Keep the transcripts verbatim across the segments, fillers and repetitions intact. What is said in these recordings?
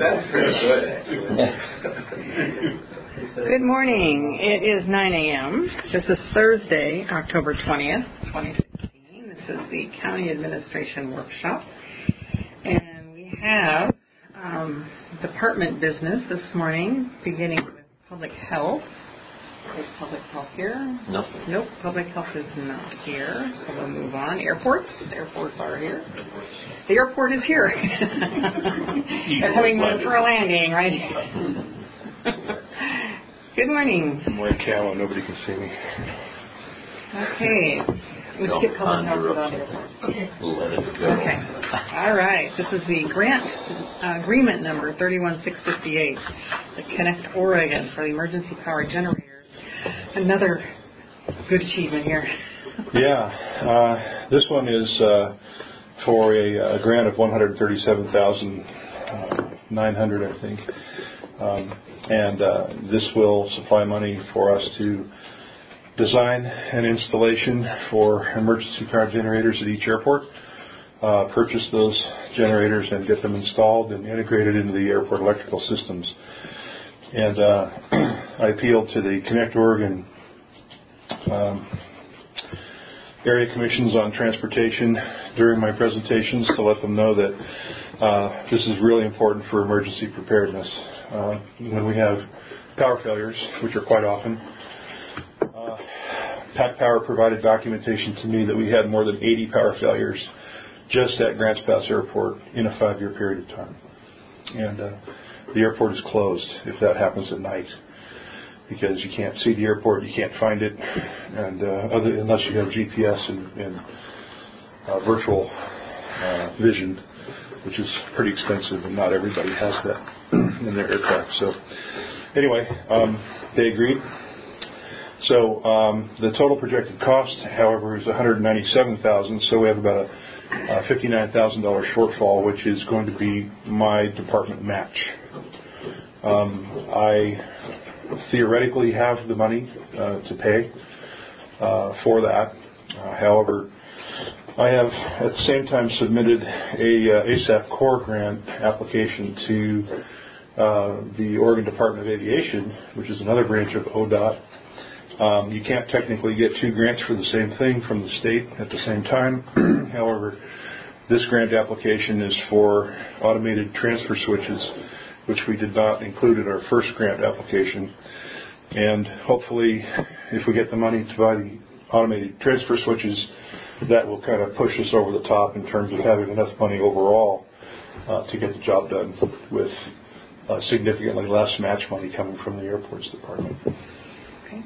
That's pretty good, actually. Good morning. It is nine a.m. This is Thursday, October twentieth, twenty sixteen. This is the County Administration Workshop. And we have um, department business this morning, beginning with public health. Is public health here? Nope. Nope, public health is not here, so we'll move on. Airports? The airports are here. The airport is here. They're coming for a landing, right? Good morning. I'm wearing camo, nobody can see me. Okay. We skip public health without airports. Okay. Let it go. Okay. All right. This is the grant uh, agreement number thirty-one six fifty-eight, the Connect Oregon for the emergency power generators. Another good achievement here. Yeah. Uh, this one is uh, for a, a grant of one hundred thirty-seven thousand nine hundred dollars, I think. Um, and uh, this will supply money for us to design an installation for emergency power generators at each airport, uh, purchase those generators and get them installed and integrated into the airport electrical systems. And uh, I appealed to the Connect Oregon um, area commissions on transportation during my presentations to let them know that uh, this is really important for emergency preparedness. Uh, when we have power failures, which are quite often, uh, Pac Power provided documentation to me that we had more than eighty power failures just at Grants Pass Airport in a five-year period of time. And uh, the airport is closed if that happens at night because you can't see the airport, you can't find it, and uh, other, unless you have G P S and, and uh, virtual uh, vision, which is pretty expensive, and not everybody has that in their aircraft. So anyway, um, they agreed. So um, the total projected cost, however, is one hundred ninety-seven thousand dollars. So we have about a uh, fifty-nine thousand dollars shortfall, which is going to be my department match. Um, I theoretically have the money uh, to pay uh, for that. Uh, however, I have at the same time submitted a uh, ASAP Core grant application to uh, the Oregon Department of Aviation, which is another branch of O D O T. Um, you can't technically get two grants for the same thing from the state at the same time. However, this grant application is for automated transfer switches, which we did not include in our first grant application. And hopefully, if we get the money to buy the automated transfer switches, that will kind of push us over the top in terms of having enough money overall uh, to get the job done with uh, significantly less match money coming from the airports department. Okay.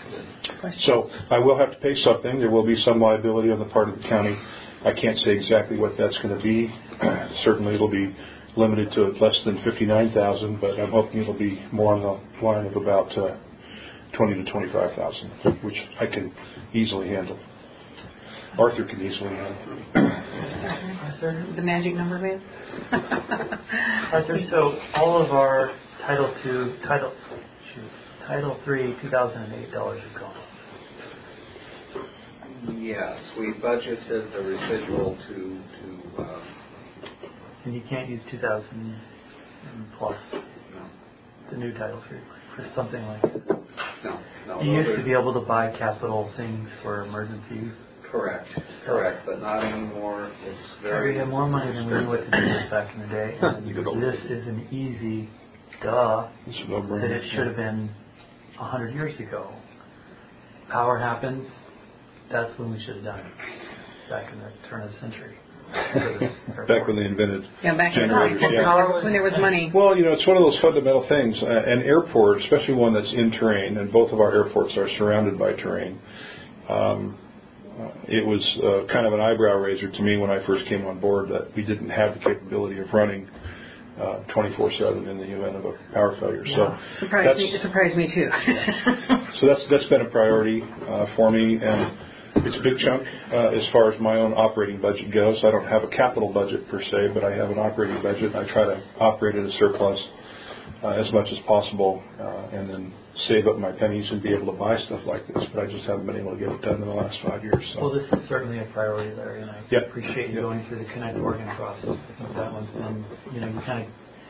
So I will have to pay something. There will be some liability on the part of the county. I can't say exactly what that's going to be. Certainly it'll be limited to less than fifty-nine thousand dollars, but I'm hoping it'll be more on the line of about uh, twenty to twenty-five thousand dollars, which I can easily handle. Arthur can easily handle. Arthur? The magic number, man. Arthur, so all of our Title Two, Title, shoot, Title Three, two thousand eight dollars have gone. Yes, we budgeted the residual to to. Uh, and you can't use two thousand plus no. the new Title Three for something like that. No, no. You used to be able to buy capital things for emergency. Correct, correct, but not anymore. It's very. We had more money than we knew what to do with back in the day. And this is an easy duh that it should have been a hundred years ago. Power happens. That's when we should have done it. Back in the turn of the century. Back when they invented yeah, back generators. in the Yeah. when there was money. Well, you know, it's one of those fundamental things. Uh, an airport, especially one that's in terrain, and both of our airports are surrounded by terrain. Um, uh, it was uh, kind of an eyebrow raiser to me when I first came on board that we didn't have the capability of running uh, twenty-four seven in the event of a power failure. Yeah. So surprised me. It surprised me too. So that's that's been a priority uh, for me, and it's a big chunk uh, as far as my own operating budget goes. I don't have a capital budget per se, but I have an operating budget. I try to operate at a surplus uh, as much as possible, uh, and then save up my pennies and be able to buy stuff like this. But I just haven't been able to get it done in the last five years. So. Well, this is certainly a priority, Larry, and I yep. appreciate you yep. going through the Connect Oregon process. I think that one's been, you know, you kind of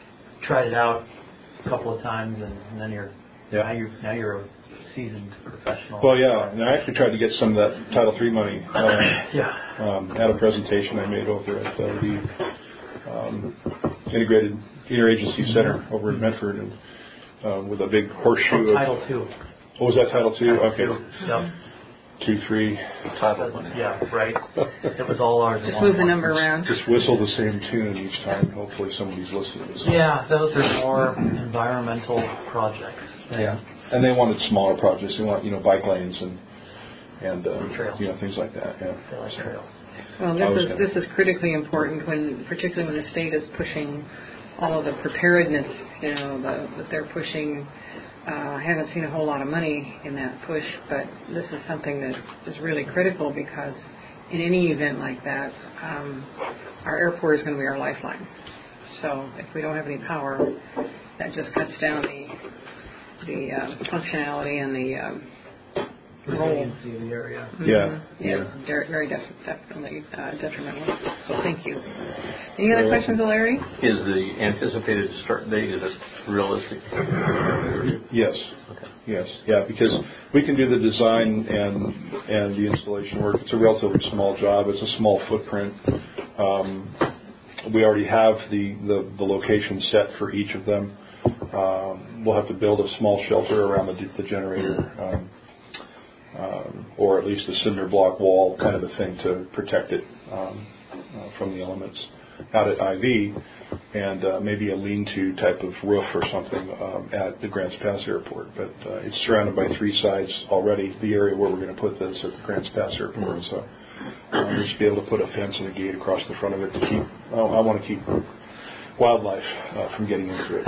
tried it out a couple of times, and, and then you're Yeah. now you're now you're a seasoned professional. Well, yeah, and I actually tried to get some of that Title three money uh, yeah. um, at a presentation I made over at uh, the um, Integrated Interagency Center over in Medford, and uh, with a big horseshoe. Oh, Title two. What was that, Title two? Title Okay. two. Yep. Two, three. Title money. Yeah, right. It was all ours. Just move the number around. Just whistle the same tune each time. Hopefully somebody's listening. Yeah, those are more environmental projects. Yeah, and they wanted smaller projects. They want, you know, bike lanes and and uh, Trails. you know, things like that. Yeah. They like trails. Well, this is this is critically important when, particularly when the state is pushing all of the preparedness, you know, the, that they're pushing. Uh, I haven't seen a whole lot of money in that push, but this is something that is really critical because in any event like that, um, our airport is going to be our lifeline. So if we don't have any power, that just cuts down the the uh, functionality and the um, resiliency of the area. Mm-hmm. Yeah. Yeah, Yeah. very, very def- definitely uh, detrimental. So thank you. Any other questions, Larry? Is the anticipated start date, is it realistic? Yes. Okay. Yes. Yeah, because we can do the design and and the installation work. It's a relatively small job. It's a small footprint. Um, we already have the, the, the location set for each of them. Um, we'll have to build a small shelter around the, the generator, um, um, or at least a cinder block wall kind of a thing to protect it um, uh, from the elements out at I V, and uh, maybe a lean-to type of roof or something um, at the Grants Pass Airport. But uh, it's surrounded by three sides already, the area where we're going to put this at the Grants Pass Airport. So um, we should be able to put a fence and a gate across the front of it to keep, oh, I want to keep wildlife uh, from getting into it.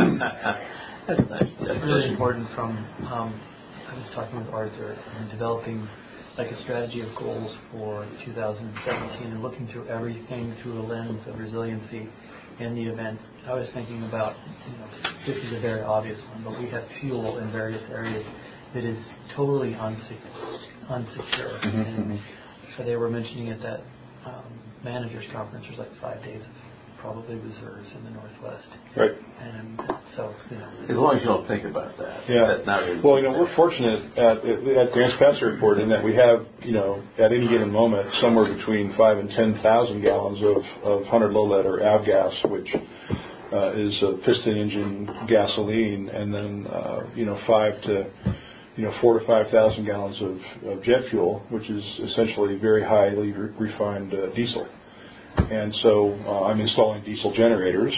That's nice. It's really important from, um, I was talking with Arthur and developing like a strategy of goals for two thousand seventeen and looking through everything through a lens of resiliency in the event. I was thinking about, you know, this is a very obvious one, but we have fuel in various areas that is totally unsecure. unsecure. Mm-hmm. And so they were mentioning at that um, managers conference, there's like five days of probably reserves in the Northwest. Right. And so, you know. As long as you don't think about that. Yeah. That's not really Well, you know, we're fortunate at, at Grants Pass Airport in that we have, you know, at any given moment, somewhere between five and ten thousand gallons of, of one hundred low lead or avgas, which uh, is a piston engine gasoline, and then uh, you know five to you know four to five thousand gallons of, of jet fuel, which is essentially very highly re- refined uh, diesel. And so uh, I'm installing diesel generators.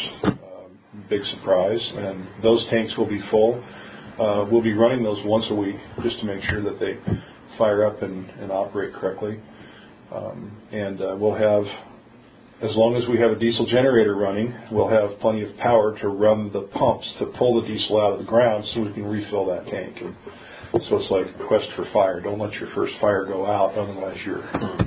Big surprise, and those tanks will be full. Uh, we'll be running those once a week just to make sure that they fire up and, and operate correctly. Um, and uh, we'll have, as long as we have a diesel generator running, we'll have plenty of power to run the pumps to pull the diesel out of the ground so we can refill that tank. And so it's like a quest for fire. Don't let your first fire go out, otherwise you're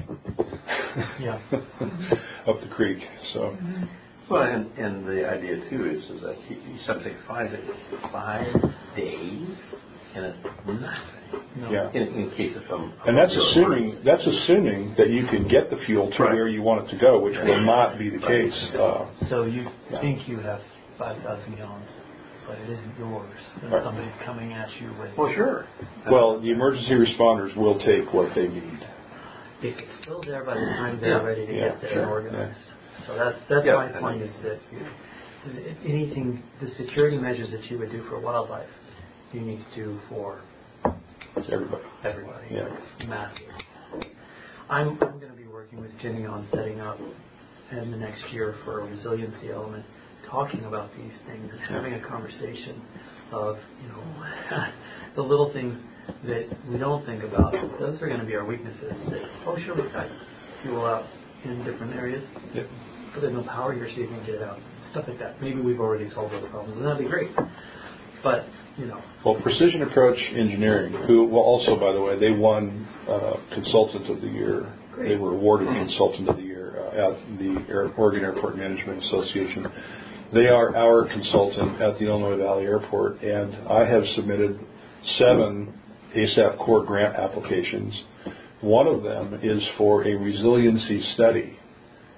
yeah. up the creek. So. Well, and, and the idea too is, is that you, you something five five days and it's nothing. No. Yeah. In, in case of some. And that's assuming that's assuming that you can get the fuel to Right. where you want it to go, which will not be the case. Uh, So you Yeah. think you have five thousand gallons, but it isn't yours. And Right. somebody's coming at you with. Well, sure. well, the emergency responders will take what they need. If it's still there by the time they're Yeah. ready to Yeah, get there sure. and organized. So that's that's Yeah. my point is that anything, the security measures that you would do for wildlife, you need to do for That's everybody. everybody. Yeah. Massive. I'm I'm going to be working with Jenny on setting up in the next year for a resiliency element, talking about these things and having a conversation of, you know, the little things that we don't think about. Those are going to be our weaknesses. That, oh, sure, we've got fuel out in different areas, Yep. but there's no power here, so you can get it out. Stuff like that. Maybe we've already solved those problems, and that'd be great. But, you know. Well, Precision Approach Engineering, who, well, also, by the way, they won uh, Consultant of the Year. Great. They were awarded Consultant of the Year uh, at the Air, Oregon Airport Management Association. They are our consultant at the Illinois Valley Airport, and I have submitted seven ASAP Core grant applications. One of them is for a resiliency study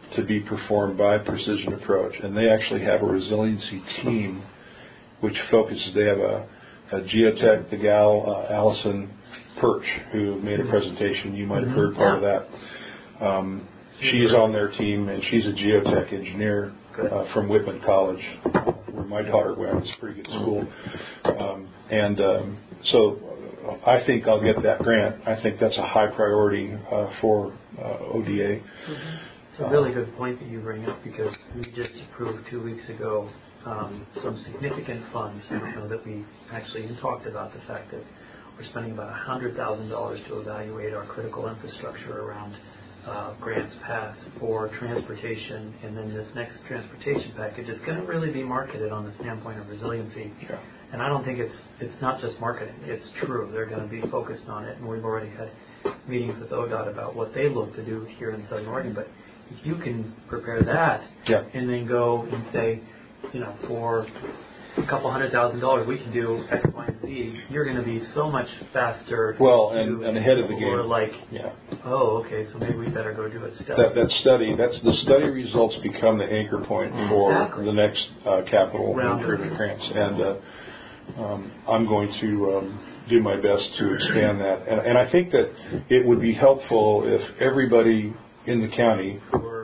to be performed by Precision Approach, and they actually have a resiliency team which focuses. They have a, a geotech, the gal uh, Allison Perch, who made a presentation. You might have heard part of that. Um, she's on their team, and she's a geotech engineer uh, from Whitman College, where my daughter went. It's a pretty good school. Um, and um, so I think I'll get that grant. I think that's a high priority uh, for uh, O D A. Mm-hmm. It's a really good point that you bring up, because we just approved two weeks ago um, some significant funds. You know, that we actually talked about the fact that we're spending about one hundred thousand dollars to evaluate our critical infrastructure around uh, Grants Pass for transportation, and then this next transportation package is going to really be marketed on the standpoint of resiliency. Yeah. And I don't think it's it's not just marketing. It's true. They're going to be focused on it, and we've already had meetings with O D O T about what they look to do here in Southern Oregon. But if you can prepare that yeah. and then go and say, you know, for a couple hundred thousand dollars, we can do X, Y, and Z, you're going to be so much faster. Well, and, and ahead of the game. Or like, yeah. oh, okay, so maybe we better go do a study. That, that study, that's the study results become the anchor point for exactly. the next uh, capital round improvement grants. And uh, um, I'm going to um, do my best to expand that. And, and I think that it would be helpful if everybody in the county,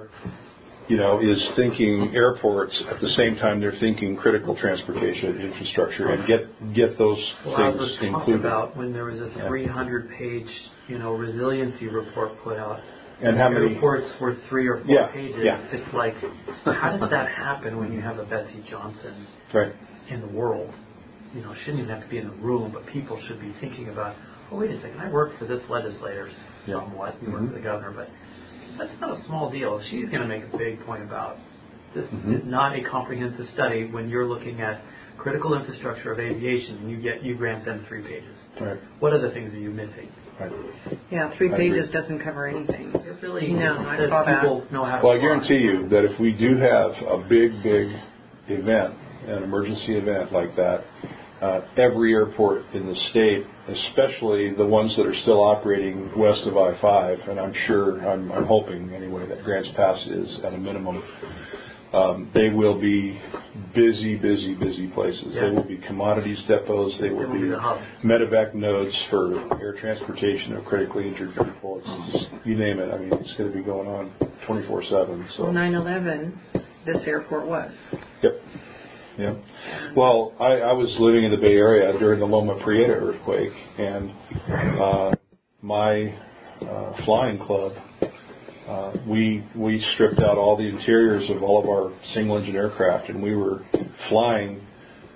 you know, is thinking airports at the same time they're thinking critical transportation infrastructure, and get get those well, things I was included. About when there was a three hundred page, you know, resiliency report put out. And how many reports were three or four yeah, pages? Yeah. It's like, how does that happen when you have a Betsy Johnson right. in the world? You know, shouldn't even have to be in the room, but people should be thinking about, oh, wait a second, I work for this legislator yeah. somewhat. We mm-hmm. work for the governor, but that's not a small deal. She's going to make a big point about this mm-hmm. is not a comprehensive study when you're looking at critical infrastructure of aviation and you get you grant them three pages. Right. What other things are you missing? Right. Yeah, three I pages agree. doesn't cover anything. It really no, I says saw people that. know how to Well, I fly. guarantee you that if we do have a big, big event, an emergency event like that, uh, every airport in the state, especially the ones that are still operating west of I five, and I'm sure, I'm, I'm hoping anyway, that Grants Pass is at a minimum, um, they will be busy, busy, busy places. Yeah. They will be commodities depots. They will, will be, be the hub. medevac nodes for air transportation of critically injured people. It's just, you name it. I mean, it's going to be going on twenty-four seven. So. Well, nine eleven, this airport was. Yep. Yeah. Well, I, I was living in the Bay Area during the Loma Prieta earthquake, and uh, my uh, flying club, uh, we we stripped out all the interiors of all of our single-engine aircraft, and we were flying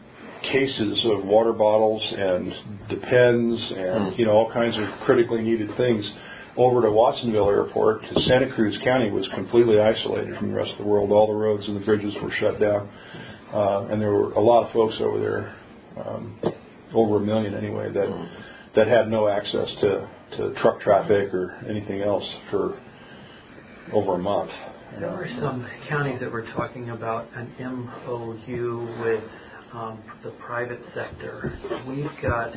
cases of water bottles and Depends and you know all kinds of critically needed things over to Watsonville Airport, because Santa Cruz County was completely isolated from the rest of the world. All the roads and the bridges were shut down. Uh, and there were a lot of folks over there, um, over a million anyway, that that had no access to, to truck traffic or anything else for over a month. There were some counties that were talking about an M O U with um, the private sector. We've got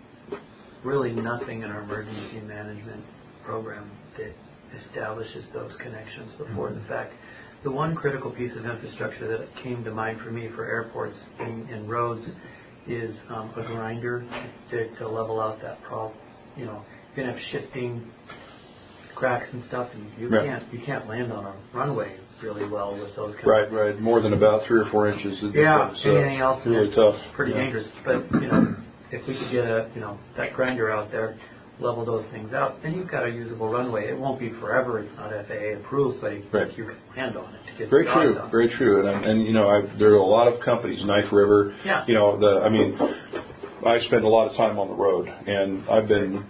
really nothing in our emergency management program that establishes those connections before the fact. The one critical piece of infrastructure that came to mind for me for airports and, and roads is um, a grinder to, to level out that problem. You know, you're gonna have shifting cracks and stuff, and you right. can't you can't land on a runway really well with those. Kind right, of right. More than about three or four inches. Yeah, becomes, anything uh, else really is tough. pretty yeah. dangerous. But you know, if we could get a you know that grinder out there, level those things out, then you've got a usable runway. It won't be forever. It's not F A A approved, but right. you can land on it to get very the true, done. very true. And and you know, I, there are a lot of companies, Knife River. Yeah. You know, the I mean, I spend a lot of time on the road, and I've been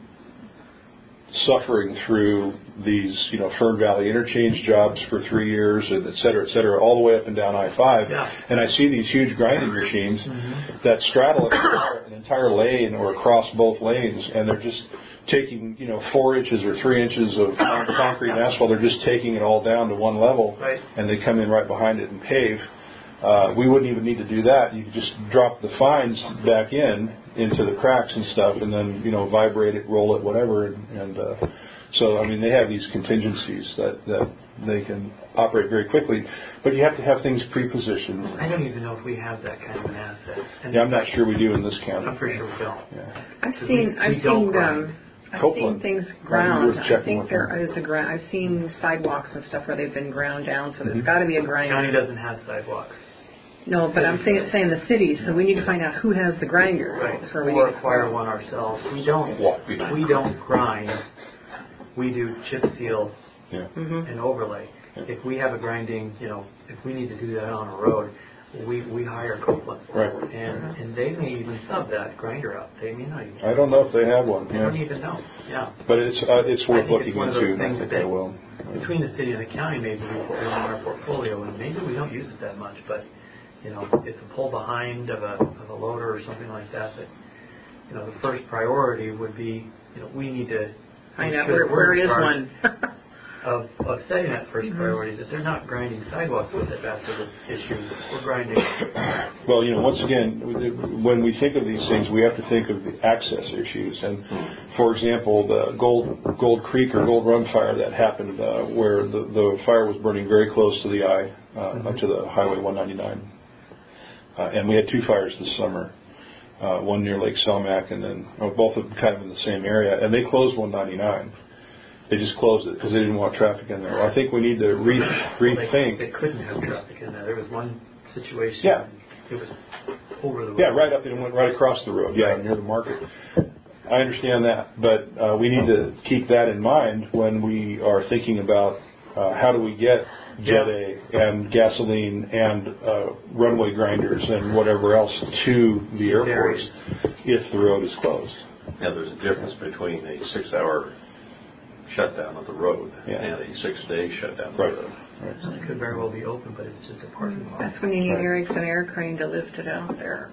suffering through these, you know, Fern Valley interchange jobs for three years, and et cetera, et cetera, all the way up and down I five. Yeah. And I see these huge grinding machines mm-hmm. that straddle an entire, an entire lane or across both lanes, and they're just taking, you know, four inches or three inches of concrete and asphalt. They're just taking it all down to one level, right. and they come in right behind it and pave. Uh, we wouldn't even need to do that. You could just drop the fines back in into the cracks and stuff, and then you know vibrate it, roll it, whatever. And, and uh, So, I mean, they have these contingencies that, that they can operate very quickly, but you have to have things pre-positioned. I don't even know if we have that kind of an asset. And yeah, I'm not sure we do in this county. I'm pretty sure we don't. Yeah. I've seen, we, I've we seen, grind. um, I've Copeland. seen things ground. Worth checking I think with there them. is a ground. I've seen sidewalks and stuff where they've been ground down, so there's Mm-hmm. got to be a The grinder. county doesn't have sidewalks. No, but I'm saying, saying the city, so we need to find out who has the grinder. Right. That's where we Or need to acquire one ourselves. We don't. Walk behind. We don't grind. We do chip seal Yeah. Mm-hmm. and overlay. Yeah. If we have a grinding, you know, if we need to do that on a road, we, we hire Copeland. Right. And and they may even sub that grinder out. They may not even. I don't know if they have one. They Yeah. don't even know. Yeah. But it's uh, it's worth I think looking it's one of those into. things I think that I will. Between the city and the county, maybe we put it in our portfolio, and maybe we don't use it that much, but you know, it's a pull behind of a of a loader or something like that. That you know, the first priority would be, you know, we need to Find out make sure where, where we're in is charge one. of of setting that first Mm-hmm. priority, that they're not grinding sidewalks with it after this issue. We're grinding. Well, you know, once again, when we think of these things, we have to think of the access issues. And, for example, the Gold Gold Creek or Gold Run fire that happened, uh, where the, the fire was burning very close to the eye, uh, Mm-hmm. up to the Highway one ninety-nine. Uh, and we had two fires this summer, uh, one near Lake Selmac, and then oh, both of them kind of in the same area. And they closed one ninety-nine. They just closed it because they didn't want traffic in there. Well, I think we need to re- rethink. They, they couldn't have traffic in there. There was one situation. Yeah. It was over the road. Yeah, right up and went right across the road. Yeah, near the market. I understand that, but uh, we need to keep that in mind when we are thinking about uh, how do we get Jet A and gasoline and uh, runway grinders and whatever else to the airports if the road is closed. Now, there's a difference between a six-hour shutdown of the road Yeah. and a six-day shutdown of Right. the road. Right. It could very well be open, but it's just a parking lot. That's when you need Right. Erickson Air Crane to lift it out there.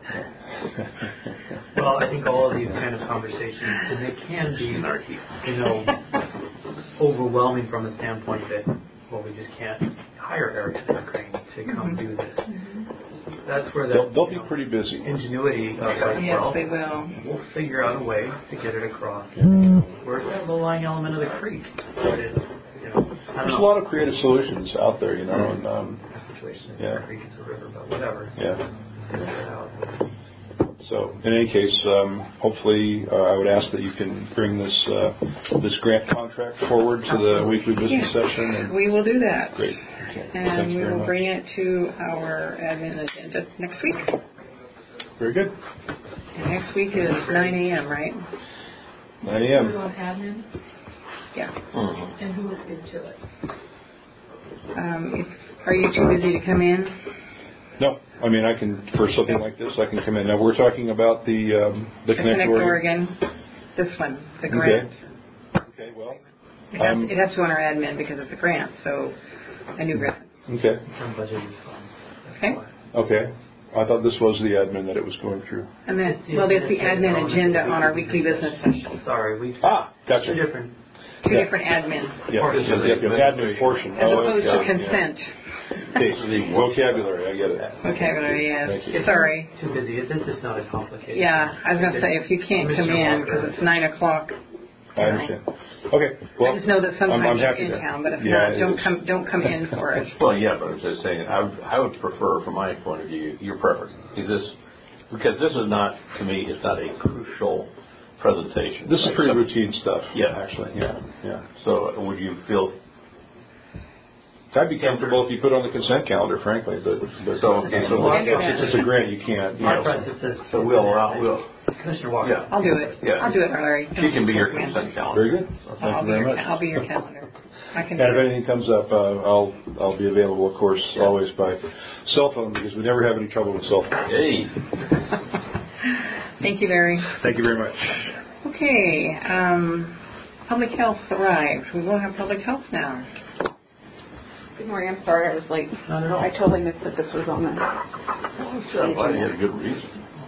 Well, I think all of these kind of conversations, and they can be, you know, overwhelming from the standpoint that, well, we just can't hire Erickson Air Crane to come do this. That's where the They'll, they'll you be know, pretty busy. ingenuity of like, Yes, well, they will. we'll figure out a way to get it across. Where's that low-lying element of the creek? That is, you know, I don't There's a know. lot of creative solutions out there, you know, and um, The situation is Yeah. the creek is a river, but whatever. yeah. Figure it out. So, in any case, um, hopefully, uh, I would ask that you can bring this uh, this grant contract forward to the weekly business Yes, session. And we will do that. great. Okay. Thank And you we very will much. bring it to our admin agenda next week. Very good. And next week is nine a.m., right? nine We're a.m. on admin, Yeah. Mm-hmm. and who is good to it? Um, if, are you too busy to come in? No, I mean, I can, for something like this, I can come in. Now, we're talking about the um, the, The Connect, Connect Oregon. Oregon. This one, the grant. Okay, well, It has, Um, it has to go on our admin because it's a grant, so a new grant. okay, From budgeted funds. That's Okay. why. okay. I thought this was the admin that it was going through. And then, well, there's the admin agenda on our weekly business session. Sorry, we Ah, gotcha. two different. Two Yeah. different admin, Yeah, This is yeah, the yeah, the admin portion. as Oh, opposed okay, to consent. Yeah. Okay, vocabulary, I get it. Vocabulary, Thank you. yes. Sorry. Too busy. This is not a complicated. Yeah, I was going to say, if you can't come in because it's nine o'clock, I understand. Okay, well, I just know that I'm, sometimes I'm you're happy in to. town, but if Yeah, not, it don't is. come, don't come in for it. Well, yeah, but I was just saying, I would, I would prefer, from my point of view, your preference. Is this, because this is not, to me, it's not a crucial presentation. This is Like pretty some- routine stuff. Yeah. Actually, yeah, yeah. So would you feel, I'd be comfortable if you put it on the consent calendar, frankly, but, but So, okay, so we'll- since it's a grant, you can't. You Our know, process is. so we'll, allow- we'll, Commissioner Walker. yeah. I'll do it. Yeah. I'll do it, Larry. She can be your Man. consent calendar. Very good. I'll Thank you be very your, much. I'll be your calendar. I can do And if it. anything comes up, uh, I'll I'll be available, of course, always by cell phone because we never have any trouble with cell phone. Hey, Thank you, Larry. Thank you very much. Okay, um, public health arrived. We will have public health now. Good morning. I'm sorry I was late. Not at all. I totally missed that this was on the. I'm glad you had a good reason.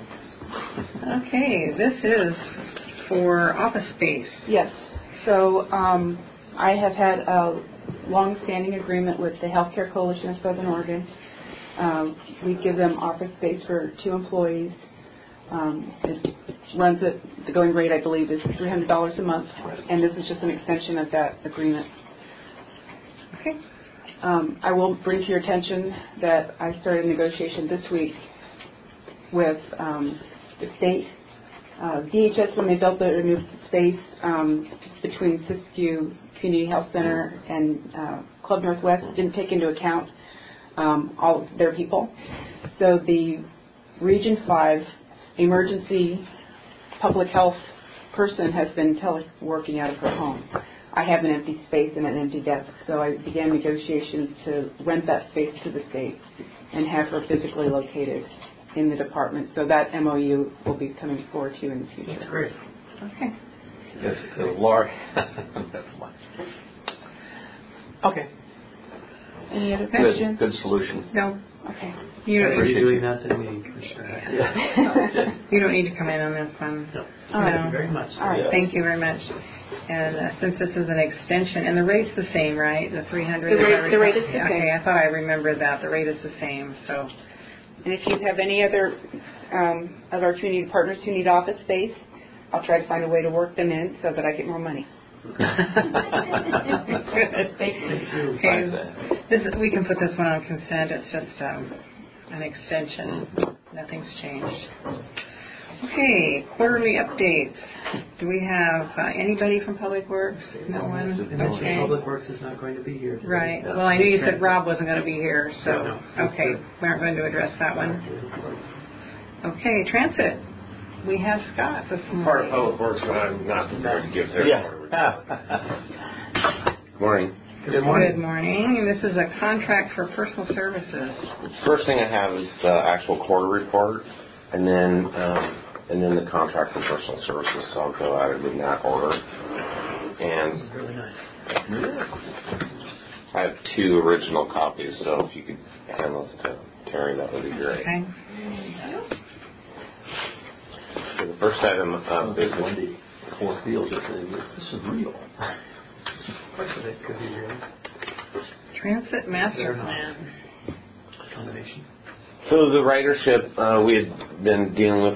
Okay, this is for office space. Yes. So um, I have had a long-standing agreement with the Healthcare Coalition of Southern Oregon. Um, we give them office space for two employees. Um, it runs at the going rate, I believe, is three hundred dollars a month, and this is just an extension of that agreement. Okay. Um, I will bring to your attention that I started negotiation this week with um, the state. Uh, D H S, when they built their new space um, between Siskiyou Community Health Center and uh, Club Northwest, didn't take into account um, all of their people. So the Region five emergency public health person has been teleworking out of her home. I have an empty space and an empty desk, so I began negotiations to rent that space to the state and have her physically located in the department. So that M O U will be coming forward to you in the future. That's great. Okay. Yes, uh, Laura. Okay. Any other questions? Good, good solution. No. Okay. You don't, We're Appreciate doing you. that to me, Commissioner. Yeah. you don't need to come in on this one. No. All right. Thank you very much. All right. Yeah. Thank you very much. And uh, since this is an extension, and the rate's the same, right? The three hundred. The rate- the rate is the Okay, same. I thought I remembered that. The rate is the same. So. And if you have any other um, of our community partners who need office space, I'll try to find a way to work them in so that I get more money. Good. Thank you. Okay. This is, we can put this one on consent. It's just um, an extension. Nothing's changed. Okay, quarterly updates. Do we have uh, anybody from Public Works? No one? Okay. Public Works is not going to be here today. Right. Well, I knew you said Rob wasn't going to be here, so, No. okay, we aren't going to address that one. Okay, transit. We have Scott this morning. Part of Public Works, but I'm not prepared to give their part. Morning. Good morning. Good morning. And this is a contract for personal services. First thing I have is the actual quarter report, and then um, and then the contract for personal services. So I'll go at it in that order. And Really nice. I have two original copies, so if you could hand those to Terry, that would be great. Okay. So the first item of business. Wendy Fort Field just saying, this is real. Parts of it could be real. Transit master They're not. plan. Combination. So the ridership, uh, we had been dealing with,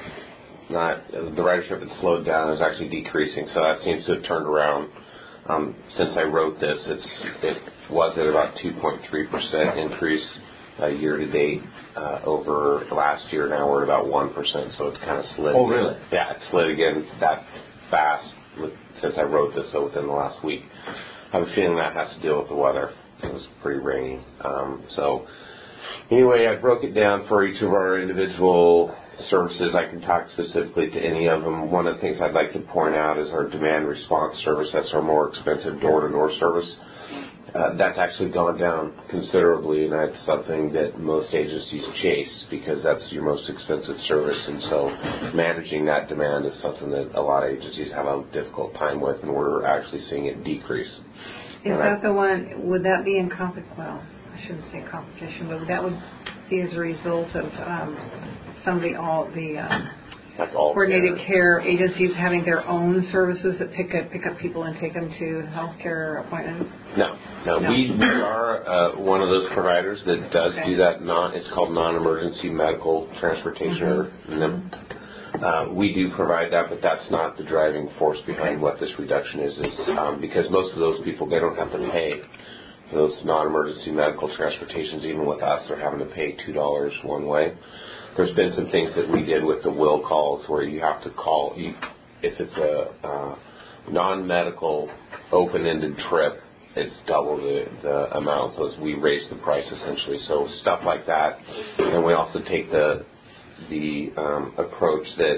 not, the ridership had slowed down. It was actually decreasing, so that seems to have turned around. Um, since I wrote this, it's it was at about two point three percent increase uh, year to date uh, over last year. Now we're at about one percent, so it's kind of slid. Oh, again. really? Yeah, it slid again that fast with, since I wrote this, so within the last week. I have a feeling that has to deal with the weather. It was pretty rainy. Um, so anyway, I broke it down for each of our individual services. I can talk specifically to any of them. One of the things I'd like to point out is our demand response service. That's our more expensive door-to-door service. Uh, that's actually gone down considerably, and that's something that most agencies chase because that's your most expensive service. And so managing that demand is something that a lot of agencies have a difficult time with, and we're actually seeing it decrease. Is And that I, the one, would that be in comp, well, I shouldn't say competition, but that would be as a result of um, some of the, all the um, like all coordinated care. care agencies having their own services that pick up, pick up people and take them to healthcare appointments? No, no, No. we, we are uh, one of those providers that does Okay. do that. Non, it's called non-emergency medical transportation. Or N I M. Uh, we do provide that, but that's not the driving force behind what this reduction is. Is um, because most of those people, they don't have to pay for those non-emergency medical transportations. Even with us, they're having to pay two dollars one way. There's been some things that we did with the will calls where you have to call you, if it's a uh, non-medical open-ended trip. It's double the, the amount, so as we raise the price essentially. So stuff like that, and we also take the the um, approach that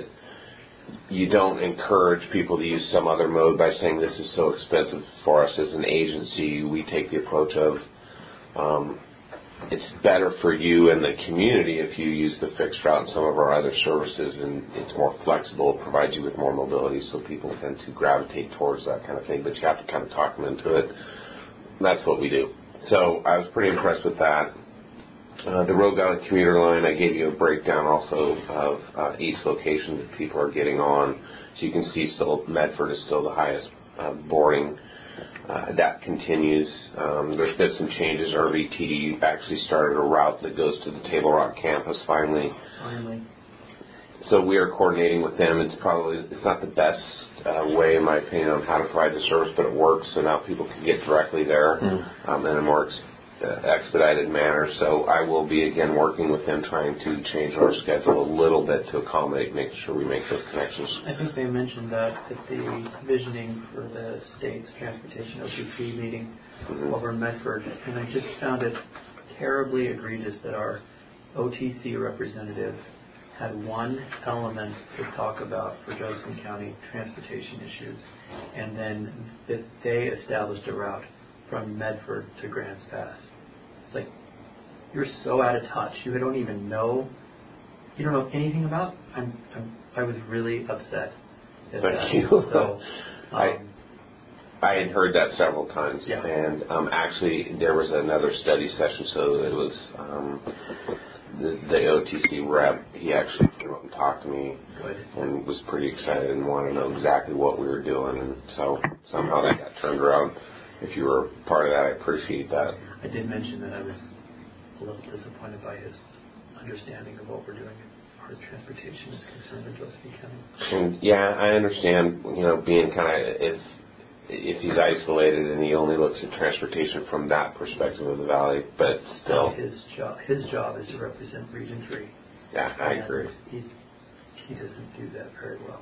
you don't encourage people to use some other mode by saying this is so expensive for us as an agency. We take the approach of um, it's better for you and the community if you use the fixed route and some of our other services, and it's more flexible, it provides you with more mobility, so people tend to gravitate towards that kind of thing, but you have to kind of talk them into it. That's what we do. So I was pretty impressed with that. Uh, the Rogue Island commuter line, I gave you a breakdown also of uh, each location that people are getting on. So you can see still Medford is still the highest uh, boarding. Uh, that continues. Um, there's been some changes. R V T D actually started a route that goes to the Table Rock campus finally. Finally. so we are coordinating with them. It's probably it's not the best uh, way, in my opinion, on how to provide the service, but it works. So now people can get directly there mm. um, in a more ex- uh, expedited manner. So I will be again working with them, trying to change our schedule a little bit to accommodate, making sure we make those connections. I think they mentioned that at the visioning for the state's transportation O T C meeting mm-hmm. over in Medford, and I just found it terribly egregious that our O T C representative had one element to talk about for Josephine County transportation issues, and then that they established a route from Medford to Grants Pass. It's like, you're so out of touch. You don't even know, you don't know anything about. I'm, I'm I was really upset at Thank that. you. So, um, I I had heard that several times, yeah. and um, actually there was another study session, so it was. Um, The, the O T C rep, he actually came up and talked to me Good. and was pretty excited and wanted to know exactly what we were doing. And so somehow that got turned around. If you were part of that, I appreciate that. I did mention that I was a little disappointed by his understanding of what we're doing as far as transportation is concerned in Josephine County. And yeah, I understand, you know, being kind of, if if he's isolated and he only looks at transportation from that perspective of the valley, but still. His job, his job is to represent Region three. Yeah, I agree. He, he doesn't do that very well.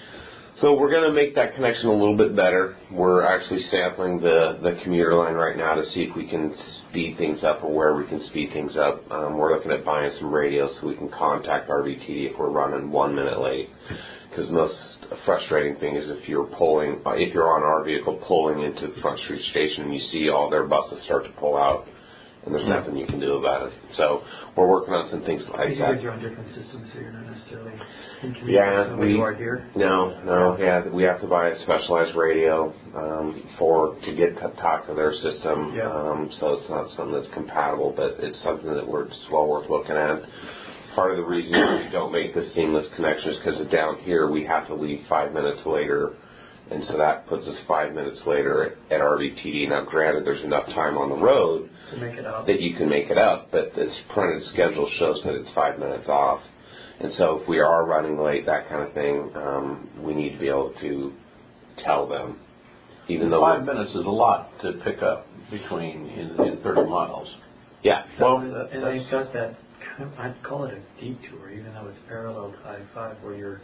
So we're going to make that connection a little bit better. We're actually sampling the, the commuter line right now to see if we can speed things up or where we can speed things up. Um, we're looking at buying some radios so we can contact R V T D if we're running one minute late. Because the most frustrating thing is if you're pulling, if you're on our vehicle pulling into the Front Street Station and you see all their buses start to pull out, and there's mm-hmm. nothing you can do about it. So we're working on some things like you that. You guys are on different systems, so you're not necessarily in communication yeah, with we, you are here? No, no, yeah, we have to buy a specialized radio um, for to get to talk to their system. Yeah. Um, so it's not something that's compatible, but it's something that we're it's well worth looking at. Part of the reason we don't make this seamless connection is because down here we have to leave five minutes later, and so that puts us five minutes later at, at R V T D. Now, granted, there's enough time on the road to make it up. that you can make it up, but this printed schedule shows that it's five minutes off. And so if we are running late, that kind of thing, um, we need to be able to tell them. Even though five minutes is a lot to pick up between in, in thirty miles. Yeah. Well, and they've got that. I'd call it a detour, even though it's parallel to I five, where you're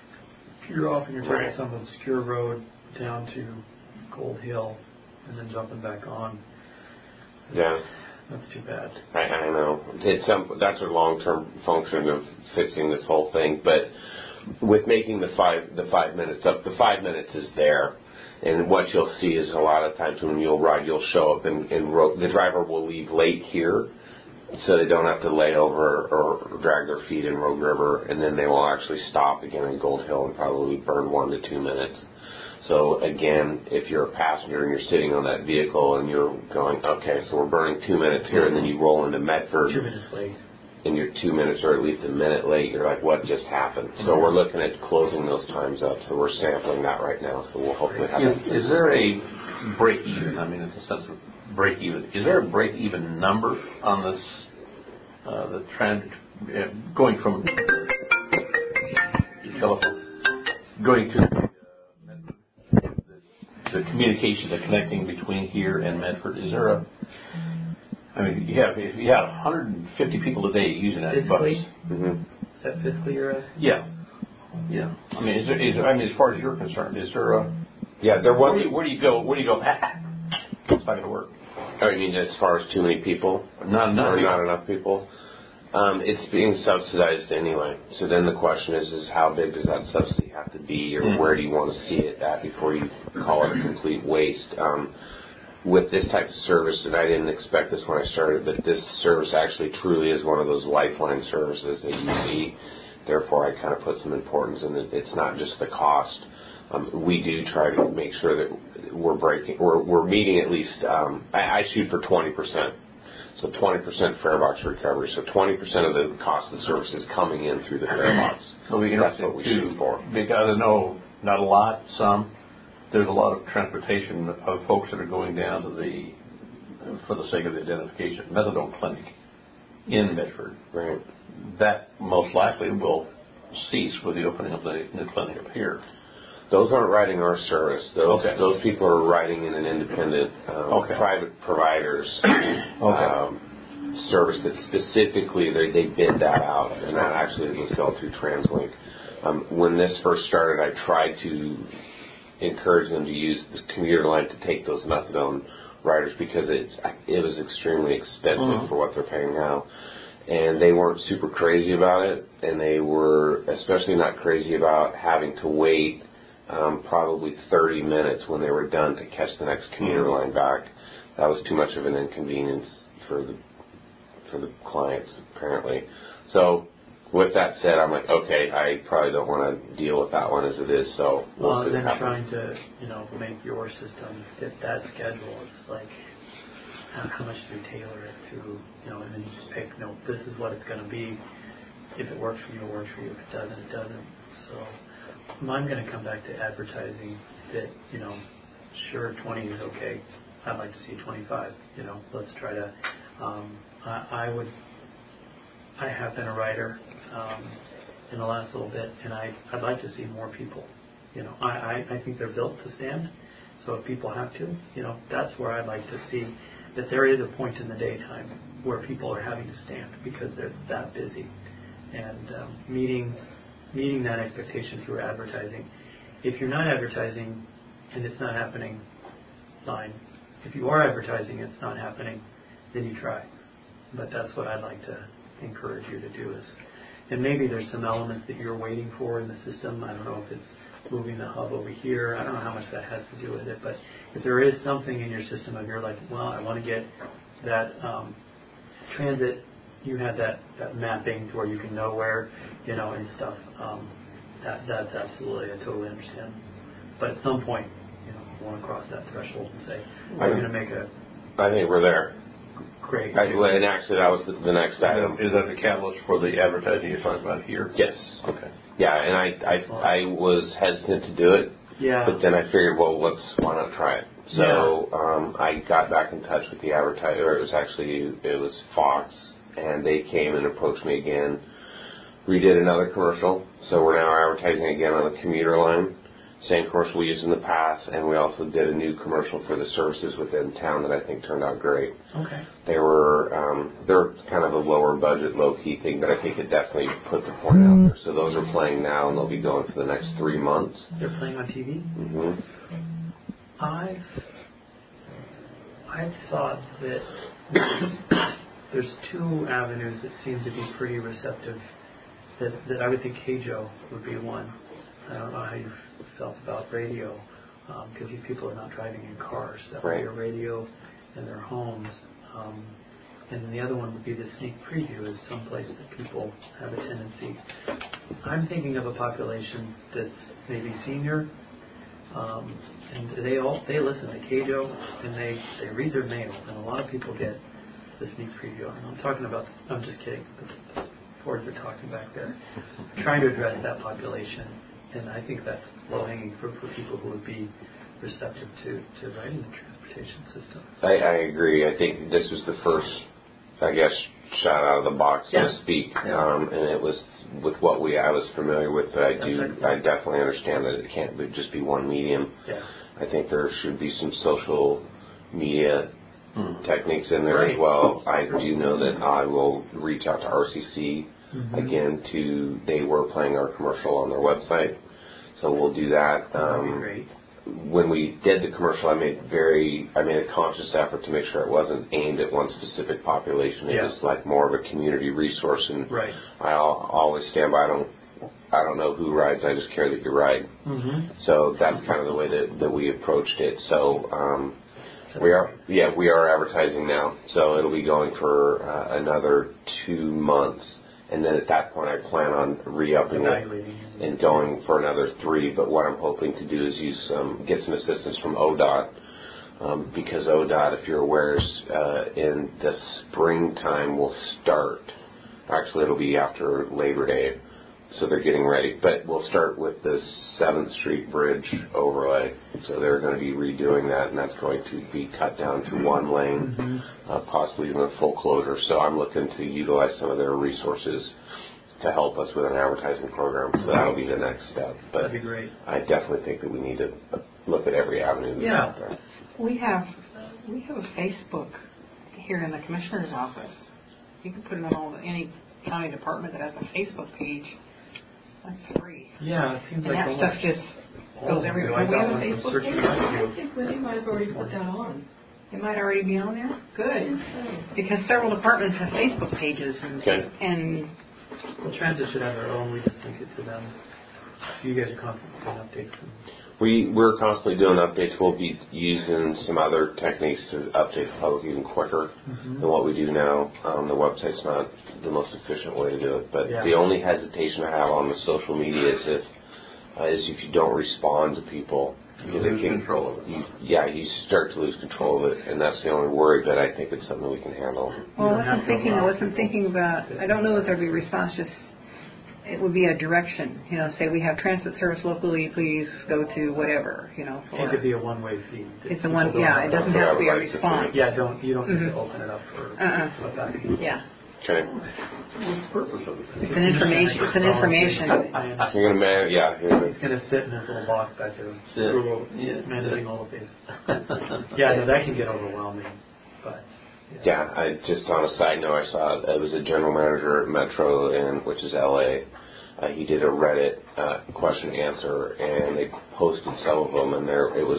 you're off and you're taking right. some obscure road down to Gold Hill and then jumping back on. Yeah, that's too bad. I, I know. It's some that's a long-term function of fixing this whole thing, but with making the five the five minutes up, the five minutes is there. And what you'll see is a lot of times when you'll ride, you'll show up and, and ro- the driver will leave late here. So they don't have to lay over or drag their feet in Rogue River, and then they will actually stop again in Gold Hill and probably burn one to two minutes. So again, if you're a passenger and you're sitting on that vehicle and you're going, okay, so we're burning two minutes here, and then you roll into Medford. Two minutes late. And you're two minutes or at least a minute late, you're like, what just happened? Mm-hmm. So we're looking at closing those times up. So we're sampling that right now. So we'll hopefully have. Is, is there a break even? I mean, in the sense of break even, is there a break even number on this? Uh, the trend uh, going from telephone, going to uh, Medford, the, the communication, the connecting between here and Medford. Is there a? I mean, you have if you had one hundred fifty people a day using that bus. Mm-hmm. Is that physically you're at? Yeah, yeah. I mean, is there? Is there, I mean, as far as you're concerned, is there a? Yeah, there was. Where do you, where do you go? Where do you go? Ah, it's not going to work. Oh, you mean as far as too many people? Not enough. Or not enough people? Um, it's being subsidized anyway. So then the question is, is how big does that subsidy have to be, or mm-hmm. where do you want to see it at before you call it a complete waste? Um, with this type of service, and I didn't expect this when I started, but this service actually truly is one of those lifeline services that you see. Therefore, I kind of put some importance in it. It's not just the cost. Um, we do try to make sure that we're breaking, we're, we're meeting at least, um, I, I shoot for twenty percent. So twenty percent fare box recovery. So twenty percent of the cost of the service is coming in through the fare box. So we That's what we shoot for. Because I know not a lot, some. There's a lot of transportation of folks that are going down to the, for the sake of the identification, methadone clinic in Medford. Right. That most likely will cease with the opening of the new clinic up here? Those aren't riding our service. Those okay. those people are riding in an independent, um, okay. private providers okay. um, service that specifically they, they bid that out, and that actually was going through TransLink. Um, when this first started, I tried to encourage them to use the commuter line to take those methadone riders because it's it was extremely expensive mm-hmm. for what they're paying now. And they weren't super crazy about it, and they were especially not crazy about having to wait um, probably thirty minutes when they were done to catch the next commuter line back. That was too much of an inconvenience for the for the clients, apparently. So with that said, I'm like, okay, I probably don't want to deal with that one as it is, so we'll well, see then what trying to, you know, make your system fit that schedule, it's like, How, how much do you tailor it to, you know, and then you just pick, you know, this is what it's going to be. If it works for you, it works for you. If it doesn't, it doesn't. So I'm going to come back to advertising that, you know, sure, twenty is okay. I'd like to see twenty-five, you know, let's try to, um, I, I would, I have been a writer um, in the last little bit, and I, I'd like to see more people. You know, I, I, I think they're built to stand, so if people have to, you know, that's where I'd like to see that there is a point in the daytime where people are having to stand because they're that busy, and um, meeting meeting that expectation through advertising. If you're not advertising and it's not happening, fine. If you are advertising and it's not happening, then you try. But that's what I'd like to encourage you to do is, and maybe there's some elements that you're waiting for in the system. I don't know if it's moving the hub over here. I don't know how much that has to do with it, but if there is something in your system of you're like, well, I want to get that um, transit, you have that, that mapping to where you can know where, you know, and stuff. Um, that that's absolutely, I totally understand. But at some point, you know, you want to cross that threshold and say, we're going to make a. I think we're there. Great. I, and actually, that was the, the next item. Is that the catalyst for the advertising you're talking about here? Yes. Okay. Yeah, and I, I, I was hesitant to do it. Yeah. But then I figured, well, let's why not try it? So yeah. um, I got back in touch with the advertiser. It was actually it was Fox, and they came and approached me again. We did another commercial, so we're now advertising again on the commuter line. Same commercial we used in the past, and we also did a new commercial for the services within town that I think turned out great. Okay. They were um, they're kind of a lower budget, low key thing, but I think it definitely put the point out there. So those are playing now, and they'll be going for the next three months. They're playing on T V. Mm-hmm. I I thought that there's two avenues that seem to be pretty receptive. That that I would think K J O would be one. I don't know how you felt about radio, because um, these people are not driving in cars. That would be a radio in their homes. Um, and then the other one would be the sneak preview is someplace that people have a tendency. I'm thinking of a population that's maybe senior, um, and they all they listen to K J O and they, they read their mail, and a lot of people get the sneak preview. And I'm talking about, I'm just kidding, the Fords are talking back there. I'm trying to address that population. And I think that's low-hanging fruit for people who would be receptive to, to writing the transportation system. I, I agree. I think this was the first, I guess, shot out of the box, so yeah. to speak. Yeah. Um, and it was with what we I was familiar with, but I do exactly. I definitely understand that it can't be, just be one medium. Yeah. I think there should be some social media mm. techniques in there right. as well. I do know that I will reach out to R C C. Mm-hmm. Again, to they were playing our commercial on their website, so we'll do that. Um, That'd be great. When we did the commercial, I made very, I made a conscious effort to make sure it wasn't aimed at one specific population. It yeah. was like more of a community resource, and right. I always stand by. I don't, I don't know who rides. I just care that you ride. Mm-hmm. So that's kind of the way that, that we approached it. So. Um, We are, yeah, we are advertising now, so it'll be going for uh, another two months. And then at that point, I plan on re-upping it and going for another three. But what I'm hoping to do is use some, get some assistance from O D O T, um, because O D O T, if you're aware, is, uh, in the springtime will start. Actually, it'll be after Labor Day, so they're getting ready. But we'll start with the seventh Street Bridge overlay. So they're going to be redoing that, and that's going to be cut down to one lane, mm-hmm. uh, possibly even a full closure. So I'm looking to utilize some of their resources to help us with an advertising program. So that'll be the next step. But that'd be great. I definitely think that we need to look at every avenue that's yeah. out there. We have we have a Facebook here in the commissioner's office. You can put it on all the, any county department that has a Facebook page. That's free. Yeah, it seems and like that stuff just goes everywhere. Do we have a Facebook page? I think Wendy might have already put that on. It might already be on there? Good. Because several departments have Facebook pages and okay. and well, transit should have their own. We just link it to them. So you guys are constantly doing updates. And we, we're constantly doing updates. We'll be using some other techniques to update the public even quicker mm-hmm. than what we do now. Um, the website's not the most efficient way to do it. But yeah. the only hesitation I have on the social media is if, uh, is if you don't respond to people. You lose can, control of it. You, yeah, you start to lose control of it, and that's the only worry. But I think it's something we can handle. Well, I wasn't thinking. I wasn't thinking about. I don't know if there'd be a response. Just it would be a direction. You know, say we have transit service locally. Please go to whatever. You know, it could be a one-way feed. It's a one. Yeah, it doesn't have to be a response. Yeah, don't you don't need mm-hmm. to open it up for uh-uh. what that means. Yeah. Okay. What's the purpose of it? It's an information. It's an information. You're gonna man, yeah. It's gonna sit in this little box back there, yeah. managing all of these. Yeah, no, that can get overwhelming. But yeah. yeah, I just on a side note, I saw it was a general manager at Metro, in which is L A. Uh, he did a Reddit uh, question answer, and they posted some of them, and there it was.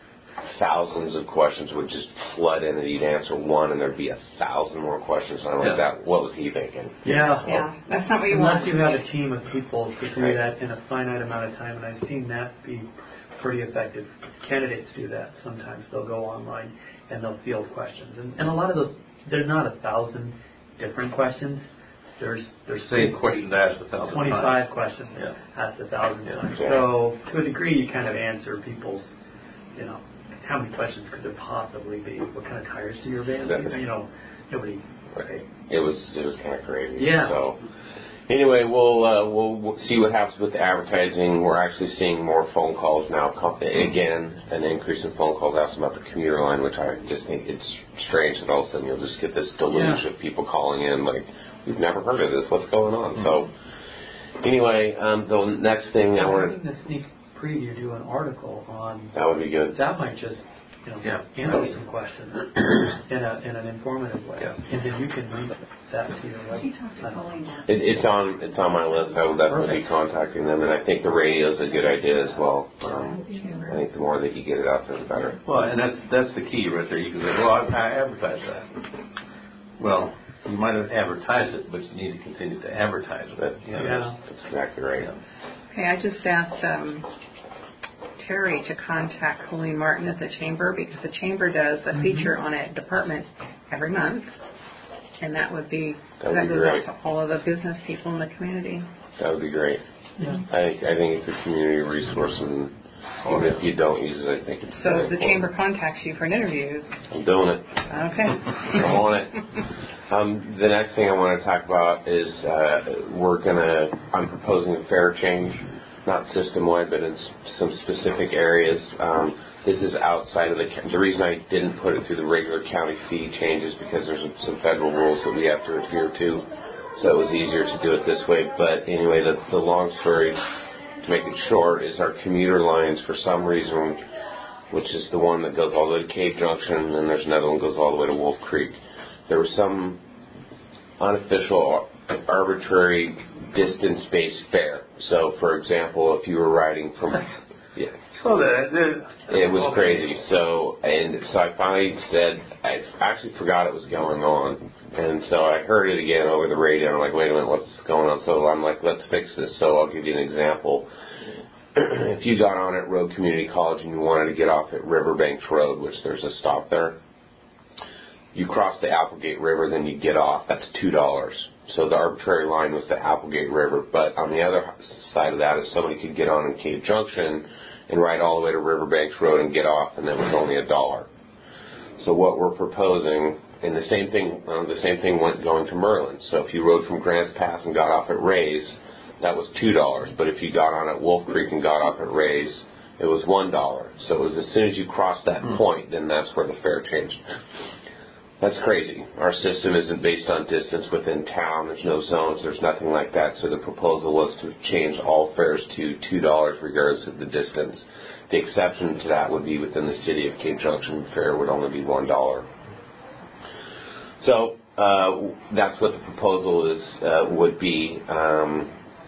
Thousands of questions would just flood in, and he'd answer one, and there'd be a thousand more questions. And I'm like, yeah. that. What was he thinking? Yeah, yeah, that's not what you Unless want. you have a team of people to do right. that in a finite amount of time, and I've seen that be pretty effective. Candidates do that sometimes. They'll go online and they'll field questions, and, and a lot of those, they're not a thousand different questions. There's there's same question asked a thousand twenty-five times. questions yeah. asked a thousand yeah. times. Yeah. So to a degree, you kind of answer people's, you know. How many questions could there possibly be? What kind of tires do your van? You know, nobody. Right. It was it was kind of crazy. Yeah. So anyway, we'll uh, we'll, we'll see what happens with the advertising. We're actually seeing more phone calls now. Again, an increase in phone calls asking about the commuter line, which I just think it's strange that all of a sudden you'll just get this deluge yeah. of people calling in like, we've never heard of this. What's going on? Mm-hmm. So anyway, um, the next thing I wanted to sneak. Preview do an article on that would be good. That might just you know yeah. answer some questions in a in an informative way, yeah. and then you can link that to your website. It, it's on it's on my list. I will definitely be contacting them, and I think the radio is a good idea as well. Um, I think the more that you get it out there, the better. Well, and that's that's the key right there. You can say, well, I, I advertise that. Well, you might have advertised it, but you need to continue to advertise it. That, yeah, yeah. That's, that's exactly right. Yeah. Okay, I just asked um, Terry to contact Colleen Martin at the Chamber because the Chamber does a feature on a department every month, and that would be that, would that be goes great. out to all of the business people in the community. That would be great. Yeah. I think I think it's a community resource, and even if you don't use it, I think it's. So if the important. Chamber contacts you for an interview. I'm doing it. Okay. I'm on it. Um, the next thing I want to talk about is uh, we're gonna. I'm proposing a fare change, not system-wide, but in some specific areas. Um, this is outside of the. The reason I didn't put it through the regular county fee change is because there's some federal rules that we have to adhere to, so it was easier to do it this way. But anyway, the, the long story, to make it short, is our commuter lines for some reason, which is the one that goes all the way to Cave Junction, and there's another one that goes all the way to Wolf Creek. There was some unofficial, arbitrary distance-based fare. So, for example, if you were riding from, yeah, so that it was crazy. So, and so I finally said, I actually forgot it was going on, and so I heard it again over the radio. And I'm like, wait a minute, what's going on? So I'm like, let's fix this. So I'll give you an example. If you got on at Road Community College and you wanted to get off at Riverbanks Road, which there's a stop there, you cross the Applegate River, then you get off. That's two dollars. So the arbitrary line was the Applegate River. But on the other side of that is somebody could get on in Cave Junction and ride all the way to Riverbanks Road and get off, and that was only a dollar. So what we're proposing, and the same thing, uh, the same thing went going to Merlin. So if you rode from Grants Pass and got off at Ray's, that was two dollars. But if you got on at Wolf Creek and got off at Ray's, it was one dollar. So it was as soon as you crossed that point, then that's where the fare changed. That's crazy. Our system isn't based on distance within town. There's no zones. There's nothing like that. So the proposal was to change all fares to two dollars regardless of the distance. The exception to that would be within the city of Cave Junction. Fare would only be one dollar. So uh, that's what the proposal is uh, would be. Um,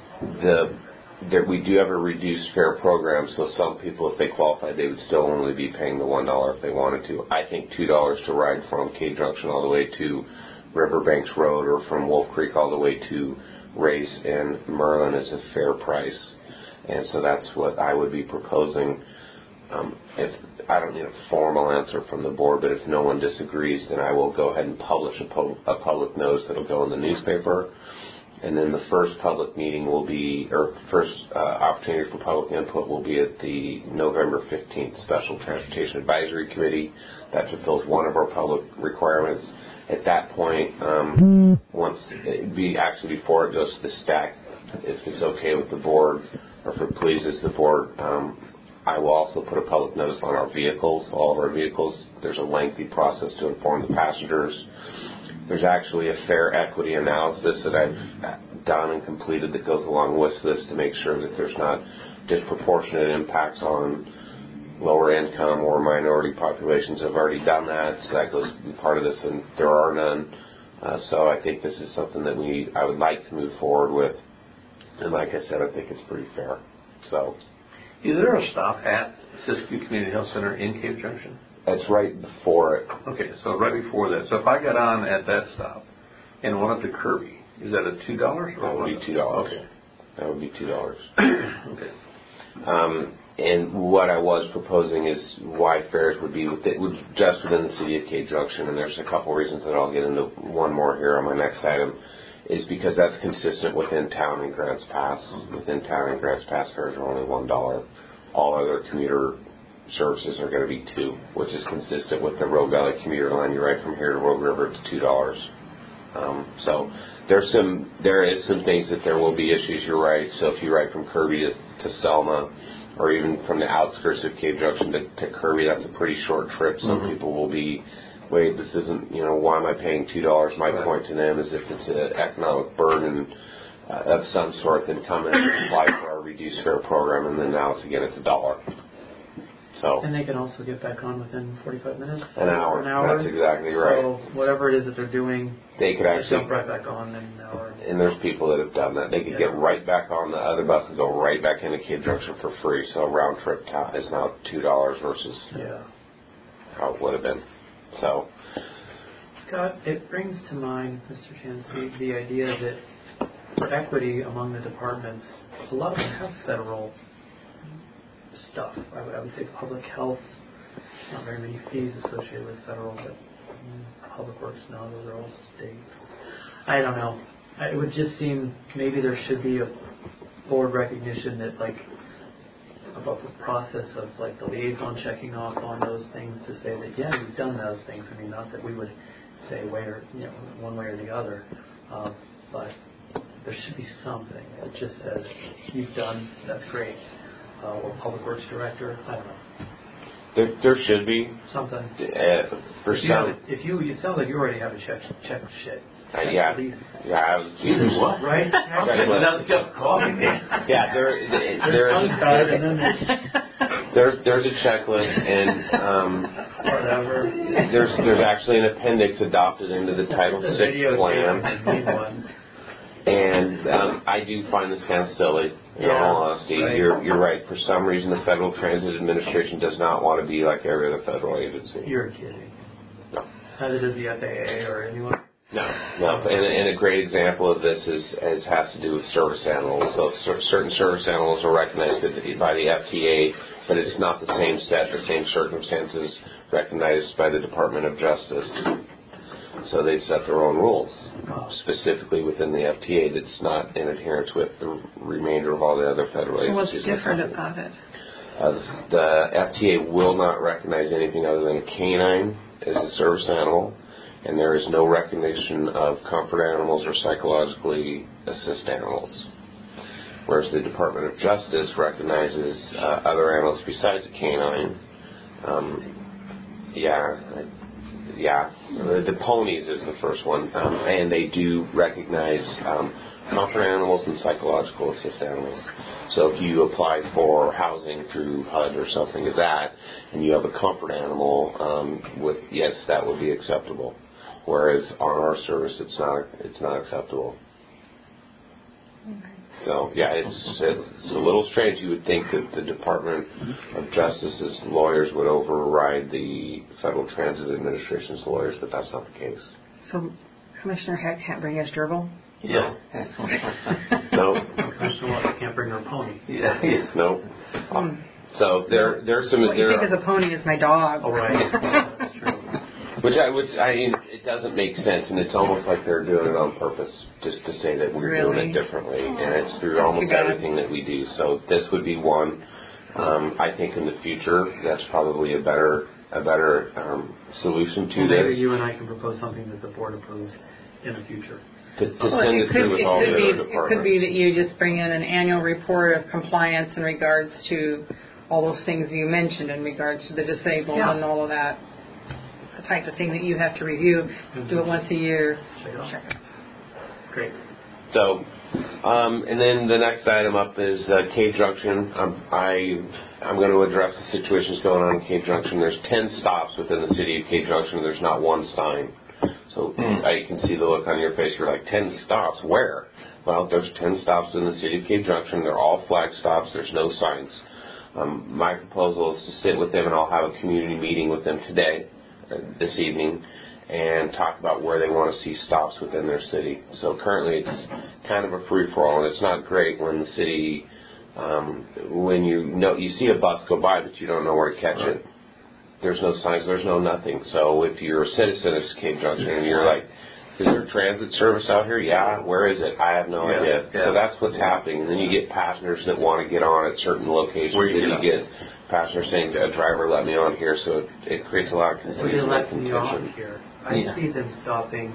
the there, we do have a reduced fare program, so some people, if they qualified, they would still only be paying the one dollar if they wanted to. I think two dollars to ride from Cave Junction all the way to Riverbanks Road or from Wolf Creek all the way to Race and Merlin is a fair price. And so that's what I would be proposing. Um, if I don't need a formal answer from the board, but if no one disagrees, then I will go ahead and publish a, pub- a public notice that will go in the newspaper. And then the first public meeting will be, or first uh, opportunity for public input will be at the November fifteenth Special Transportation Advisory Committee. That fulfills one of our public requirements. At that point, um, once it be actually before it goes to the stack, if it's okay with the board, or if it pleases the board, um, I will also put a public notice on our vehicles, all of our vehicles. There's a lengthy process to inform the passengers. There's actually a fare equity analysis that I've done and completed that goes along with this to make sure that there's not disproportionate impacts on lower income or minority populations. I've already done that, so that goes to be part of this, and there are none. Uh, so I think this is something that we I would like to move forward with. And like I said, I think it's pretty fair. So, is there a stop at Siskiyou Community Health Center in Cave Junction? That's right before it. Okay, so right before that. So if I got on at that stop and went up to Kirby, is that a two dollars? That would be two dollars. Okay. That would be two dollars. Okay. Um, and what I was proposing is why fares would be with it, would just within the city of Cave Junction, and there's a couple reasons that I'll get into one more here on my next item, is because that's consistent within town and Grants Pass. Within town and Grants Pass fares are only one dollar. All other commuter services are going to be two, which is consistent with the Rogue Valley commuter line. You ride from here to Rogue River, it's two dollars. Um, so there's some, there is some things that there will be issues. You're right. So if you ride from Kirby to, to Selma, or even from the outskirts of Cave Junction to, to Kirby, that's a pretty short trip. Some mm-hmm. people will be, wait, this isn't, you know, why am I paying two dollars? My right. point to them is if it's an economic burden uh, of some sort, then come and apply for our reduced fare program, and then now it's again it's a dollar. So. And they can also get back on within forty-five minutes. An hour. An hour. That's exactly right. So whatever it is that they're doing, they could actually jump right back on in an hour. And there's people that have done that. They could yeah. get right back on the other bus and go right back into Cave Junction for free. So round trip count is now two dollars versus yeah. how it would have been. So. Scott, it brings to mind, Mister Chansky, the idea that for equity among the departments, a lot of them have federal stuff. I would, I would say public health, not very many fees associated with federal, but um, public works, no, those are all state. I don't know. I, it would just seem maybe there should be a board recognition that, like, about the process of, like, the liaison checking off on those things to say that, yeah, you've done those things. I mean, not that we would say way or, you know, one way or the other, um, but there should be something that just says, you've done, that's great. Uh, or public works director, I don't know. There, there should be something. Uh, for if you, some, have, if you, it sounds like you already have a check, check shit. Uh, yeah, yeah. I was, Jesus, what? Right? Yeah, there, there is a, there's there's a checklist, and um, whatever. There's there's actually an appendix adopted into the Title six plan. And um, I do find this kind of silly, in yeah, all honesty. Right. You're you're right. For some reason, the Federal Transit Administration does not want to be like every other federal agency. You're kidding. No. Neither does the F A A or anyone. No, no. And, and a great example of this is, is has to do with service animals. So certain service animals are recognized by the F T A, but it's not the same set, the same circumstances recognized by the Department of Justice. So they've set their own rules, specifically within the F T A, that's not in adherence with the remainder of all the other federal so agencies. So what's different about it? Uh, the F T A will not recognize anything other than a canine as a service animal, and there is no recognition of comfort animals or psychologically assist animals. Whereas the Department of Justice recognizes uh, other animals besides a canine. Um, yeah, I, yeah, the, the ponies is the first one, um, and they do recognize um, comfort animals and psychological assist animals. So if you apply for housing through H U D or something like that, and you have a comfort animal, um, with yes, that would be acceptable. Whereas on our service, it's not it's not acceptable. So yeah, it's it's a little strange. You would think that the Department of Justice's lawyers would override the Federal Transit Administration's lawyers, but that's not the case. So Commissioner Heck can't bring his gerbil? Yeah. No. Commissioner Walker can't bring her pony. Yeah. No. Hmm. So there there's some. What you think is a pony is my dog. Oh right. That's true. Which I would, I mean, it doesn't make sense, and it's almost like they're doing it on purpose, just to say that we're really? doing it differently, and it's through almost everything that we do. So this would be one. Um, I think in the future, that's probably a better, a better um, solution to well, this. Maybe you and I can propose something that the board approves in the future. To, to well, send it, it, could, through with it, all could the be, other departments. it could be that you just bring in an annual report of compliance in regards to all those things you mentioned in regards to the disabled yeah. and all of that. The type of thing that you have to review, mm-hmm. do it once a year. Check it out. Check it. Great. So, um, and then the next item up is uh, Cave Junction. Um, I, I'm going to address the situations going on in Cave Junction. There's ten stops within the city of Cave Junction. There's not one sign. So mm. I can see the look on your face. You're like, ten stops? Where? Well, there's ten stops in the city of Cave Junction. They're all flag stops. There's no signs. Um, my proposal is to sit with them, and I'll have a community meeting with them today, uh, this evening, and talk about where they want to see stops within their city. So currently it's kind of a free-for-all, and it's not great when the city, um, when you know you see a bus go by, but you don't know where to catch right. it. There's no signs, there's no nothing. So if you're a citizen of Cave Junction and you're like, is there a transit service out here? Yeah. Where is it? I have no yeah, idea. Yeah. So that's what's happening. And then you get passengers that want to get on at certain locations. Where you then you get passengers saying, a driver let me on here. So it, it creates a lot of confusion and contention. Here. I yeah. see them stopping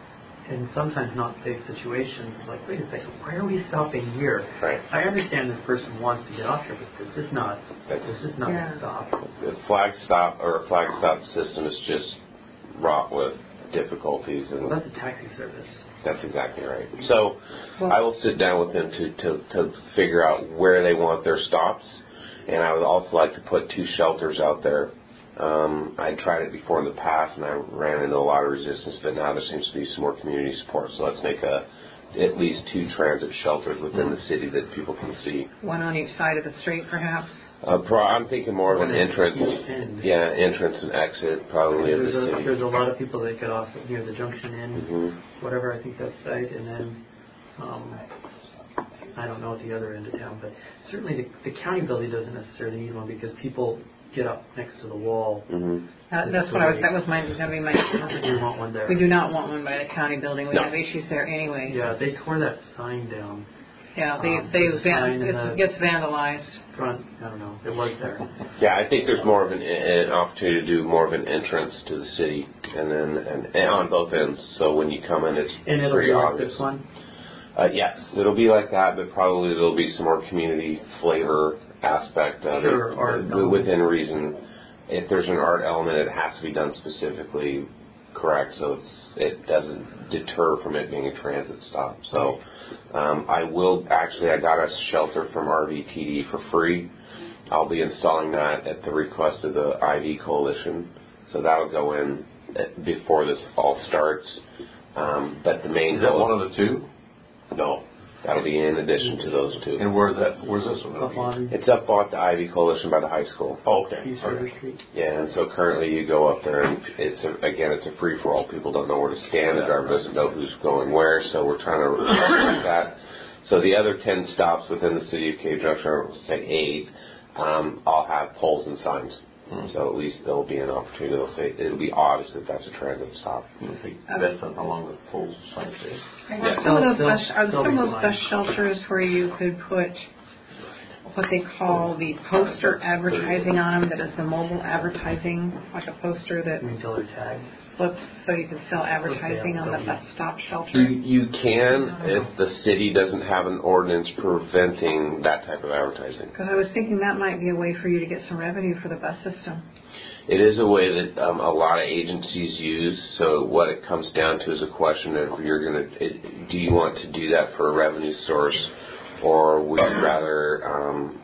in sometimes not safe situations. It's like, wait a second, why are we stopping here? Right. I understand this person wants to get off here, but this is not. That's, this is not yeah. a stop. The flag stop or a flag stop system is just wrought with difficulties, and well, that's a taxi service. That's exactly right. So well, I will sit down with them to, to, to figure out where they want their stops, and I would also like to put two shelters out there. Um, I tried it before in the past, and I ran into a lot of resistance, but now there seems to be some more community support. So let's make a at least two transit shelters within mm-hmm. the city that people can see. One on each side of the street, perhaps? Uh, pro- I'm thinking more of an entrance. Yeah, entrance and exit probably of the a, city. There's a lot of people that get off near the Junction Inn, mm-hmm. whatever, I think that's site, and then um, I don't know at the other end of town, but certainly the, the county building doesn't necessarily need one because people get up next to the wall. Mm-hmm. Uh, that's what I was. That was my. That would be my. We want one there. We do not want one by the county building. We no. have issues there anyway. Yeah, they tore that sign down. Yeah, they um, they the van, it gets vandalized. Front, I don't know. It was there. Yeah, I think there's more of an, an opportunity to do more of an entrance to the city, and then and, and on both ends. So when you come in, it's and it'll pretty be like obvious. This one. Uh, yes, it'll be like that, but probably there'll be some more community flavor aspect of sure, it art uh, within reason. If there's an art element, it has to be done specifically correct, so it's it doesn't deter from it being a transit stop. So um, I will actually I got a shelter from R V T D for free. I'll be installing that at the request of the I V Coalition, so that'll go in before this all starts. Um, but the main is that one of the two? No. That'll be in addition to those two. And where's that? Where's this one? Up on it's up at the Ivy Coalition by the high school. Oh, okay. East River Street. Yeah, and so currently you go up there, and it's a, again, it's a free for all. People don't know where to scan. The driver doesn't know who's going where. So we're trying to like that. So the other ten stops within the city of Cave Junction, or say eight, um, I'll have poles and signs. Mm-hmm. So at least there'll be an opportunity. They'll say it'll be obvious that that's a transit stop. Mm-hmm. That's along the poles signs. Are some of those bus, are some of those bus shelters where you could put what they call the poster advertising on them, that is the mobile advertising, like a poster that until they're tagged. flips so you can sell advertising on the bus stop shelter? You, you can if the city doesn't have an ordinance preventing that type of advertising. Because I was thinking that might be a way for you to get some revenue for the bus system. It is a way that um, a lot of agencies use. So what it comes down to is a question of you're going to, do you want to do that for a revenue source, or would you rather, um,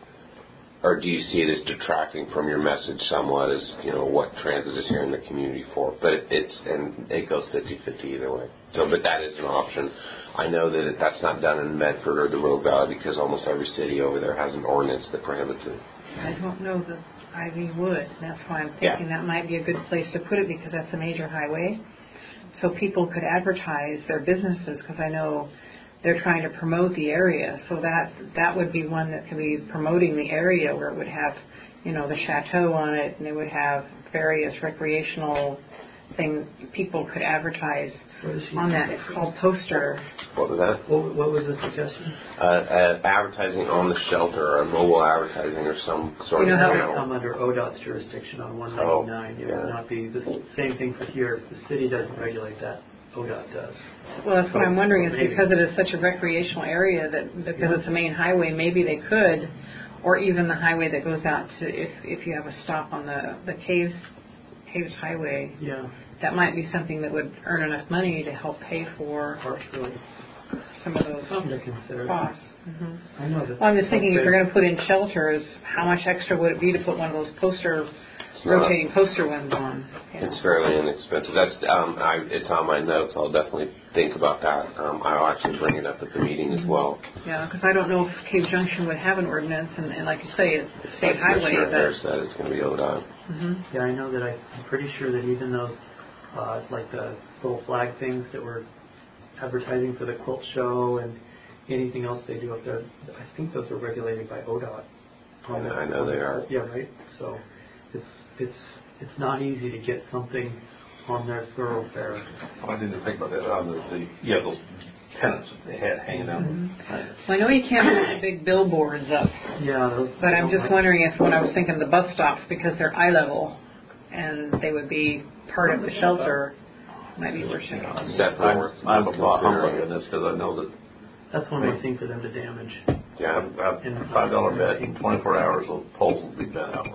or do you see it as detracting from your message somewhat as, you know, what transit is here in the community for? But it, it's, and it goes fifty-fifty either way. So, but that is an option. I know that it, that's not done in Medford or the Rogue Valley because almost every city over there has an ordinance that prohibits it. I don't know that Ivy would. That's why I'm thinking Yeah. that might be a good place to put it, because that's a major highway. So people could advertise their businesses, because I know they're trying to promote the area. So that that would be one that could be promoting the area, where it would have, you know, the chateau on it, and it would have various recreational things people could advertise on that. It's called poster. What was that? What, what was the suggestion? Uh, uh, advertising on the shelter, or mobile advertising, or some sort You know of. how It channel. would come under O D O T's jurisdiction on one ninety-nine. Oh, It yeah. would not be the same thing for here. The city doesn't regulate that. O D O T does. Well, that's what I'm wondering, is Maybe. because it is such a recreational area, that because it's a main highway, maybe they could, or even the highway that goes out to, if if you have a stop on the, the Caves, Caves Highway, Yeah, that might be something that would earn enough money to help pay for partially. some of those Something to consider. costs. hmm I know that. Well, I'm just thinking, if you're going to put in shelters, how much extra would it be to put one of those poster, It's not- rotating poster ones on? You know? It's fairly inexpensive. That's um, I, it's on my notes. I'll definitely think about that. Um, I'll actually bring it up at the meeting as well. Yeah, because I don't know if Cave Junction would have an ordinance, and, and like you say, it's a state Like highway. Commissioner But Harris said, it's going to be O D O T. hmm Yeah, I know that I, I'm pretty sure that even those, uh, like the little flag things that were advertising for the quilt show and anything else they do up there, I think those are regulated by O D O T. I know- I know they are. Yeah, right. So it's it's it's not easy to get something on their thoroughfare. Oh, I didn't think about that. On the, the yeah, those pennants that they had hanging out. Well, I know you can't put the big billboards up, Yeah, those. but I'm just wondering if, when I was thinking the bus stops, because they're eye level and they would be part of the shelter, might be worth checking out. It's definitely I'm, worth I'm a lot humble considering. in this because I know that That's one more thing for them to damage. Yeah. a five dollar bet in twenty-four hours, those poles will be bent out.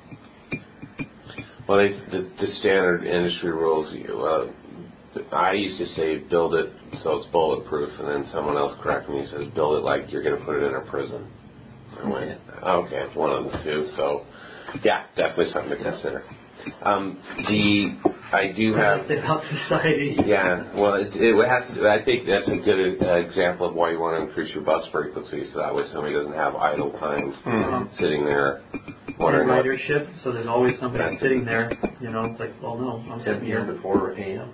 Well, they, the, the standard industry rules, you, uh, I used to say build it so it's bulletproof, and then someone else corrected me and says build it like you're going to put it in a prison. I went, okay, it's one of the two. So, yeah, definitely something to consider. Um, the I do have. About society. Yeah, well, it, it has to. Do, I think that's a good uh, example of why you want to increase your bus frequency, so that way somebody doesn't have idle time Mm-hmm. sitting there And wondering what. ridership, so there's always somebody That's- sitting there. You know, it's like, well, no, I'm ten sitting p.m. here. to four a.m.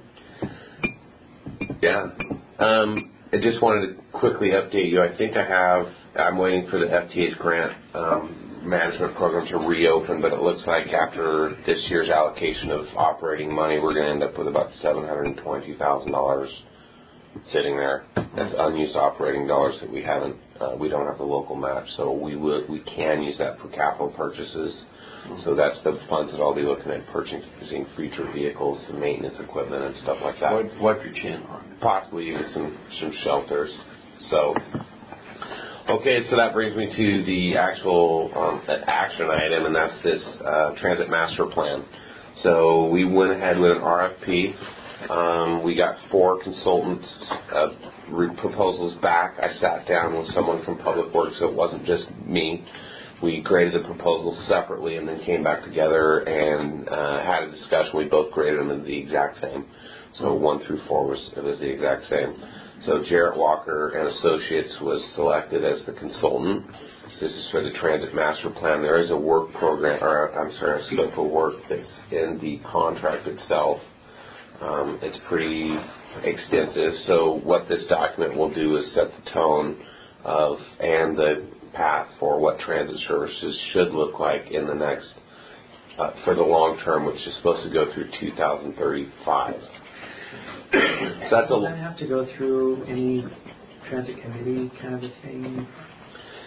Yeah. Um, I just wanted to quickly update you. I think I have. I'm waiting for the F T A's grant um, management program to reopen, but it looks like after this year's allocation of operating money, we're going to end up with about seven hundred twenty thousand dollars sitting there. That's unused operating dollars that we haven't. Uh, we don't have the local match, so we would we can use that for capital purchases. So that's the funds that I'll be looking at purchasing future vehicles, some maintenance equipment, and stuff like that. Wipe, wipe your chin on it. Possibly even some some shelters. So, okay, so that brings me to the actual um, action item, and that's this uh, transit master plan. So we went ahead with an R F P. Um, we got four consultants uh, re- proposals back. I sat down with someone from Public Works, so it wasn't just me. We graded the proposals separately and then came back together and uh, had a discussion. We both graded them the exact same. So one through four was it was the exact same. So Jarrett Walker and Associates was selected as the consultant. So this is for the Transit Master Plan. There is a work program, or I'm sorry, a scope of work that's in the contract itself. Um, it's pretty extensive. So what this document will do is set the tone of and the path for what transit services should look like in the next, uh, for the long term, which is supposed to go through two thousand thirty-five. So that's Does that a, have to go through any transit committee kind of a thing?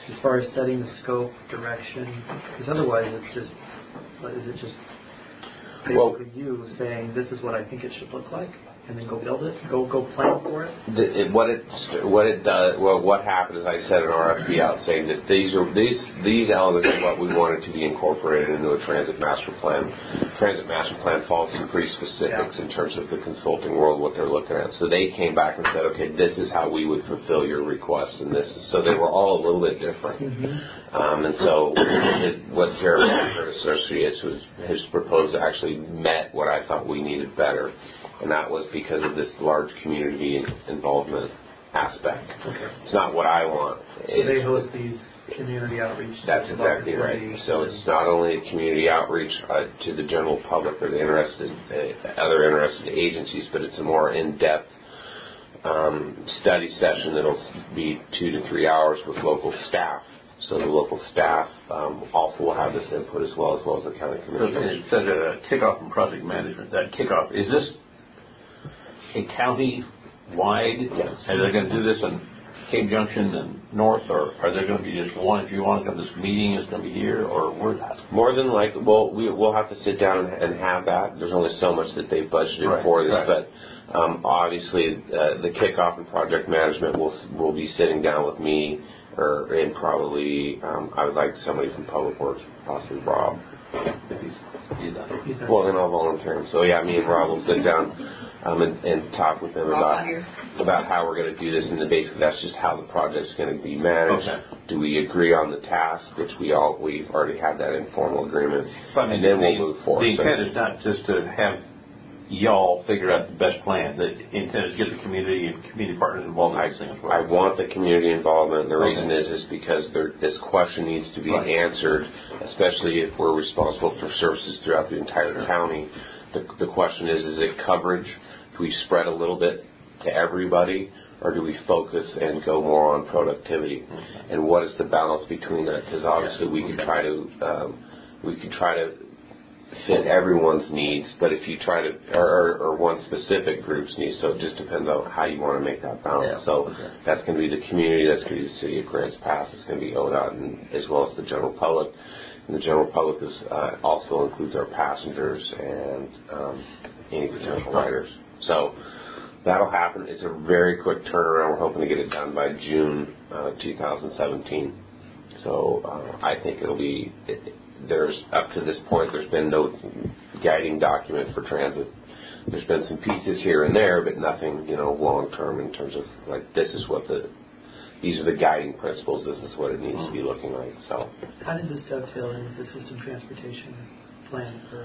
as far as setting the scope, direction, because otherwise it's just, what is it just basically well, you saying this is what I think it should look like, and then go build it, go go plan for it. The, it what it what it does, well, what happened is I sent an R F P out saying that these are these these elements are what we wanted to be incorporated into a transit master plan. Transit master plan falls some pretty specifics yeah. in terms of the consulting world, what they're looking at. So they came back and said, okay, this is how we would fulfill your request, and this is, so they were all a little bit different. Mm-hmm. Um, and so it, what Jeremy and Associates was, has proposed actually met what I thought we needed better. And that was because of this large community involvement aspect. Okay. It's not what I want. So it's, they host these community outreach. That's exactly right. So it's not only a community outreach uh, to the general public or the interested, uh, other interested agencies, but it's a more in-depth um, study session that'll be two to three hours with local staff. So the local staff um, also will have this input as well, as well as the county commission. So it said uh, kickoff and project management. That kickoff, is this a county-wide? Yes. Are they going to do this in Cave Junction and North, or are there going to be just one? If you want to come to this meeting, it's going to be here, or where's that? More than likely, well, we, we'll have to sit down and have that. There's only so much that they've budgeted right, for this, right. but um, obviously uh, the kickoff and project management will will be sitting down with me, or and probably um, I would like somebody from Public Works, possibly Rob. If he's, he's done. He's done. Well, then I'll volunteer him. So yeah, me and Rob will sit down um, and, and talk with them about about how we're going to do this, and then basically that's just how the project's going to be managed. Okay. Do we agree on the task, which we all we've already had that informal agreement, so, I mean, and then the, we'll move forward. The intent so, is not just to have y'all figure out the best plan. The intent is to get the community and community partners involved in this thing as well. I want the community involvement. The okay. reason is is because there, this question needs to be right. answered, especially if we're responsible for services throughout the entire sure. county. The, the question is, is it coverage? Do we spread a little bit to everybody, or do we focus and go more on productivity? Okay. And what is the balance between that? Because obviously yeah. we could try to um, we could try to fit everyone's needs, but if you try to, or, or one specific group's needs, so it just depends on how you want to make that balance. Yeah. So okay. that's going to be the community, that's going to be the city of Grants Pass, it's going to be O D O T, and as well as the general public. And the general public is, uh, also includes our passengers and um, any potential riders. So that'll happen. It's a very quick turnaround. We're hoping to get it done by June uh, two thousand seventeen. So uh, I think it'll be. It, There's up to this point, there's been no guiding document for transit. There's been some pieces here and there, but nothing, you know, long term in terms of like this is what the these are the guiding principles. This is what it needs to be looking like. So, how does this dovetail in with the system transportation plan for,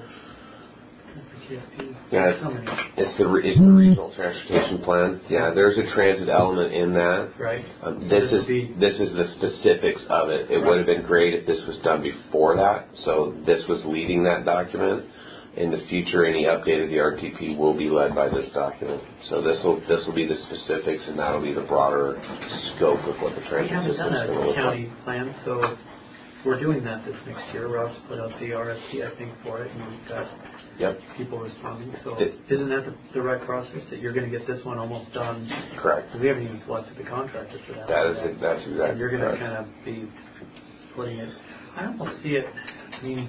for T S P? Yeah, it's, it's the it's the regional transportation plan. Yeah, there's a transit element in that. Right. Um, so this, this is be, this is the specifics of it. It right. would have been great if this was done before that. So this was leading that document. In the future, any update of the R T P will be led by this document. So this will this will be the specifics, and that'll be the broader scope of what the transit system is going to look like. We haven't done a county plan, so we're doing that this next year. Rob's put out the R F P, I think, for it, and we've got yep. people responding. So it, isn't that the, the right process, that you're going to get this one almost done? Correct. We haven't even selected the contractor for that. That is that's exactly. And you're going to correct. kind of be putting it. I almost see it. I mean,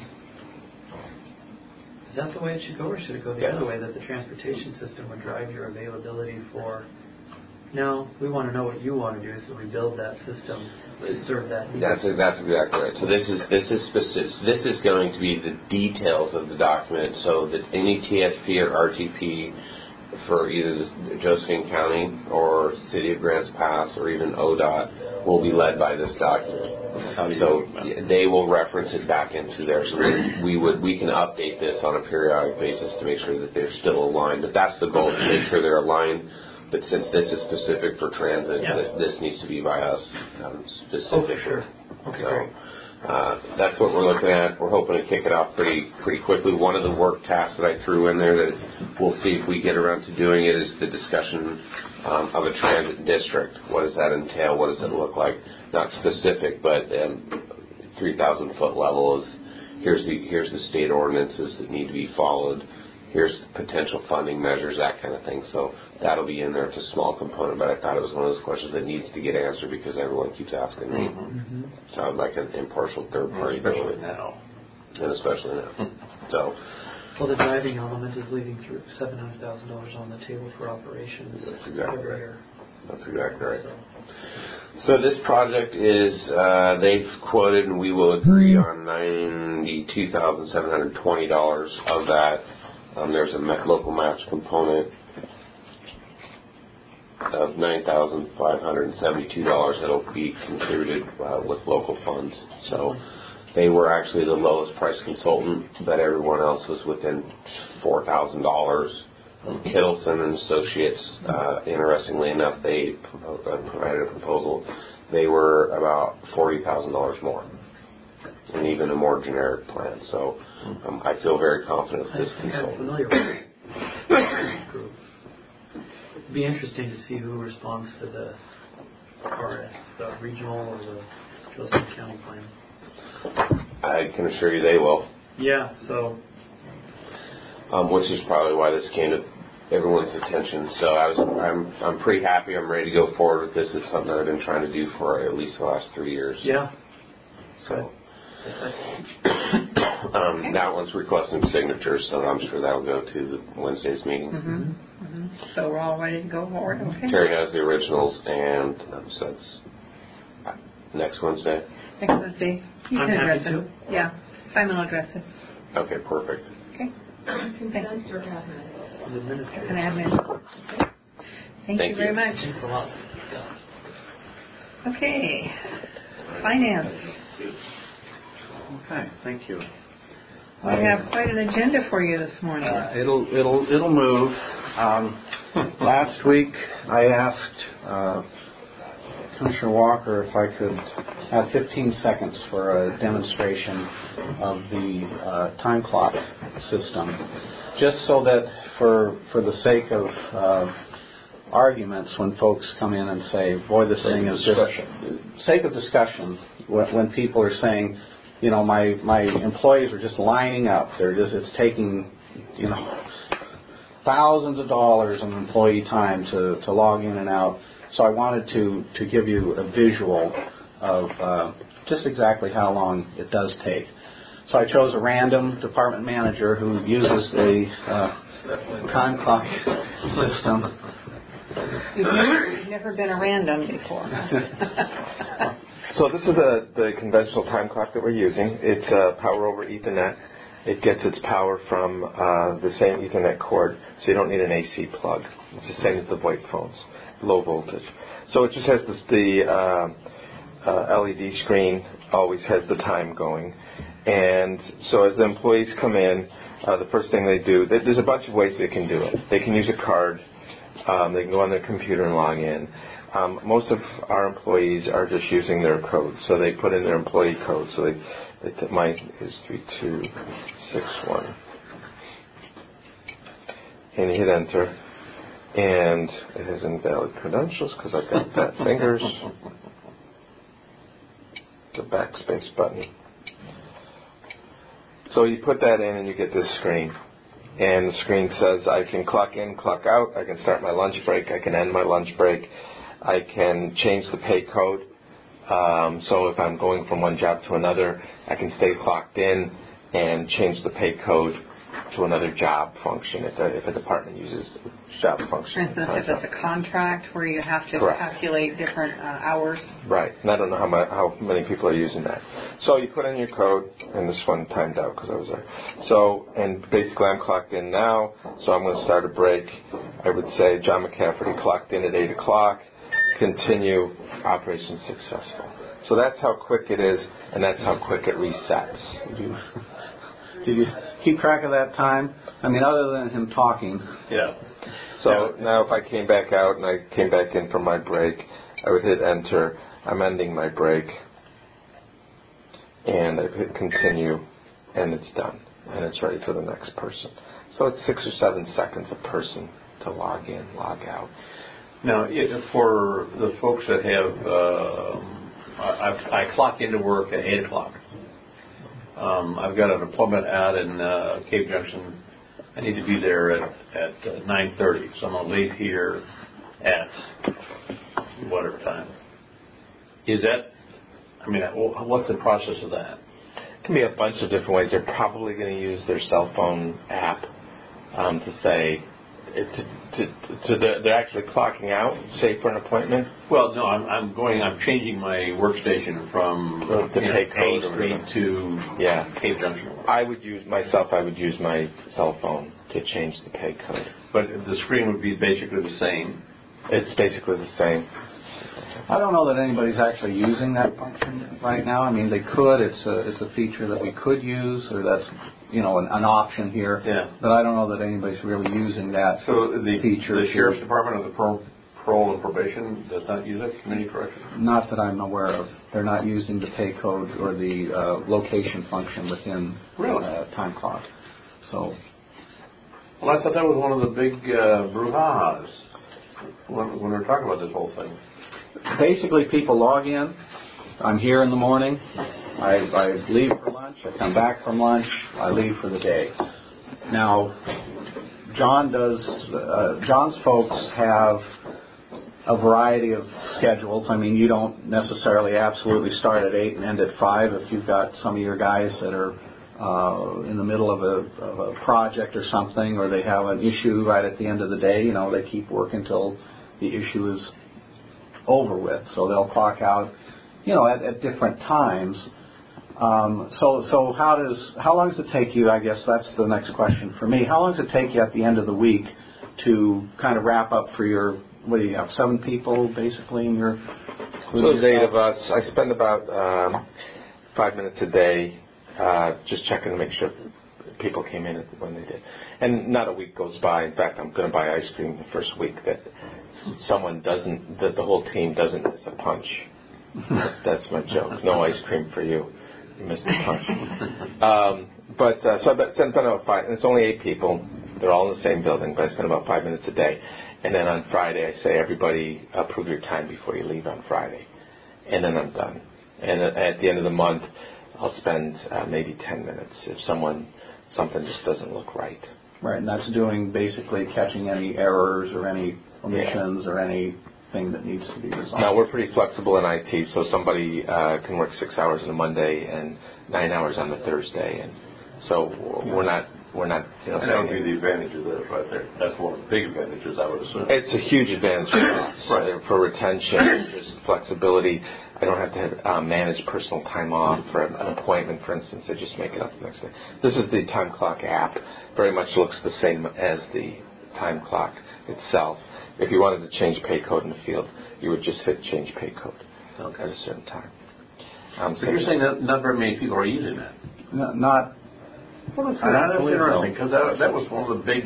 is that the way it should go, or should it go the yes. other way, that the transportation system would drive your availability for? No, we want to know what you want to do, so we build that system to serve that need. That's that's exactly right. So this is this is specific. This is going to be the details of the document, so that any T S P or R T P for either the Josephine County or City of Grants Pass or even O D O T will be led by this document. So they will reference it back into there. So we would we can update this on a periodic basis to make sure that they're still aligned. But that's the goal, to make sure they're aligned. But since this is specific for transit, yeah. this needs to be by us um, specifically. Oh, for sure. Okay, so great. Uh, that's what we're looking at. We're hoping to kick it off pretty pretty quickly. One of the work tasks that I threw in there that we'll see if we get around to doing it is the discussion um, of a transit district. What does that entail? What does it look like? Not specific, but um, three thousand foot level is here's the here's the state ordinances that need to be followed. here's potential funding measures, that kind of thing. So that'll be in there. It's a small component, but I thought it was one of those questions that needs to get answered because everyone keeps asking me. Mm-hmm. Sounds like an impartial third party. Especially now. And especially now. So. Well, the driving element is leaving through seven hundred thousand dollars on the table for operations. That's exactly every right. year. That's exactly right. So. So this project is, uh, they've quoted, and we will agree on ninety-two thousand seven hundred twenty dollars of that. Um, there's a ma- local match component of nine thousand five hundred seventy-two dollars that will be contributed uh, with local funds. So they were actually the lowest price consultant, but everyone else was within four thousand dollars. Kittleson and Associates, uh, interestingly enough, they pro- uh, provided a proposal. They were about forty thousand dollars more, and even a more generic plan. So um, I feel very confident with this I think consultant. I'm familiar with the group. It'd be interesting to see who responds to the R F, the regional or the Josephine County plan. I can assure you they will. Yeah, so. Um, which is probably why this came to everyone's attention. So I was, I'm, I'm pretty happy. I'm ready to go forward with this. It's something that I've been trying to do for at least the last three years. Yeah. So um, that one's requesting signatures, so I'm sure that'll go to the Wednesday's meeting. Mm-hmm. Mm-hmm. So we're all ready to go forward. Okay. Terry has the originals, and um, so it's next Wednesday. Next Wednesday. You I'm can happy address it. Yeah. Simon will address it. Okay, perfect. Okay. Consent or cabinet? The administrator. An admin. Okay. Thank, Thank you very you. much. Thanks a lot. Okay. Finance. Okay, thank you. We have quite an agenda for you this morning. Uh, it'll it'll it'll move. Um, last week I asked uh, Commissioner Walker if I could have fifteen seconds for a demonstration of the uh, time clock system, just so that for for the sake of uh, arguments, when folks come in and say, "Boy, this thing is just," sake of discussion, when, when people are saying, you know, my my employees are just lining up. They're just it's taking, you know, thousands of dollars of employee time to, to log in and out. So I wanted to, to give you a visual of uh, just exactly how long it does take. So I chose a random department manager who uses a uh, time clock system. You've never, never been a random before. So this is the, the conventional time clock that we're using. It's uh, power over Ethernet. It gets its power from uh, the same Ethernet cord, so you don't need an A C plug. It's the same as the VoIP phones, low voltage. So it just has this, the uh, uh, L E D screen always has the time going. And so as the employees come in, uh, the first thing they do, there's a bunch of ways they can do it. They can use a card. Um, they can go on their computer and log in. Um, most of our employees are just using their code, so they put in their employee code. So they, they th- mine is three two six one, and you hit enter, and it has invalid credentials because I've got fat fingers. The backspace button. So you put that in, and you get this screen. And the screen says I can clock in, clock out, I can start my lunch break, I can end my lunch break, I can change the pay code. Um, so if I'm going from one job to another, I can stay clocked in and change the pay code to another job function if a, if a department uses job function. For instance, if it's a contract where you have to Correct. calculate different uh, hours. Right, and I don't know how, my, how many people are using that. So you put in your code, and this one timed out because I was there. So, and basically I'm clocked in now, so I'm going to start a break. I would say John McCafferty clocked in at eight o'clock, continue, operation successful. So that's how quick it is, and that's how quick it resets. Did you, did you keep track of that time? I mean, other than him talking. Yeah. So now if I came back out and I came back in from my break, I would hit enter. I'm ending my break. And I hit continue, and it's done. And it's ready for the next person. So it's six or seven seconds a person to log in, log out. Now, it, for the folks that have, uh, I, I clock into work at eight o'clock. Um, I've got an appointment out in uh, Cave Junction I need to be there at at uh, nine thirty, so I'm gonna leave here at whatever time. Is that? I mean, what's the process of that? It can be a bunch of different ways. They're probably going to use their cell phone app um, to say it, to, to, to the, they're actually clocking out, say for an appointment. Well, no, I'm I'm going. I'm changing my workstation from the you know, pay Pay code Street to yeah. Cave Junction. I would use myself. I would use my cell phone to change the pay code. But the screen would be basically the same. It's basically the same. I don't know that anybody's actually using that function right now. I mean, they could. It's a it's a feature that we could use, or that's you know an, an option here. Yeah. But I don't know that anybody's really using that so the, feature. The sheriff's department or the pro, parole and probation does not use it. Community corrections. Not that I'm aware of. They're not using the pay code or the uh, location function within really? uh, time clock. So. Well, I thought that was one of the big uh, brouhahas when, when we were talking about this whole thing. Basically, people log in. I'm here in the morning. I, I leave for lunch. I come back from lunch. I leave for the day. Now, John does. Uh, John's folks have a variety of schedules. I mean, you don't necessarily absolutely start at eight and end at five. If you've got some of your guys that are uh, in the middle of a, of a project or something, or they have an issue right at the end of the day, you know, they keep working till the issue is over with, so they'll clock out, you know, at, at different times. Um, so, so how does how long does it take you? I guess that's the next question for me. How long does it take you at the end of the week to kind of wrap up for your? What do you have? Seven people basically in your. So there's eight of us. I spend about um, five minutes a day uh, just checking to make sure people came in when they did, and not a week goes by. In fact, I'm going to buy ice cream the first week that someone doesn't, that the whole team doesn't miss a punch. That's my joke. No ice cream for you. You missed a punch. Um, but uh, so I spend about five, and it's only eight people. They're all in the same building, but I spend about five minutes a day. And then on Friday, I say, everybody approve your time before you leave on Friday. And then I'm done. And at the end of the month, I'll spend uh, maybe ten minutes if someone, something just doesn't look right. Right, and that's doing basically catching any errors or any omissions yeah. or anything that needs to be resolved. Now, we're pretty flexible in I T, so somebody uh, can work six hours on a Monday and nine hours on the Thursday. And so yeah. we're not, we're not, you know, and that would be the advantage of this right there. That's one of the big advantages, I would assume. It's a huge advantage for us. Right. For retention, just flexibility. I don't have to have, uh, manage personal time off for an appointment, for instance. I just make it up the next day. This is the time clock app. Very much looks the same as the time clock itself. If you wanted to change pay code in the field, you would just hit change pay code okay. at a certain time. Um, so you're saying that not very many people are using that? No, not. Well, that's, that's interesting because that, that was one of the big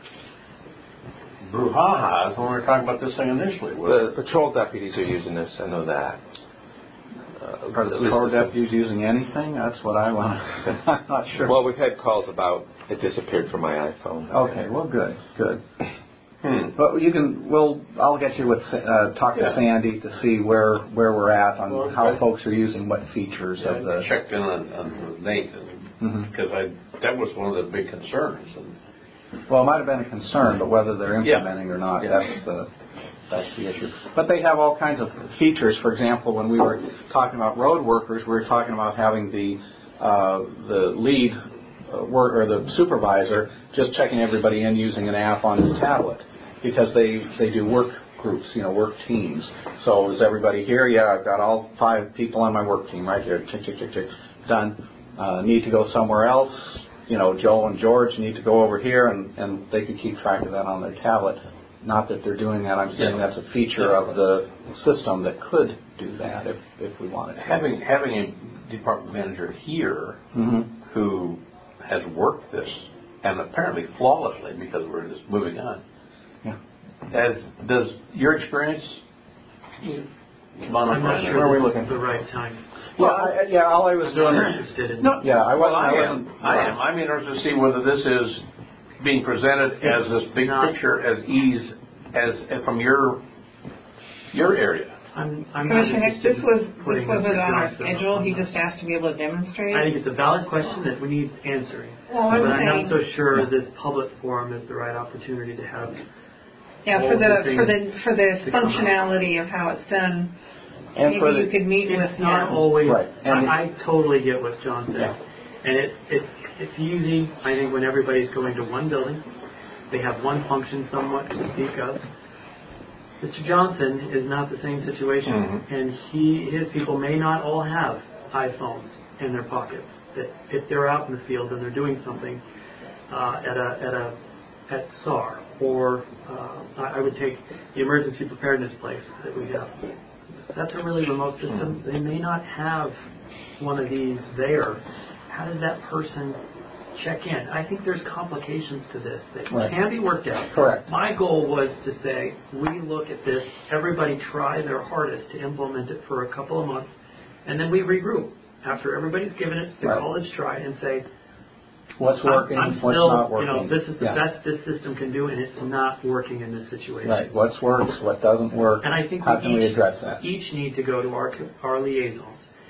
brouhahas when we were talking about this thing initially. The patrol deputies are using this. I know that. Uh, are the patrol deputies using anything? That's what I want to. I'm not sure. Well, we've had calls about it disappeared from my iPhone. Okay. Well, good. Good. Hmm. But you can. Well, I'll get you with uh, talk yeah. to Sandy to see where where we're at on well, how I, folks are using what features yeah, of the. I checked in on, on Nate because mm-hmm. I that was one of the big concerns. And well, it might have been a concern, but whether they're implementing yeah. or not, yeah. that's the that's the issue. But they have all kinds of features. For example, when we were talking about road workers, we were talking about having the uh, the lead uh, work or the supervisor just checking everybody in using an app on his tablet. Because they, they do work groups, you know, work teams. So is everybody here? Yeah, I've got all five people on my work team right here. Tick, tick, tick, tick. Done. Uh, need to go somewhere else. You know, Joe and George need to go over here, and, and they could keep track of that on their tablet. Not that they're doing that. I'm saying yeah. that's a feature of the system that could do that if, if we wanted to. Having, having a department manager here mm-hmm. who has worked this, and apparently flawlessly because we're just moving on, yeah. As does your experience? Come on, I'm not sure where are we this looking? is the right time. Well, I, yeah, all I was doing. I'm interested in. No, yeah, I wasn't. Well, I, I am. wasn't, I am. I'm interested to see whether this is being presented as this big not, picture as ease as, as from your your area. I'm, I'm Commissioner Hicks, this was this putting wasn't Mister on our Johnson schedule. on He that. just asked to be able to demonstrate. I think it's a valid question that we need answering. Well, I'm but I'm saying, not so sure this public forum is the right opportunity to have. yeah, all for the the for the things for the to come out. functionality of how it's done. And maybe for the, you could meet with It's not him. always. Right. And I, I totally get what John said, Yeah. and it, it it's easy. I think when everybody's going to one building, they have one function somewhat to speak of. Mister Johnson is not the same situation, Mm-hmm. and he his people may not all have iPhones in their pockets. That if they're out in the field and they're doing something uh, at a at a at S A R, or uh, I I would take the emergency preparedness place that we have. That's a really remote system. They may not have one of these there. How does that person check in? I think there's complications to this that Right. can be worked out. Correct. My goal was to say, we look at this, everybody try their hardest to implement it for a couple of months, and then we regroup. After everybody's given it the Right. college try and say, what's working, I'm, I'm what's still, not working. you know, this is the Yeah. best this system can do, and it's not working in this situation. Right. What works, what doesn't work. And I think how we can each, we address that? each need to go to our our liaisons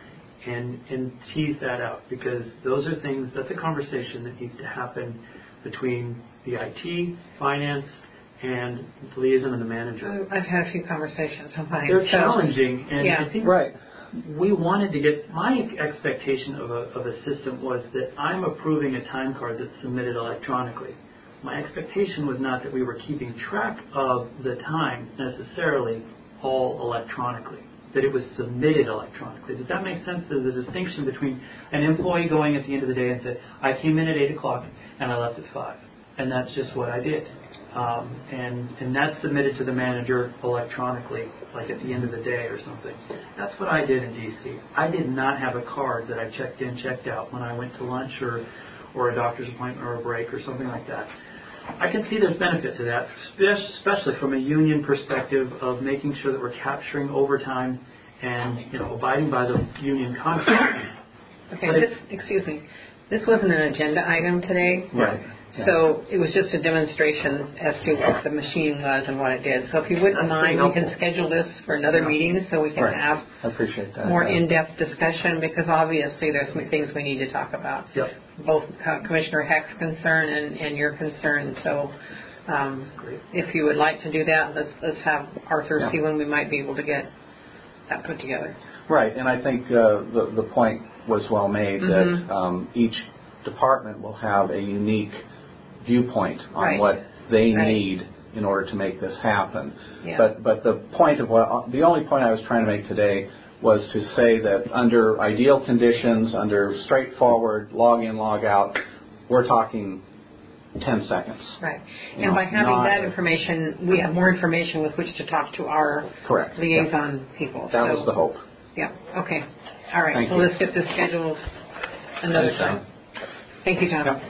and and tease that out, because those are things, that's a conversation that needs to happen between the I T, finance, and the liaison and the manager. I've had a few conversations on mine. They're so- challenging, and Yeah. I think Right. we wanted to get, my expectation of a, of a system was that I'm approving a time card that's submitted electronically. My expectation was not that we were keeping track of the time necessarily all electronically, that it was submitted electronically. Does that make sense? There's a distinction between an employee going at the end of the day and said, I came in at eight o'clock and I left at five. And that's just what I did. Um, and, and that's submitted to the manager electronically, like at the end of the day or something. That's what I did in D C. I did not have a card that I checked in, checked out when I went to lunch or, or a doctor's appointment or a break or something like that. I can see there's benefit to that, especially from a union perspective of making sure that we're capturing overtime and, you know, abiding by the union contract. Okay, But this, excuse me. This wasn't an agenda item today. Right. So it was just a demonstration as to what the machine was and what it did. So if you wouldn't That's mind, pretty we can helpful. schedule this for another meeting so we can Right. have I appreciate that. more Yeah. in-depth discussion, because obviously there's some things we need to talk about. Yep. Both uh, Commissioner Heck's concern and, and your concern. So um, Great. if you would like to do that, let's let's have Arthur Yeah. see when we might be able to get that put together. Right, and I think uh, the the point was well made Mhm. that um, each department will have a unique viewpoint on Right. what they Right. need in order to make this happen. Yeah. But but the point of what the only point I was trying to make today was to say that under ideal conditions, under straightforward log in, log out, we're talking ten seconds. Right. You And know, by having not- that information, we have more information with which to talk to our Correct. liaison people. That so, was the hope. Yeah. Okay. All right. Thank so you. let's get this scheduled another Thanks, Tom. time. Thank you, Tom. Yep.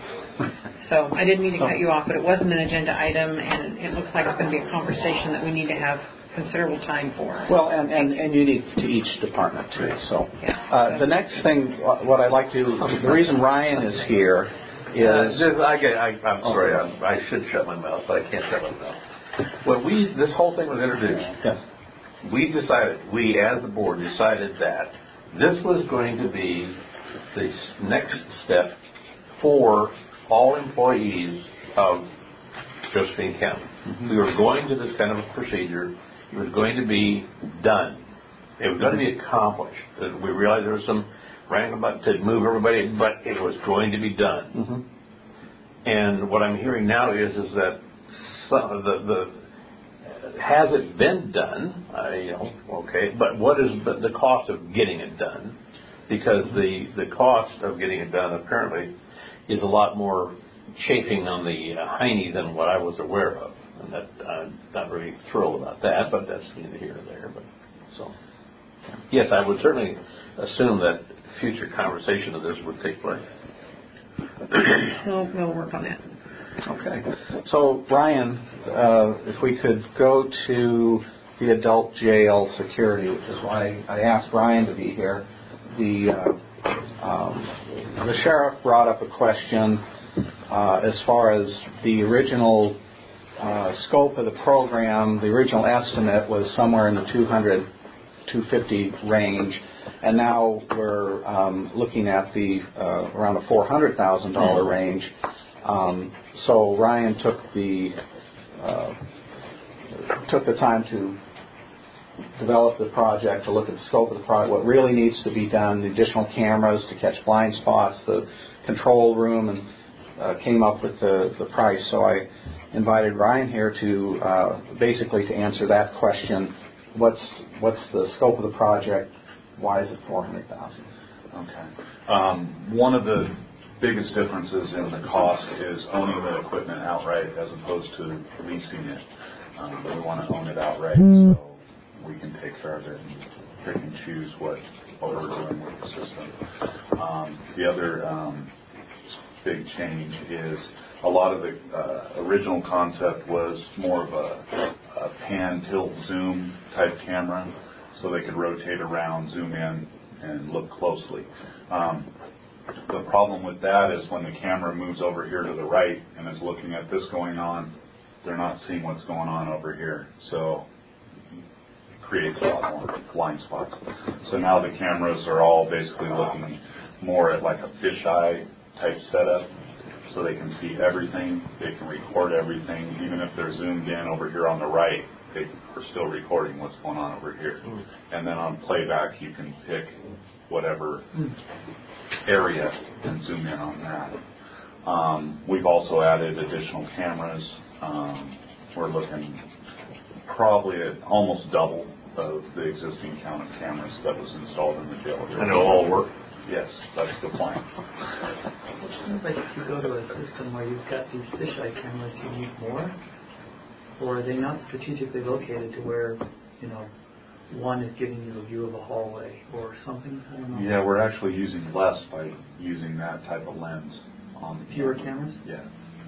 So I didn't mean to cut you off, but it wasn't an agenda item, and it looks like it's going to be a conversation that we need to have considerable time for. Well, and, and, and unique to each department too. So Yeah. uh, the next thing, wh- what I'd like to, the reason Ryan is here Uh, is this, I, get- I, I'm sorry, I'm, I should shut my mouth, but I can't shut my mouth. When we, this whole thing was introduced, yes, we decided, we as the board decided that this was going to be the s- next step for all employees of Josephine County. We were going to this kind of a procedure. It was going to be done. It was going to be accomplished. Uh, We realized there was some wrangling about to move everybody, but it was going to be done. mm-hmm. And what I'm hearing now is is that some, the the has it been done? Uh, you know, okay, but what is the, the cost of getting it done? Because the the cost of getting it done apparently is a lot more chafing on the uh, hiney than what I was aware of, and that I'm not really thrilled about that. But that's neither here nor there. But so, yes, I would certainly assume that future conversation of this would take place. We'll, we'll work on that. Okay. So Ryan, uh, if we could go to the adult jail security, which is why I asked Ryan to be here. The uh, um, the sheriff brought up a question uh, as far as the original uh, scope of the program. The original estimate was somewhere in the two hundred two fifty range, and now we're um, looking at the uh, around a four hundred thousand dollars range. Um, so Ryan took the uh, took the time to develop the project, to look at the scope of the project, what really needs to be done, the additional cameras to catch blind spots, the control room, and uh, came up with the, the price. So I invited Ryan here to uh, basically to answer that question. What's what's the scope of the project? Why is it four hundred thousand dollars? Okay. Um, one of the biggest differences in the cost is owning the equipment outright as opposed to leasing it. Um, we want to own it outright, so we can take care of it and pick and choose what, what we're doing with the system. Um, the other um, big change is a lot of the uh, original concept was more of a, a pan, tilt, zoom type camera, so they could rotate around, zoom in, and look closely. Um, the problem with that is when the camera moves over here to the right and is looking at this going on, they're not seeing what's going on over here. So creates a lot more blind spots. So now the cameras are all basically looking more at like a fisheye type setup, so they can see everything, they can record everything, even if they're zoomed in over here on the right, they are still recording what's going on over here. Mm. And then on playback you can pick whatever mm. area and zoom in on that. Um, we've also added additional cameras. Um, we're looking probably at almost double of the existing count of cameras that was installed in the jail. And it'll all work? Yes, that's the plan. Which seems like if you go to a system where you've got these fisheye cameras, you need more? Or are they not strategically located to where, you know, one is giving you a view of a hallway or something? I don't know. Yeah, we're actually using less by using that type of lens on the fewer camera. cameras? Yeah.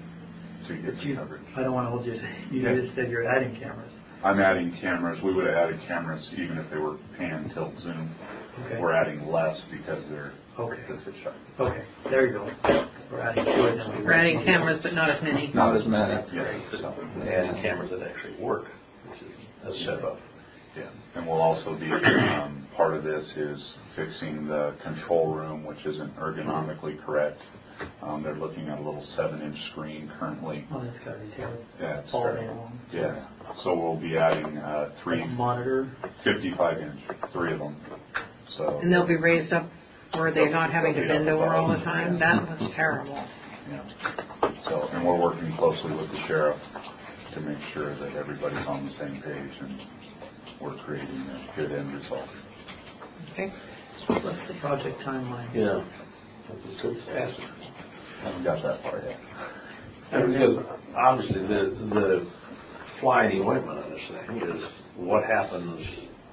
To get the you, coverage. I don't want to hold you. You yeah. just said you're adding cameras. I'm adding cameras. We would have added cameras even if they were pan, tilt, zoom. Okay. We're adding less because they're okay. the fisheye. Okay, there you go. We're adding fewer than we We're adding cameras, but not as many. Not as many. Yeah. So adding cameras that actually work, which is a step up. Yeah, and we'll also be, um, part of this is fixing the control room, which isn't ergonomically correct. Um, they're looking at a little seven-inch screen currently. Oh, that's got to be terrible. Yeah, it's all terrible. day long. Yeah, so we'll be adding uh, three like monitor, fifty-five inch, three of them. So and they'll be raised up where they're not having to bend over all the time. That was terrible. Yeah. So, and we're working closely with the sheriff to make sure that everybody's on the same page and we're creating a good end result. Okay. So what's the project timeline? Yeah. That's a good ask. I haven't got that far yet. And because obviously the the fly in the ointment on this thing is what happens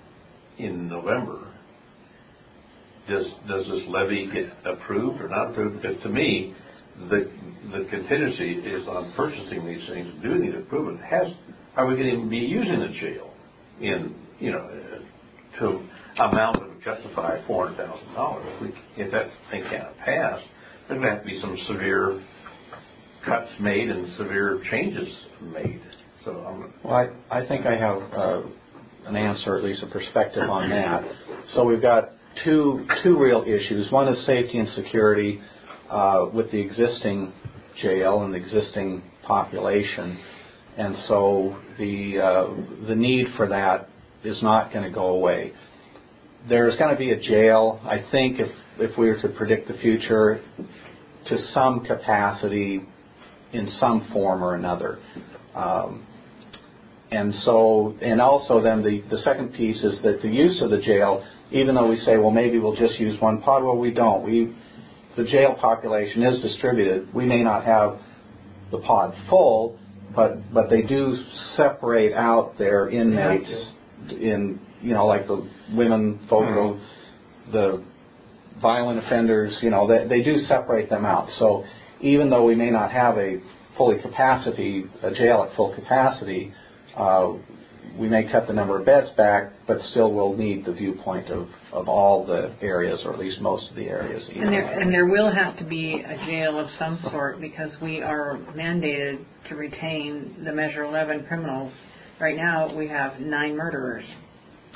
in November. Does does this levy get approved or not approved? Because to me, the the contingency is on purchasing these things, doing these improvements. Has are we going to be using the jail in you know to amount that would justify four hundred thousand dollars? If, if that thing cannot pass, there's going to have to be some severe cuts made and severe changes made. So, I'm, well, I, I think I have uh, an answer, at least a perspective on that. So we've got two two real issues. One is safety and security uh, with the existing jail and the existing population, and so the uh, the need for that is not going to go away. There's going to be a jail, I think, if if we were to predict the future, to some capacity in some form or another. Um, and so, and also then the, the second piece is that the use of the jail, even though we say, well, maybe we'll just use one pod, well, we don't. We, the jail population is distributed. We may not have the pod full, but but they do separate out their inmates in, you know, like the women, folk, the violent offenders, you know, they, they do separate them out. So even though we may not have a fully capacity, a jail at full capacity, uh, we may cut the number of beds back, but still we'll need the viewpoint of, of all the areas, or at least most of the areas. And there, and there will have to be a jail of some sort because we are mandated to retain the Measure eleven criminals. Right now we have nine murderers.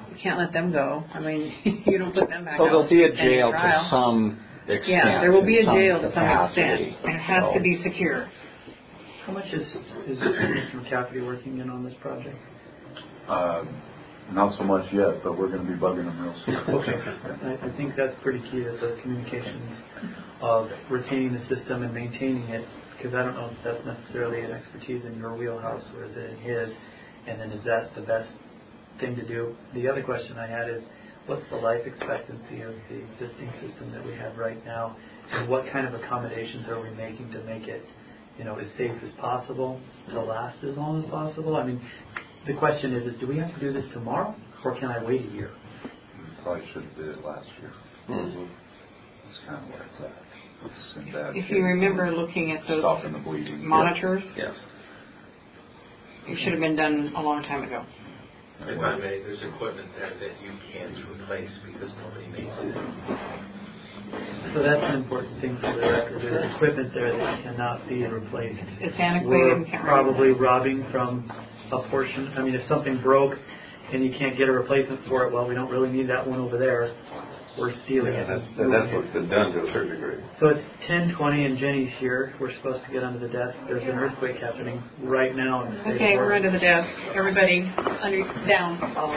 You can't let them go. I mean, you don't put them back So out. there'll be a pending jail trial. to some extent. Yeah, there will be a some jail to some capacity. extent. And it has So- to be secure. How much is, is Mister McCafferty working in on this project? Uh, Not so much yet, but we're going to be bugging them real soon. Okay. I, I think that's pretty key, that those communications of retaining the system and maintaining it, because I don't know if that's necessarily an expertise in your wheelhouse or is it in his, and then is that the best thing to do? The other question I had is, what's the life expectancy of the existing system that we have right now, and what kind of accommodations are we making to make it, you know, as safe as possible, to last as long as possible? I mean, the question is, is do we have to do this tomorrow, or can I wait a year? Probably should have did it last year. Mm-hmm. That's kind of where it's at. It's in bad If shape. you remember looking at those Stopping the bleeding. monitors, Yeah. it should have been done a long time ago. If I may, there's equipment there that you can't replace because nobody makes it. So that's an important thing for the record. There's equipment there that cannot be replaced. It's antiquated We're and can't probably robbing from a portion. I mean, if something broke and you can't get a replacement for it, well, we don't really need that one over there. We're stealing Yeah, it. that's, that's what's been done to a certain degree. So it's ten twenty and Jenny's here. We're supposed to get under the desk. There's an earthquake happening right now in the state Okay, of we're Oregon. under the desk. Everybody, under down.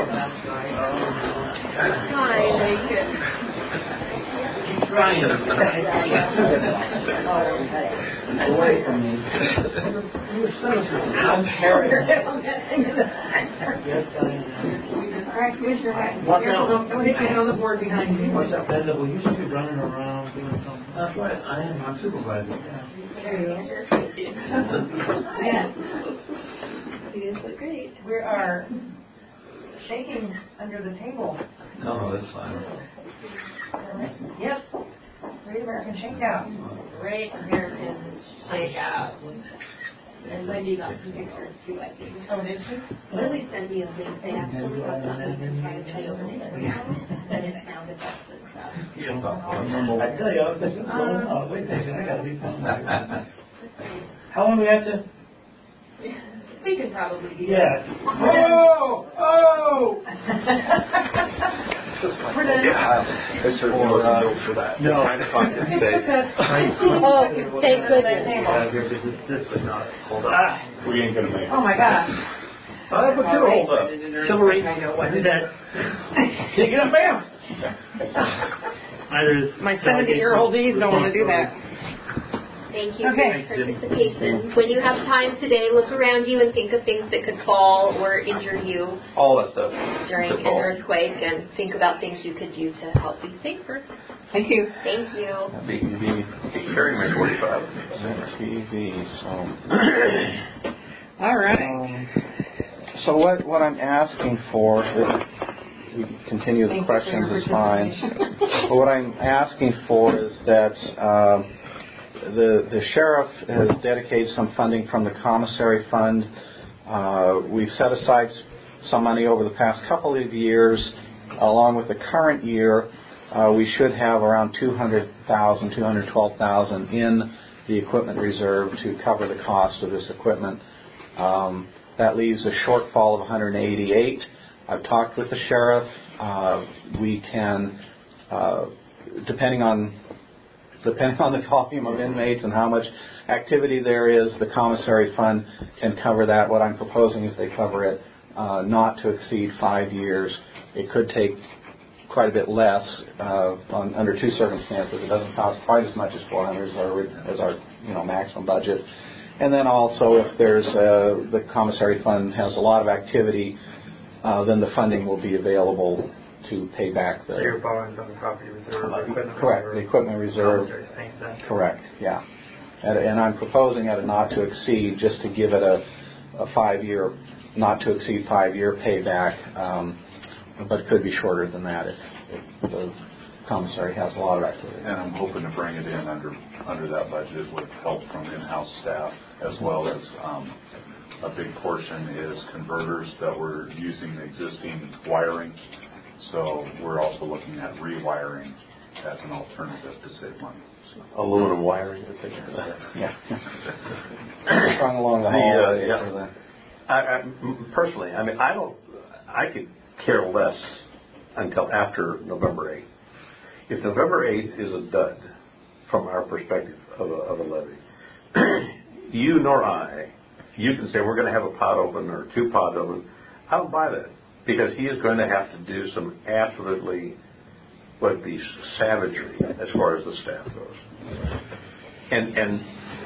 Ryan. Away from me. I'm Harry. All right, Commissioner Hines. What now? Don't hit me on the board behind you. What's up, Brenda? Well, you should be running around doing something. That's right. I am. I'm supervisor. You guys look great. We are shaking under the table. No, that's fine. Yep. Great American Shakeout. Great American Shakeout. And Wendy got some pictures too, I think. Oh, did she? Lily sent me a link. They actually got something to try to tell you over there. And it sounded best and stuff. I tell you, I was thinking, oh, wait a second, I gotta be something. How long do we have to? We could probably be. Yeah. Oh! Oh! We're done. Yeah. They certainly wasn't built for that. No. Trying to find it safe. Oh, thank goodness. Yeah, here, because this, this would not hold up. Ah, we ain't going to make it. Oh my gosh. Oh, that's what you hold up. Chivalry. That. Take it up, bam. Either is My seventy-year-old knees don't want to do that. Thank you Okay. for your participation. When you have time today, look around you and think of things that could fall or injure you All that stuff. during an Football. earthquake, and think about things you could do to help be safer. Thank you. Thank you. B T V. Carrying my forty-five. T V. So. All right. Um, so what what I'm asking for, if we continue the Thank you for questions your is fine. participation. But what I'm asking for is that um, the the sheriff has dedicated some funding from the commissary fund. Uh, we've set aside some money over the past couple of years, along with the current year. Uh, we should have around two hundred thousand dollars, two hundred twelve thousand dollars in the equipment reserve to cover the cost of this equipment. Um, that leaves a shortfall of one hundred eighty-eight. I've talked with the sheriff. Uh, we can, uh, depending on depending on the volume of inmates and how much activity there is, the commissary fund can cover that. What I'm proposing is they cover it uh, not to exceed five years. It could take quite a bit less uh, on, under two circumstances. It doesn't cost quite as much as four hundred as our, as our you know maximum budget. And then also, if there's uh, the commissary fund has a lot of activity, uh, then the funding will be available to pay back the. So you're borrowing from the property reserve. Uh, equipment correct, reserve, the equipment reserve. commissary's paying that. Correct, yeah. And, and I'm proposing at a not to exceed, just to give it a, a five-year, not to exceed five-year payback, um, but it could be shorter than that if, if the commissary has a lot of activity. And I'm hoping to bring it in under under that budget with help from in-house staff, as well as um, a big portion is converters that we're using the existing wiring. So we're also looking at rewiring as an alternative to save money. So. Aluminum wiring, I think. Yeah. Strung along the The, uh, hallway. yeah. for the- I, I, personally, I mean, I don't, I could care less until after November eighth. If November eighth is a dud from our perspective of a, of a levy, you nor I, you can say we're going to have a pot open or two pods open. I don't buy that, because he is going to have to do some absolutely, what would be savagery as far as the staff goes. And and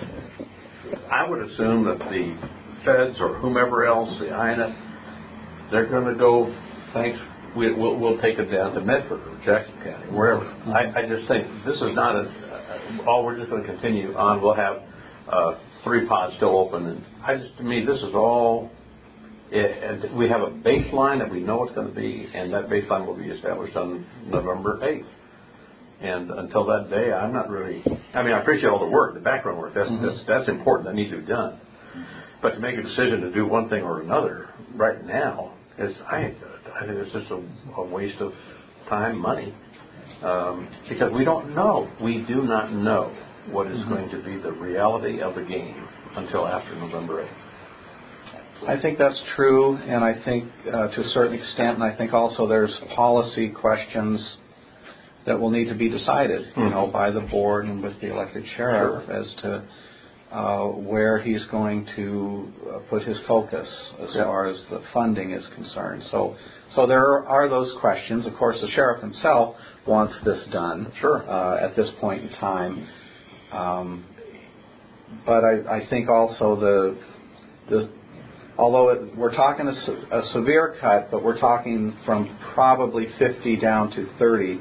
I would assume that the feds or whomever else, the I N F, they're going to go, thanks, we, we'll, we'll take it down to Medford or Jackson County, wherever. Mm-hmm. I, I just think this is not a, uh, all we're just going to continue on. We'll have uh, three pods still open. And I just, to me, this is all, it, and we have a baseline that we know it's going to be, and that baseline will be established on November eighth. And until that day, I'm not really, I mean, I appreciate all the work, the background work. That's, mm-hmm. that's, that's important. That needs to be done. But to make a decision to do one thing or another right now is, I, I think it's just a, a waste of time, money, um, because we don't know. We do not know what is mm-hmm. going to be the reality of the game until after November eighth. I think that's true, and I think uh, to a certain extent, and I think also there's policy questions that will need to be decided, mm-hmm. you know, by the board and with the elected sheriff sure. as to uh, where he's going to uh, put his focus as yeah. far as the funding is concerned. So, so there are, are those questions. Of course, the sheriff himself wants this done sure. uh, at this point in time. Um, but I, I think also the the although it, we're talking a, a severe cut, but we're talking from probably fifty down to thirty.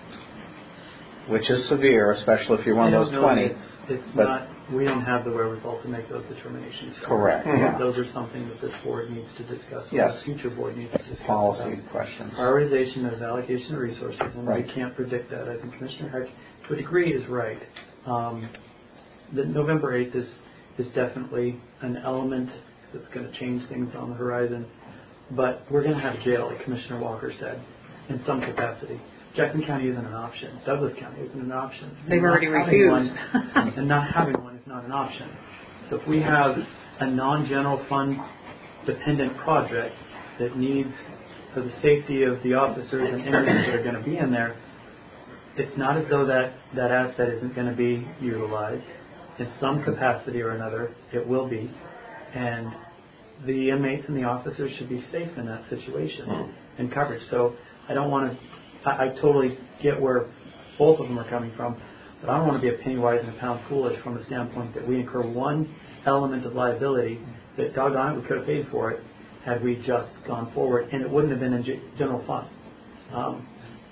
Which is severe, especially if you're one of those twenty. It's, it's not. We don't have the wherewithal to make those determinations. Correct. Mm-hmm. Yeah. Those are something that this board needs to discuss. Yes. The future board needs to discuss. Policy questions. Prioritization of allocation of resources, and right. we can't predict that. I think Commissioner Heck, to a degree, is right. Um, the November eighth is is definitely an element that's going to change things on the horizon. But we're going to have jail, like Commissioner Walker said, in some capacity. Jackson County isn't an option. Douglas County isn't an option. They've already refused. One, and not having one is not an option. So if we have a non-general fund dependent project that needs, for the safety of the officers and inmates that are going to be in there, it's not as though that, that asset isn't going to be utilized. In some capacity or another, it will be. And the inmates and the officers should be safe in that situation mm. and coverage. So I don't want to I, I totally get where both of them are coming from, but I don't want to be a penny wise and a pound foolish from the standpoint that we incur one element of liability that, doggone it, we could have paid for it had we just gone forward, and it wouldn't have been in g- general fund. Um,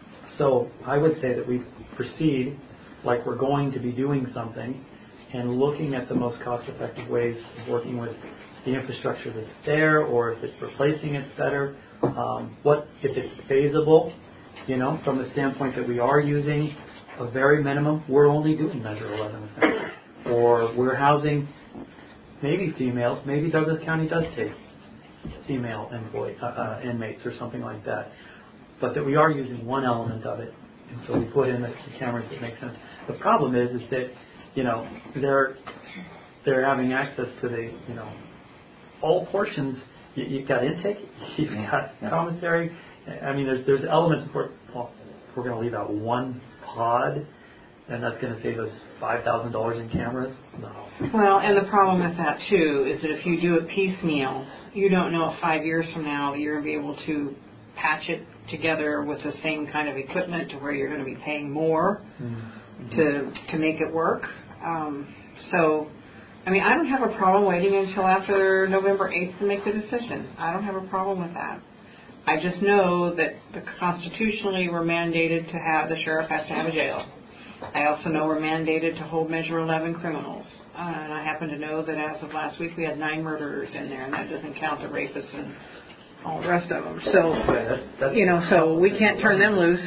so I would say that we proceed like we're going to be doing something and looking at the most cost-effective ways of working with the infrastructure that's there, or if it's replacing it's better. Um, what if it's feasible? You know, from the standpoint that we are using a very minimum, we're only doing Measure eleven offenses. Or we're housing maybe females, maybe Douglas County does take female employee, uh, uh, inmates or something like that. But that we are using one element of it, and so we put in the, the cameras that make sense. The problem is, is that, you know, they're, they're having access to the, you know, all portions. You, you've got intake, you've got yeah. commissary. I mean, there's there's elements for, well, if we're going to leave out one pod, and that's going to save us five thousand dollars in cameras. No. Well, and the problem with that, too, is that if you do it piecemeal, you don't know if five years from now you're going to be able to patch it together with the same kind of equipment to where you're going to be paying more mm-hmm. to to make it work. Um, so, I mean, I don't have a problem waiting until after November eighth to make the decision. I don't have a problem with that. I just know that the constitutionally we're mandated to have, the sheriff has to have a jail. I also know we're mandated to hold Measure eleven criminals. Uh, and I happen to know that as of last week we had nine murderers in there, and that doesn't count the rapists and all the rest of them. So, yeah, that's, that's you know, so we can't turn them loose.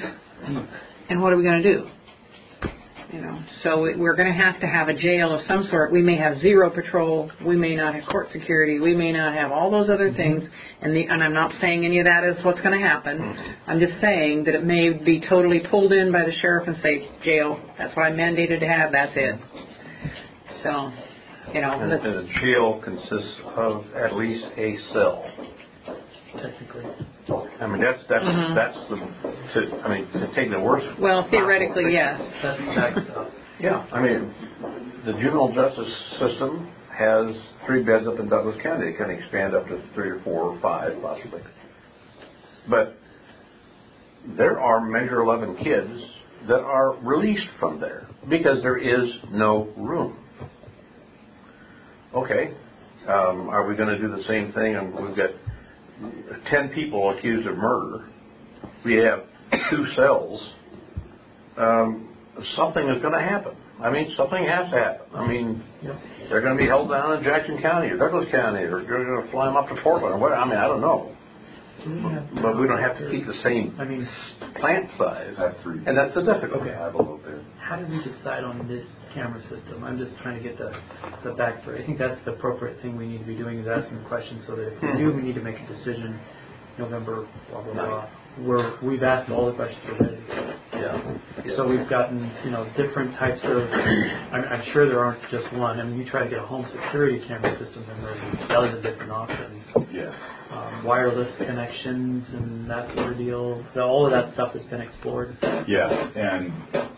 And what are we going to do? You know, so we're going to have to have a jail of some sort. We may have zero patrol. We may not have court security. We may not have all those other things. And, the, and I'm not saying any of that is what's going to happen. I'm just saying that it may be totally pulled in by the sheriff and say, jail, that's what I'm mandated to have, that's it. So, you know. And, and a jail consists of at least a cell. Technically. I mean, that's, that's, Mhm. that's the, to, I mean, to take the worst. Well, theoretically, yes. That's exact stuff. Yeah, I mean, the juvenile justice system has three beds up in Douglas County. It can expand up to three or four or five, possibly. But there are Measure eleven kids that are released from there because there is no room. Okay, um, are we going to do the same thing? And we've got ten people accused of murder. We have two cells. Um, something is going to happen. I mean, something has to happen. I mean, yep. They're going to be held down in Jackson County or Douglas County, or they're going to fly them up to Portland or what? I mean, I don't know. But, but we don't have to keep the same I mean, plant size. And that's the difficulty. Okay. I have a little bit. How did we decide on this camera system? I'm just trying to get the, the backstory. I think that's the appropriate thing we need to be doing is asking the questions so that if we mm-hmm. do, we need to make a decision November, blah, blah, blah. We're, we've asked all the questions already. Yeah. yeah. So we've gotten, you know, different types of, I'm, I'm sure there aren't just one. I mean, you try to get a home security camera system and there's dozens of different options. Yeah. Um, wireless connections and that sort of deal. So all of that stuff has been explored. Yeah, and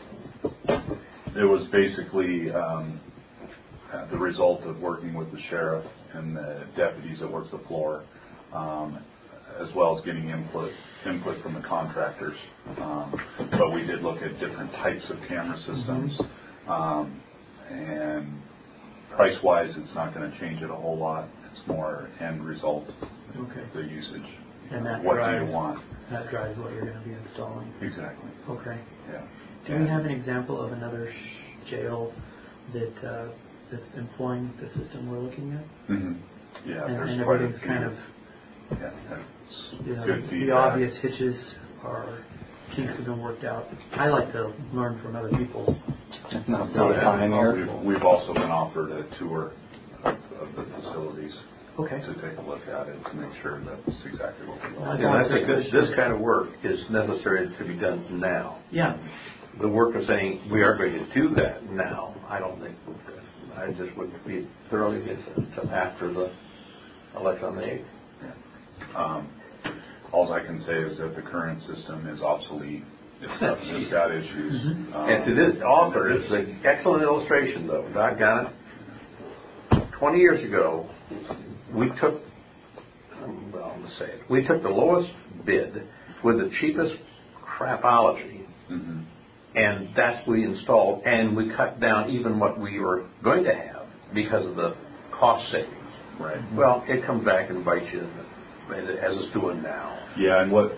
it was basically um, the result of working with the sheriff and the deputies that worked the floor, um, as well as getting input input from the contractors. Um, but we did look at different types of camera systems, mm-hmm. um, and price-wise, it's not going to change it a whole lot. It's more end result, okay. the usage. And that what drives, do you want? That drives what you're going to be installing. Exactly. Okay. Yeah. Do we have an example of another sh- jail that uh, that's employing the system we're looking at? Mm-hmm. Yeah. And, there's and quite everything's a few. kind of Yeah, that's you know, good the, feedback. the obvious hitches are kinks have been worked out. I like to learn from other people's. Not so pioneer. We've, we've also been offered a tour of, of the facilities. Okay. To take a look at it to make sure that's exactly what we want. And I think this, this kind of work is necessary to be done now. Yeah. The work of saying we are going to do that now, I don't think, I just would be thoroughly against it until after the election on the eighth. Yeah. Um, all I can say is that the current system is obsolete. It's got, it's got issues. Mm-hmm. Um, and to this author, it's an excellent illustration, though. Doggone it. Twenty years ago, we took, well, I'm going to say it, we took the lowest bid with the cheapest crapology, mm-hmm. and that's what we installed, and we cut down even what we were going to have because of the cost savings. Right. Well, it comes back and bites you, as it's doing now. Yeah, and what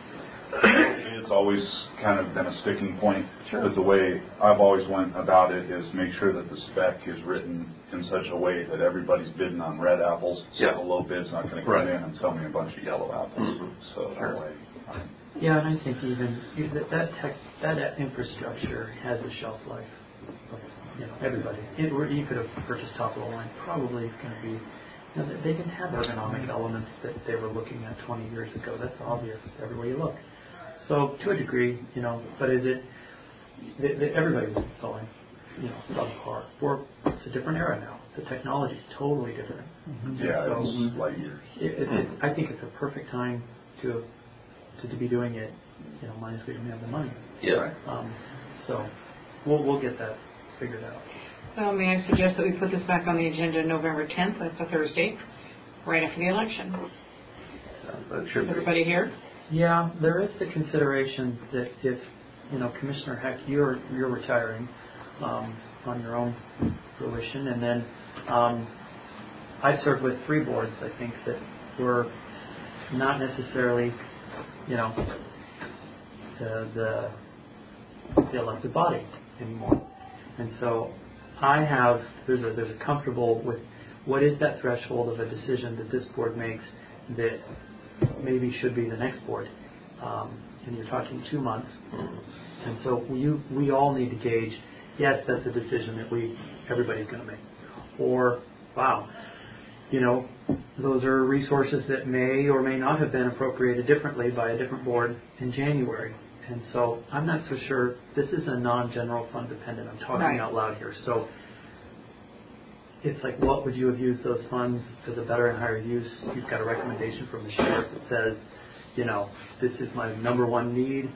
it's always kind of been a sticking point. Sure. But the way I've always went about it is make sure that the spec is written in such a way that everybody's bidding on red apples, so yeah. the low bid's not going to come right. in and sell me a bunch of yellow apples. Mm-hmm. So sure. that way. I'm yeah, and I think even that that, tech, that infrastructure has a shelf life. Of, you know, everybody. It, you could have purchased top of the line. Probably it's going to be. You know, they can have ergonomic elements that they were looking at twenty years ago. That's obvious everywhere you look. So to a degree, you know, but is it? The, the, everybody's installing, you know, subpar. Or it's a different era now. The technology is totally different. Mm-hmm. Yeah, so it's light years. It, it, it, I think it's a perfect time to, to to be doing it. You know, minus we don't have the money. Yeah. Um, so we'll we'll get that figured out. So may I suggest that we put this back on the agenda November tenth? That's a Thursday, right after the election. That should Everybody be. here? Yeah, there is the consideration that if, you know, Commissioner Heck, you're you're retiring um, on your own fruition, and then um, I've served with three boards, I think, that were not necessarily, you know, the the, the elected body anymore, and so I have there's a there's a comfortable with what is that threshold of a decision that this board makes that maybe should be the next board, um, and you're talking two months, and so we we all need to gauge. Yes, that's a decision that we everybody's going to make, or wow, you know, those are resources that may or may not have been appropriated differently by a different board in January, and so I'm not so sure. This is a non-general fund dependent. I'm talking right. out loud here, so. It's like, what would you have used those funds as a better and higher use? You've got a recommendation from the sheriff that says, you know, this is my number one need.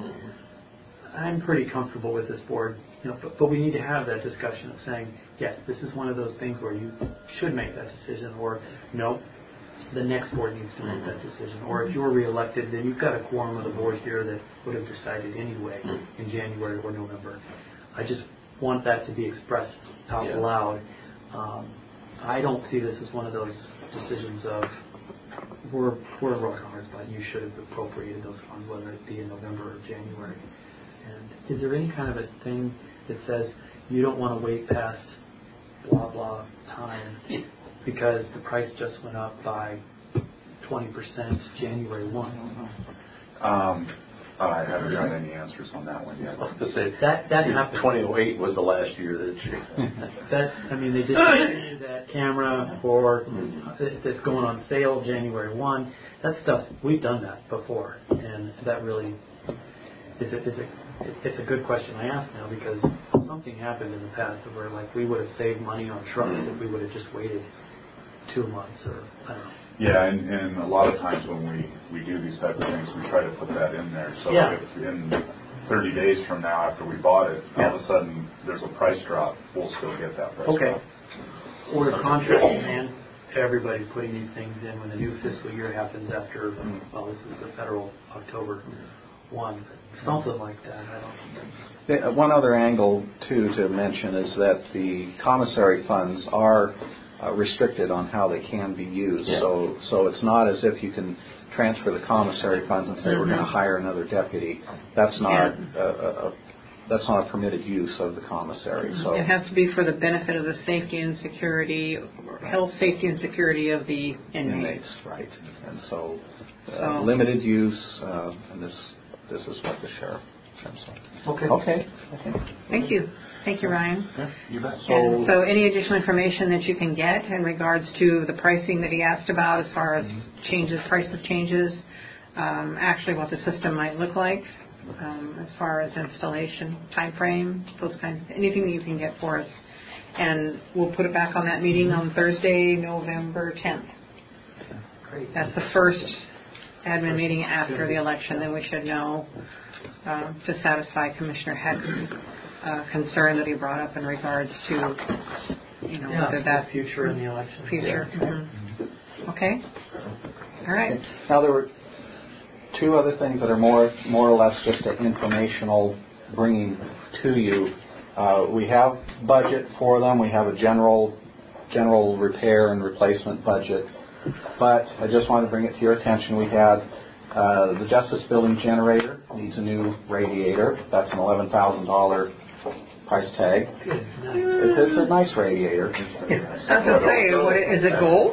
I'm pretty comfortable with this board, you know, but, but we need to have that discussion of saying, yes, this is one of those things where you should make that decision, or no, the next board needs to make that decision. Or if you're reelected, then you've got a quorum of the board here that would have decided anyway in January or November. I just want that to be expressed out yeah. loud. Um, I don't see this as one of those decisions of we're we're a rock on our spot. You should have appropriated those funds, whether it be in November or January. And is there any kind of a thing that says you don't want to wait past blah blah time because the price just went up by twenty percent January first? Um, I haven't got any answers on that one yet. To say that that happened. twenty oh eight was the last year that. that I mean, they did that camera for that's going on sale January first. That stuff we've done that before, and that really is a, is a it's a good question I ask now, because something happened in the past where like we would have saved money on trucks if we would have just waited two months or I don't know. Yeah, and, and a lot of times when we, we do these type of things, we try to put that in there. So yeah. if in thirty days from now after we bought it, all yeah. of a sudden there's a price drop, we'll still get that price okay. drop. Or the contract, man, everybody's putting these things in when the new fiscal year happens after, well, this is the federal October first. Something like that. I don't know. One other angle, too, to mention is that the commissary funds are uh, restricted on how they can be used. Yeah. So so it's not as if you can transfer the commissary funds and say mm-hmm. we're going to hire another deputy. That's not yeah. a, a, a that's not a permitted use of the commissary. So it has to be for the benefit of the safety and security, or health, safety, and security of the inmates. Inmates, right. And so, uh, so limited use, uh, and this this is what the sheriff said. So. Okay. Okay. Okay. Thank you. Thank you, Ryan. Yeah, you bet. So, and so any additional information that you can get in regards to the pricing that he asked about as far as changes, prices changes, um, actually what the system might look like, um, as far as installation, time frame, those kinds of, anything that you can get for us. And we'll put it back on that meeting on Thursday, November tenth. Great. That's the first admin meeting after the election. Then we should know uh, to satisfy Commissioner Heck's uh, concern that he brought up in regards to, you know, yeah, whether that future in the election. Future. Yeah. Mm-hmm. Okay. All right. Okay. Now there were two other things that are more more or less just an informational bringing to you. Uh, we have budget for them. We have a general general repair and replacement budget. But I just want to bring it to your attention. We had uh, the Justice Building generator needs a new radiator. That's an eleven thousand dollars price tag. Good. Nice. It's, it's a nice radiator. I was going to say, what, is it gold?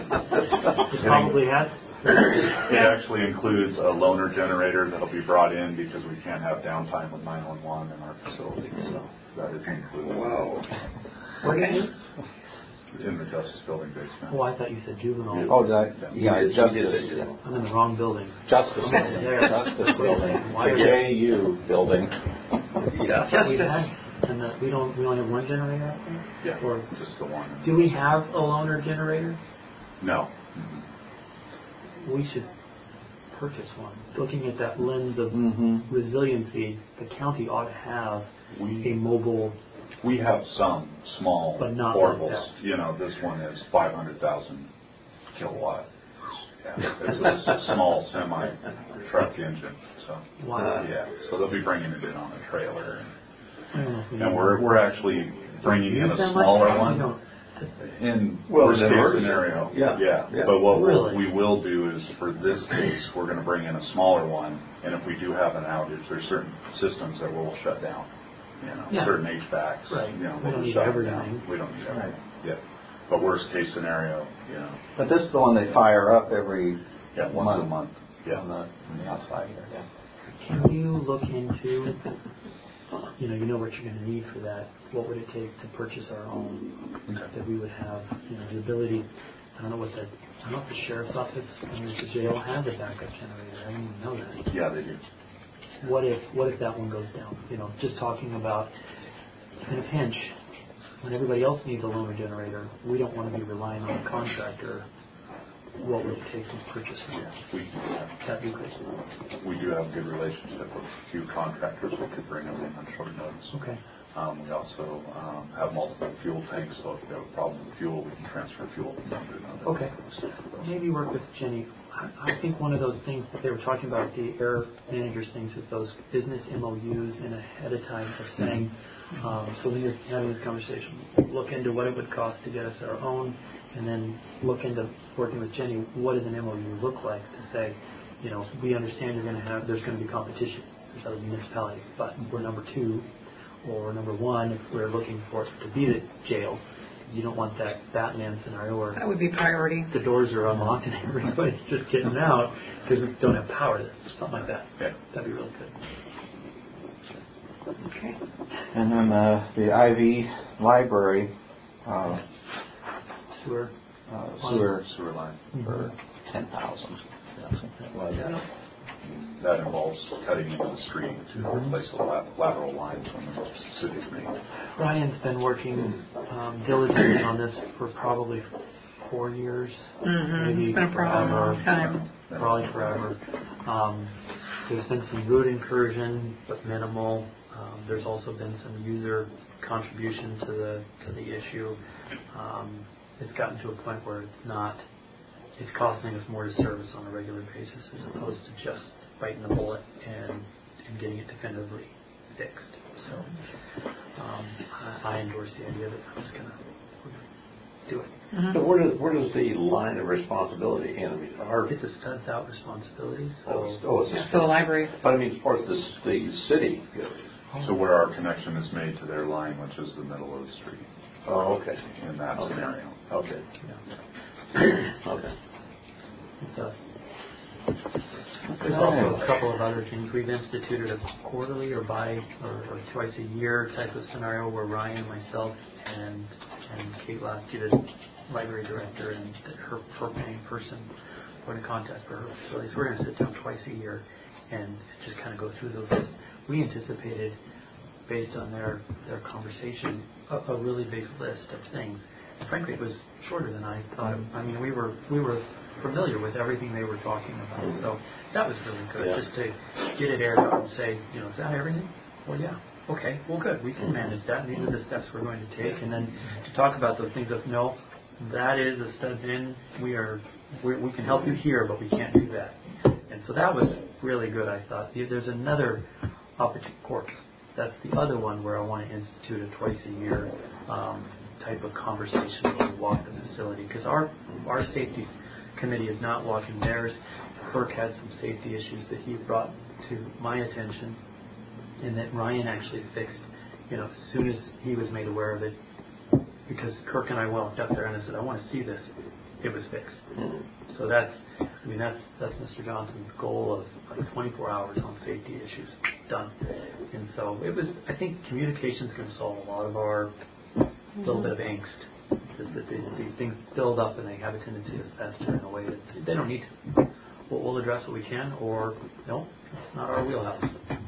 It probably has. It actually includes a loaner generator that'll be brought in because we can't have downtime with nine one one in our facility. So that is included. Wow. What is it? In the Justice Building basement. Oh, I thought you said juvenile. Oh, did I? Yeah, it's Justice. I'm in the wrong building. Justice Building. Justice Building. The J U building. Yeah. Justice. And the, we don't. We only have one generator out there. Yeah. Or just the one. Do we have a loaner generator? No. Mm-hmm. We should purchase one. Looking at that lens of mm-hmm. resiliency, the county ought to have we, a mobile. We have some small but not portables. Like you know, this one is five hundred thousand kilowatt. Yeah, it's a, a small semi truck engine. So wow. Yeah, so they'll be bringing it in on a trailer, and, we and we're we're actually bringing in a smaller one. In well, worst case scenario, yeah. yeah. yeah. But what really? we will do is, for this case, we're going to bring in a smaller one, and if we do have an outage, there's certain systems that will shut down. You know, yeah. certain H V A Cs. Right. You know, we don't need shut everything. Down. We don't need everything. Right. Yeah. But worst case scenario, you know. But this is the one they fire up every yeah once month. a month. Yeah. On the, on the outside here. Yeah. Can you look into? You know, you know what you're going to need for that. What would it take to purchase our own? Okay. That we would have, you know, the ability. I don't know what the. I don't know if the sheriff's office and the jail has a backup generator. I didn't even know that. Yeah, they do. What if what if that one goes down? You know, just talking about in a pinch, when everybody else needs a loaner generator, we don't want to be relying on a contractor what would it take to purchase from you? We can do that. That'd be great. We do have a good relationship with a few contractors that could bring them in on short notice. Okay. Um, we also um, have multiple fuel tanks, so if we have a problem with fuel, we can transfer fuel from one to another. Okay. Maybe work with Jenny. I, I think one of those things that they were talking about, the air managers things, is those business M O Us in ahead of time of saying, um, so when you're having this conversation, look into what it would cost to get us our own, and then look into working with Jenny, what does an M O U look like to say, you know, we understand you're going to have, there's going to be competition. There's other municipalities, but we're number two or number one if we're looking for it to be the jail. You don't want that Batman scenario where that would be priority. The doors are unlocked and everybody's just getting out because we don't have power. Something like that. Yeah. That'd be really good. Okay. And then uh, the I V library uh, sewer uh, sewer sewer line mm-hmm. for ten thousand. That was. Yeah. That involves cutting into the street to replace the lateral lines on the city's main. Ryan's been working um, diligently on this for probably four years. Mm-hmm. Maybe it's been a problem a long time. Probably forever. Um, there's been some root incursion, but minimal. Um, there's also been some user contribution to the to the issue. Um, it's gotten to a point where it's not. It's costing us more to service on a regular basis as opposed to just biting the bullet and, and getting it definitively fixed. So um, I, I endorse the idea that I'm just going to do it. Mm-hmm. So where does where does the line of responsibility end? I mean, our, it's a studs out responsibility. So oh, it's, oh, it's yeah, for the library. But I mean, as far as the, the city goes. So where our connection is made to their line, which is the middle of the street. Oh, okay. In that okay. scenario. Okay. Yeah. okay. It does. There's also a couple of other things. We've instituted a quarterly or bi or, or twice a year type of scenario where Ryan, myself, and and Kate Lasky, the library director, and her, her main person, point of contact for her facilities. We're going to sit down twice a year and just kind of go through those lists. We anticipated, based on their, their conversation, a, a really big list of things. Frankly, it was shorter than I thought. I mean, we were we were familiar with everything they were talking about, so that was really good. Yeah. Just to get it aired out and say, you know, is that everything? Well, yeah. Okay. Well, good. We can manage that. And these are the steps we're going to take. And then to talk about those things of no, that is a studs in. We are we're, we can help you here, but we can't do that. And so that was really good. I thought there's another opportunity course. That's the other one where I want to institute a twice a year um, type of conversation where we walk the facility, because our our safety committee is not walking theirs. Kirk had some safety issues that he brought to my attention, and that Ryan actually fixed, you know, as soon as he was made aware of it, because Kirk and I walked up there and I said, I want to see this. It was fixed. Mm-hmm. So that's, I mean, that's that's Mister Johnson's goal of like twenty-four hours on safety issues done. And so it was, I think communication is going to solve a lot of our mm-hmm. little bit of angst. That, that they, these things build up and they have a tendency to fester in a way that they don't need to. We'll, we'll address what we can, or no, it's not our wheelhouse.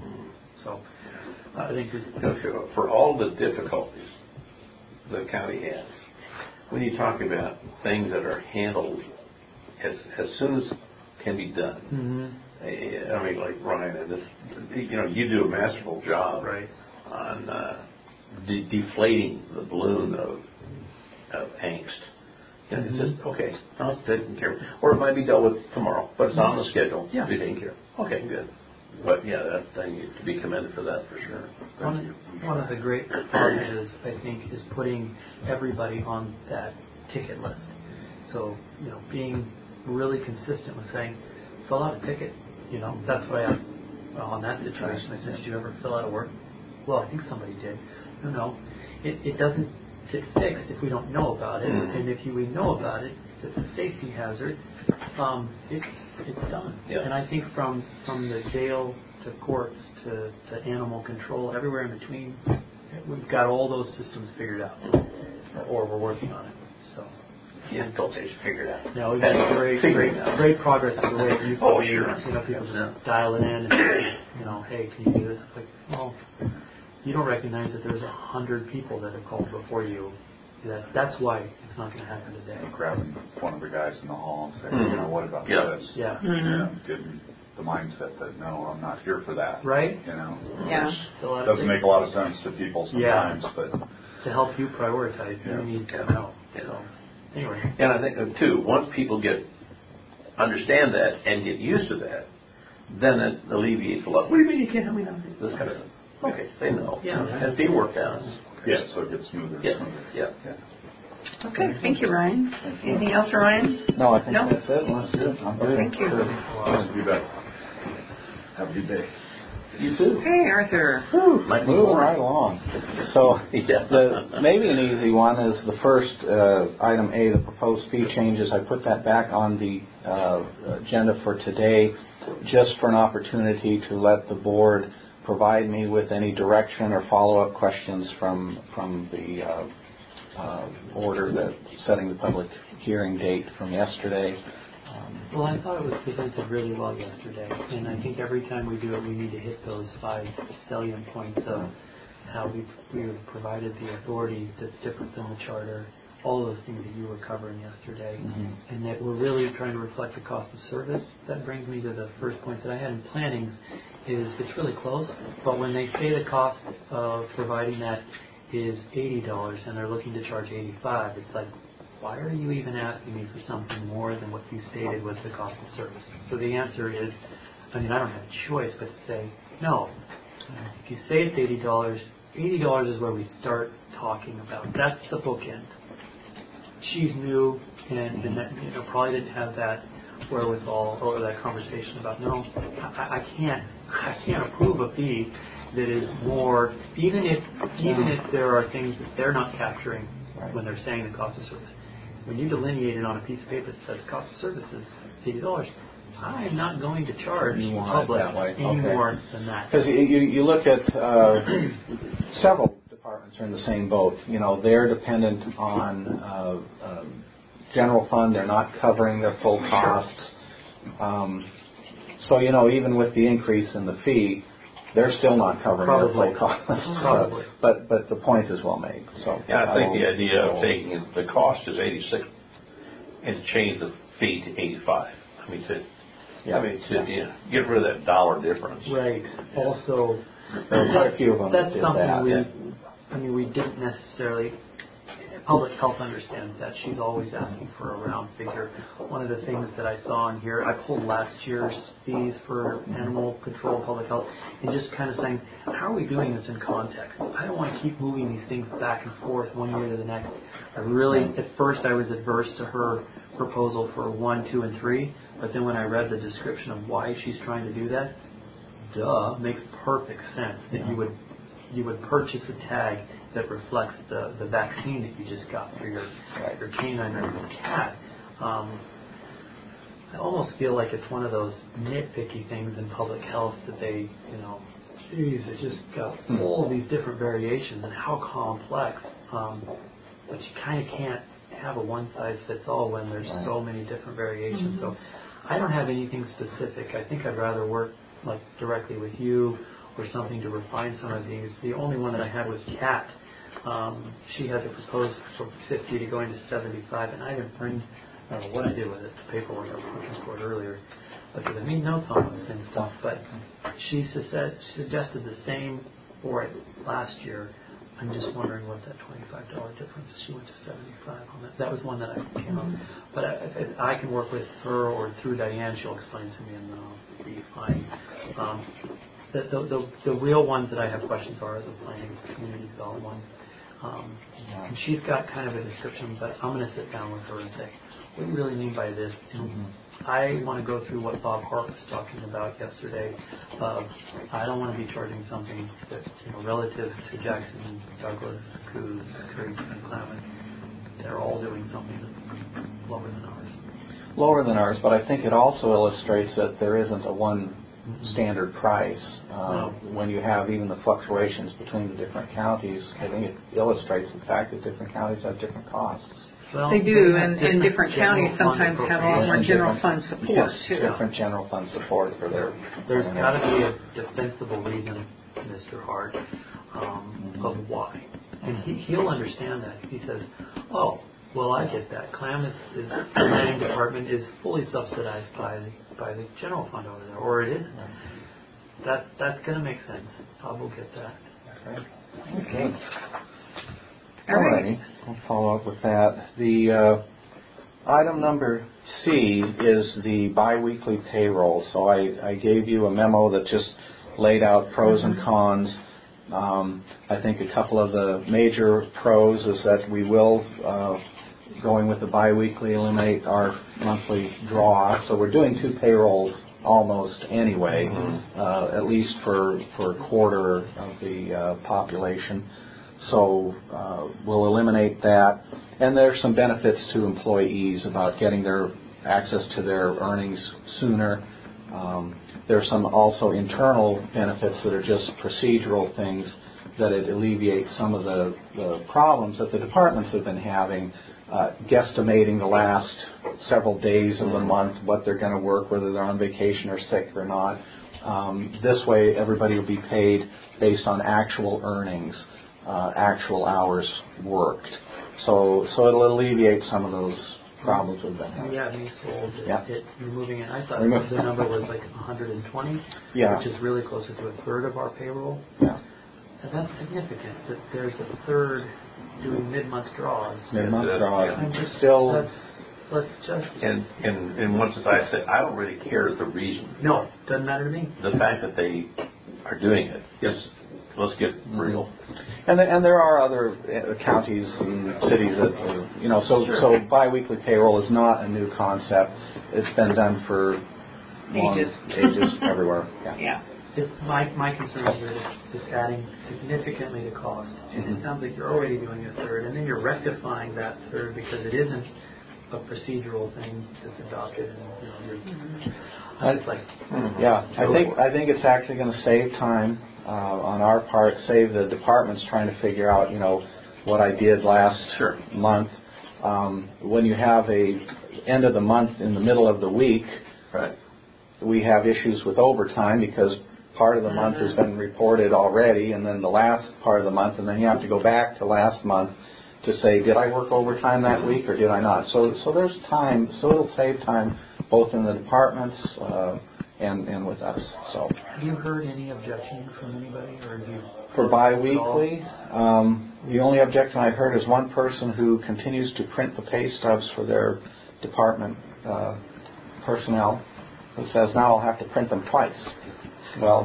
So uh, I think that for all the difficulties the county has, when you talk about things that are handled as as soon as can be done, mm-hmm. I mean, like Ryan and this, you know, you do a masterful job right. on uh, de- deflating the balloon of of angst. You know, mm-hmm. It's just, okay, I'll take care of it. Or it might be dealt with tomorrow, but it's on the schedule yeah. to be taken care of. Okay, good. But yeah, that thing is to be commended for that for sure. One of, one of the great positives, I think, is putting everybody on that ticket list. So, you know, being really consistent with saying, fill out a ticket. You know, that's what I asked well, on that situation. I said, did you ever fill out a work? Well, I think somebody did. No, no. It, it doesn't get fixed if we don't know about it. Mm-hmm. And if you, we know about it, it's a safety hazard. Um, it's it's done. Yeah. And I think from from the jail to courts to, to animal control, everywhere in between, we've got all those systems figured out, or we're working on it. So yeah, don't say figured out. No, we've got great great, great progress in the way it used to oh, be. Sure. You know, people yeah. just dial it in and you know, hey, can you do this? It's like, well, you don't recognize that there's a hundred people that have called before you that, that's why it's not going to happen today. Grabbing one of the guys in the hall and saying, Mm-hmm. you know, what about Yeah. this? Yeah. Mm-hmm. You know, getting the mindset that, no, I'm not here for that. Right? You know? Yeah. So It doesn't make a lot of sense to people sometimes, Yeah. but... To help you prioritize, Yeah. you need to know. So, anyway. And I think uh, too, once people get understand that and get used to that, then it alleviates a lot. What do you mean you can't have me now? This kind of thing. Okay, they know. Yeah. It's being worked out. Yeah, so it gets smoother and Yeah. smoother. Yeah. Yeah. Okay, thank you, Ryan. Anything else, Ryan? No, I think No? that's it. That's it. I'm good. Thank you. Good. Nice to be back. Have a good day. You too. Hey, Arthur. Whew, Might be moving more. right along. So Yeah. the, maybe an easy one is the first uh, item A, the proposed fee changes. I put that back on the uh, agenda for today just for an opportunity to let the board provide me with any direction or follow-up questions from from the uh, uh, order that setting the public hearing date from yesterday. Um, Well, I thought it was presented really well yesterday, and I think every time we do it, we need to hit those five salient points of how we we have provided the authority that's different than the charter, all those things that you were covering yesterday, Mhm. and that we're really trying to reflect the cost of service. That brings me to the first point that I had in planning, is it's really close, but when they say the cost of providing that is eighty dollars and they're looking to charge eighty-five, it's like, why are you even asking me for something more than what you stated was the cost of service? So the answer is, I mean, I don't have a choice but to say, no. If you say it's eighty dollars, eighty dollars is where we start talking about. That's the bookend. She's new and, and that, you know, probably didn't have that wherewithal or that conversation about, no, I, I can't, I can't approve a fee that is more, even if, even if there are things that they're not capturing when they're saying the cost of service. When you delineate it on a piece of paper that says the cost of service is eighty dollars, I'm not going to charge the public any okay. more than that. Because you, you, you look at uh, several departments are in the same boat. You know, they're dependent on uh, uh, general fund. They're not covering their full costs. Um, so, you know, even with the increase in the fee, they're still not covering Probably. their full costs. Probably. but but the point is well made. So Yeah, I think the will- idea of taking it- the cost is eighty-six and to change the fee to eighty-five. I mean, to Yeah. I mean to you know, get rid of that dollar difference. Right. Also, There were quite a few of them that that's did something that. we, Yeah. I mean, we didn't necessarily, public health understands that. She's always asking for a round figure. One of the things that I saw in here, I pulled last year's fees for animal control, public health, and just kind of saying, how are we doing this in context? I don't want to keep moving these things back and forth one year to the next. I really, at first I was adverse to her proposal for one, two, and three, but then when I read the description of why she's trying to do that, duh, makes perfect sense that you would you would purchase a tag that reflects the, the vaccine that you just got for your Right. your canine or your cat. Um, I almost feel like it's one of those nitpicky things in public health that they, you know, geez, it just got all these different variations and how complex. Um, but you kind of can't have a one-size-fits-all when there's Right. so many different variations. So I don't have anything specific. I think I'd rather work like directly with you or something to refine some of these. The only one that I had was Kat. Um, she had to propose from fifty to going to seventy-five, and I didn't bring, I don't know what I did with it, the paperwork I was looking for it earlier, because I made notes on this and stuff, but she su- suggested the same for it last year. I'm just wondering what that twenty-five dollars difference, she went to seventy-five on that. That was one that I came up. But I, if I can work with her or through Diane, she'll explain to me and then I'll be fine. Um, the, the, the, the real ones that I have questions are the planning community development ones. Um, and she's got kind of a description, but I'm going to sit down with her and say, what do you really mean by this? And mm-hmm. I want to go through what Bob Hart was talking about yesterday. Uh, I don't want to be charging something that, you know, relative to Jackson, Douglas, Coos, Creek, and Klamath. They're all doing something that's lower than ours. Lower than ours, but I think it also illustrates that there isn't a one standard price. Uh, no. When you have even the fluctuations between the different counties, I think it illustrates the fact that different counties have different costs. Well, They do, they and, and different counties sometimes have a lot more general fund support, Yes, too. different general fund support for their... There's got to be a defensible reason, Mister Hart, um, mm-hmm. of why. And he, he'll understand that. He says, oh, well, I get that. Klamath is, the planning department is fully subsidized by the, by the general fund over there, or it isn't. That, that's going to make sense. Bob will get that. Okay. All righty. I'll follow up with that. The uh, item number C is the biweekly payroll. So I, I gave you a memo that just laid out pros and cons. Um, I think a couple of the major pros is that we will, uh, going with the biweekly, eliminate our monthly draw. So we're doing two payrolls almost anyway, uh, at least for, for a quarter of the uh, population. So uh, we'll eliminate that. And there's some benefits to employees about getting their access to their earnings sooner. Um, there's some also internal benefits that are just procedural things that it alleviates some of the, the problems that the departments have been having, uh, guesstimating the last several days of the month, what they're going to work, whether they're on vacation or sick or not. Um, this way, everybody will be paid based on actual earnings, uh, actual hours worked. So, so it'll alleviate some of those problems we've been having. Yeah, me sold it, yeah. it, removing it. I thought Remove. the number was like one hundred twenty, yeah. which is really closer to a third of our payroll. Yeah. And that's significant that there's a third doing mid-month draws. Mid-month yeah, draws. Yeah. And just still. Let's, let's just. And, and, and once as I said, I don't really care the reason. No, doesn't matter to me. The fact that they are doing it. Yes. Let's get real. And the, and there are other uh, counties and cities that, uh, you know, so sure. so biweekly payroll is not a new concept. It's been done for long ages, ages everywhere. Yeah. yeah. It's my my concern is that it's, it's adding significantly to cost. And Mm-hmm. it sounds like you're already doing a third, and then you're rectifying that third because it isn't a procedural thing that's adopted. And you know, you're, mm-hmm. I was like, mm-hmm. yeah, I think I think it's actually going to save time. Uh, on our part, save the departments trying to figure out, you know, what I did last sure. month. Um, when you have a end of the month in the middle of the week, right. we have issues with overtime because part of the month has been reported already, and then the last part of the month, and then you have to go back to last month to say, did I work overtime that week or did I not? So, so there's time. So it'll save time both in the departments. Uh, And, and with us. So, have you heard any objection from anybody, or have you? For biweekly, um, the only objection I've heard is one person who continues to print the pay stubs for their department uh, personnel, who says now I'll have to print them twice. Well,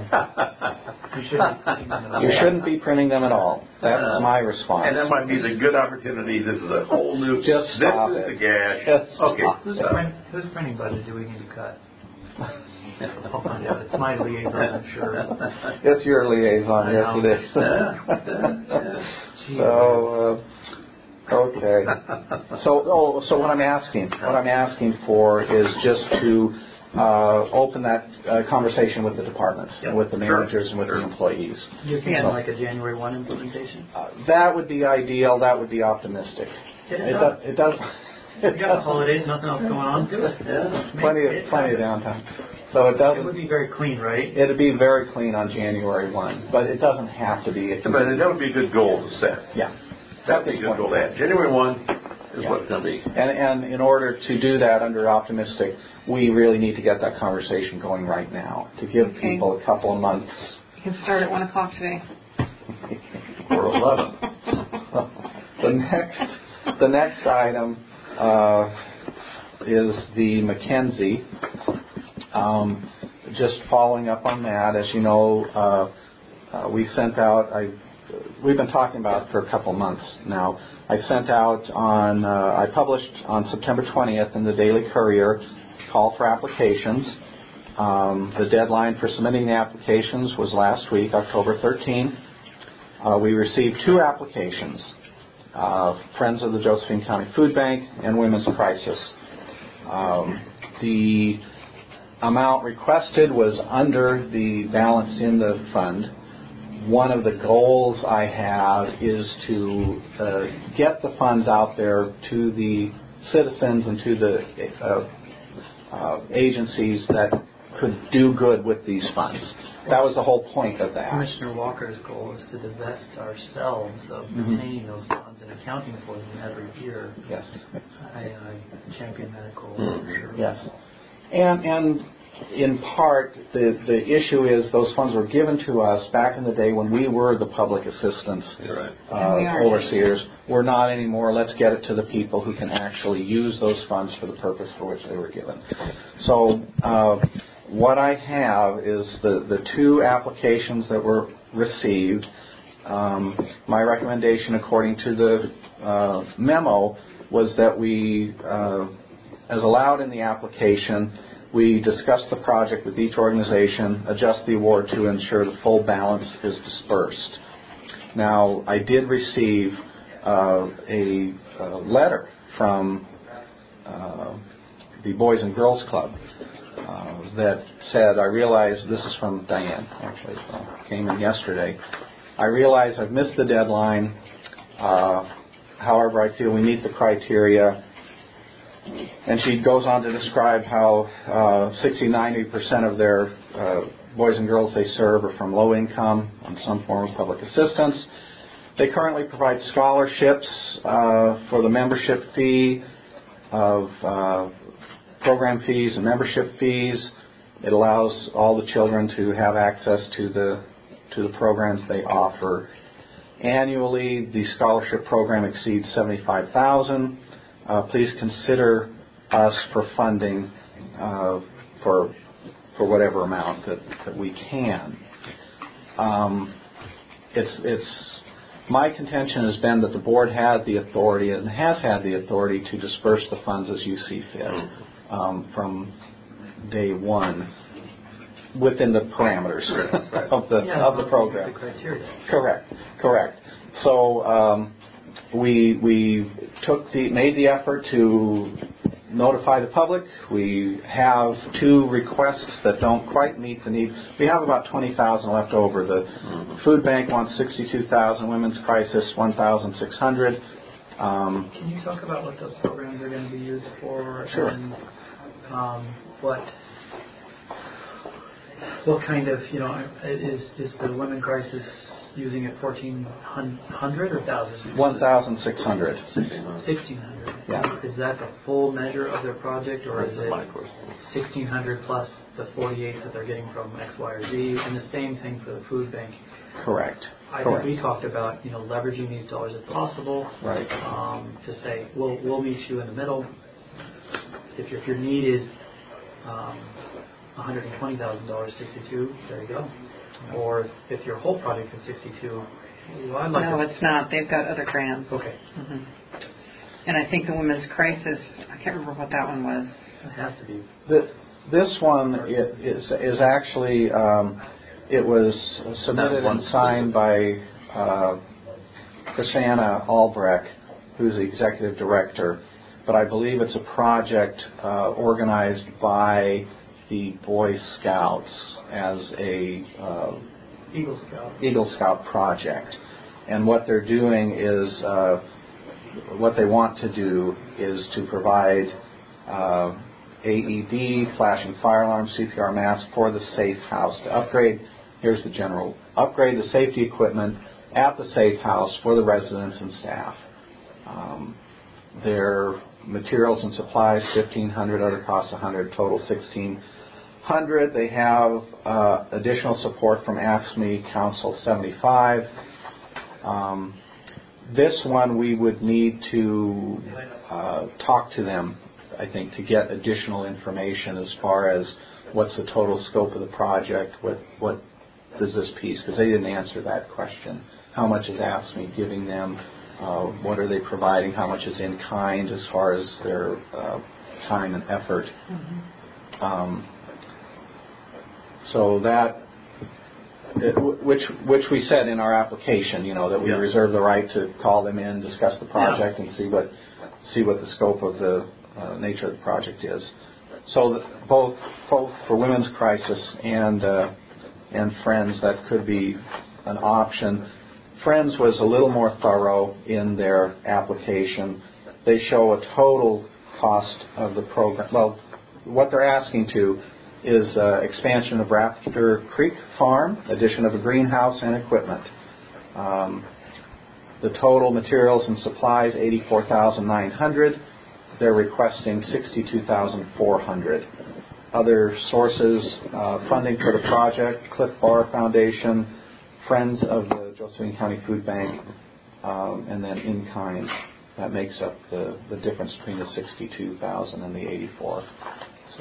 you shouldn't, be you shouldn't be printing them at all. That's my response. And that might be the good opportunity. This is a whole new. Just stop this it. is the gash. Just okay. stop Whose, it. print, whose printing budget do we need to cut? I'll find out. It's my liaison, I'm sure. It's your liaison, yes it is. so, uh, okay. So, oh, so what I'm asking, what I'm asking for is just to uh, open that uh, conversation with the departments, yep. with the managers, sure. and with sure. the employees. You're thinking so, like a January first implementation? Uh, that would be ideal. That would be optimistic. It, it, does, it does. You got the holidays, nothing else going on. Do it. Yeah. Plenty of plenty of downtime. So it doesn't. It would be very clean, right? It'd be very clean on January first, but it doesn't have to be. It but be, that would be a good goal to set. Yeah. That would be a good goal to have. January first is yeah. what it's going to be. And, and in order to do that under optimistic, we really need to get that conversation going right now to give okay. people a couple of months. You can start at one o'clock today. Or eleven. the next, the next item uh, is the McKenzie. Um, just following up on that, as you know, uh, uh, we sent out. I we've been talking about it for a couple of months now. I sent out on. Uh, I published on September twentieth in the Daily Courier call for applications. Um, the deadline for submitting the applications was last week, October thirteenth. Uh, we received two applications: uh, Friends of the Josephine County Food Bank and Women's Crisis. Um, the amount requested was under the balance in the fund. One of the goals I have is to uh, get the funds out there to the citizens and to the uh, uh, agencies that could do good with these funds. That was the whole point of that. Commissioner Walker's goal is to divest ourselves of Mm-hmm. retaining those funds and accounting for them every year. Yes. I, I champion that goal. Mm-hmm. For sure. Yes. And and in part, the, the issue is those funds were given to us back in the day when we were the public assistance right. uh, overseers. We're not anymore. Let's get it to the people who can actually use those funds for the purpose for which they were given. So uh, what I have is the, the two applications that were received. Um, my recommendation, according to the uh, memo, was that we, uh, as allowed in the application, we discuss the project with each organization, adjust the award to ensure the full balance is dispersed. Now, I did receive uh, a, a letter from uh, the Boys and Girls Club uh, that said, I realize, this is from Diane, actually, so came in yesterday. I realize I've missed the deadline. Uh, however, I feel we meet the criteria. And she goes on to describe how uh, sixty to ninety percent of their uh, boys and girls they serve are from low income on some form of public assistance. They currently provide scholarships uh, for the membership fee of uh, program fees and membership fees. It allows all the children to have access to the to the programs they offer. Annually, the scholarship program exceeds seventy-five thousand dollars. Uh, please consider us for funding uh, for for whatever amount that, that we can. Um, it's it's my contention has been that the board had the authority and has had the authority to disperse the funds as you see fit um, from day one within the parameters of the yeah, of the program. The criteria. Correct, correct. So. Um, We we took the made the effort to notify the public. We have two requests that don't quite meet the need. We have about twenty thousand left over. The food bank wants sixty-two thousand. Women's Crisis one thousand six hundred. Um, Can you talk about what those programs are going to be used for? Sure. And um, what what kind of you know is is the Women's Crisis using it fourteen hundred or thousand? one thousand six hundred. sixteen hundred. Yeah. Is that the full measure of their project, or is it sixteen hundred plus the forty-eight that they're getting from X, Y, or Z? And the same thing for the food bank. Correct. I Correct. think we talked about you know leveraging these dollars if possible. Right. Um, to say we'll we'll meet you in the middle. If your if your need is um, one hundred twenty thousand dollars, sixty-two, there you go. Or if your whole project is sixty-two, well, I'd like no, to... it's not. They've got other grants. Okay. Mm-hmm. And I think the Women's Crisis, I can't remember what that one was. It has to be. The, this one it, is, is actually, um, it was submitted and signed by uh, Chrisanna Albrecht, who's the executive director. But I believe it's a project uh, organized by the Boy Scouts as a uh, Eagle Scout Eagle Scout project, and what they're doing is uh, what they want to do is to provide uh, A E D, flashing fire alarm, C P R mask for the safe house to upgrade. Here's the general: upgrade the safety equipment at the safe house for the residents and staff. Um, their materials and supplies fifteen hundred dollars, other costs one hundred dollars, total sixteen hundred dollars. They have uh, additional support from AFSCME Council seventy-five. Um, this one we would need to uh, talk to them, I think, to get additional information as far as what's the total scope of the project, what what does this piece, because they didn't answer that question. How much is AFSCME giving them? Uh, what are they providing? How much is in kind as far as their uh, time and effort? Mm-hmm. Um, so that, it, which which we said in our application, you know, that we yeah. reserve the right to call them in, discuss the project, yeah. and see what see what the scope of the uh, nature of the project is. So that both both for Women's Crisis and uh, and Friends, that could be an option. Friends was a little more thorough in their application. They show a total cost of the program. Well, what they're asking to is uh, expansion of Rafter Creek Farm, addition of a greenhouse and equipment. Um, the total materials and supplies, eighty-four thousand nine hundred dollars. They're requesting sixty-two thousand four hundred dollars. Other sources, uh, funding for the project, Cliff Bar Foundation, Friends of the Josephine County Food Bank, um, and then in kind. That makes up the, the difference between the sixty-two thousand and the eighty-four. So,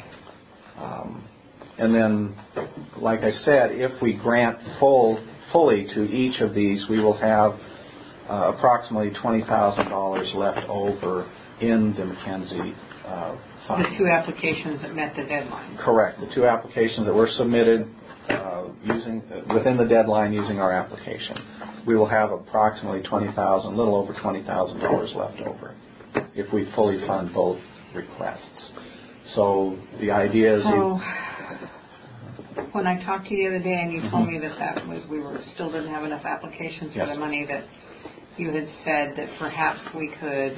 um, and then, like I said, if we grant full fully to each of these, we will have uh, approximately twenty thousand dollars left over in the McKenzie uh, fund. The two applications that met the deadline. Correct. The two applications that were submitted uh, using uh, within the deadline using our application. We will have approximately twenty thousand dollars, a little over twenty thousand dollars left over if we fully fund both requests. So the idea is... So, when I talked to you the other day and you mm-hmm. told me that that was, we were still didn't have enough applications yes. for the money, that you had said that perhaps we could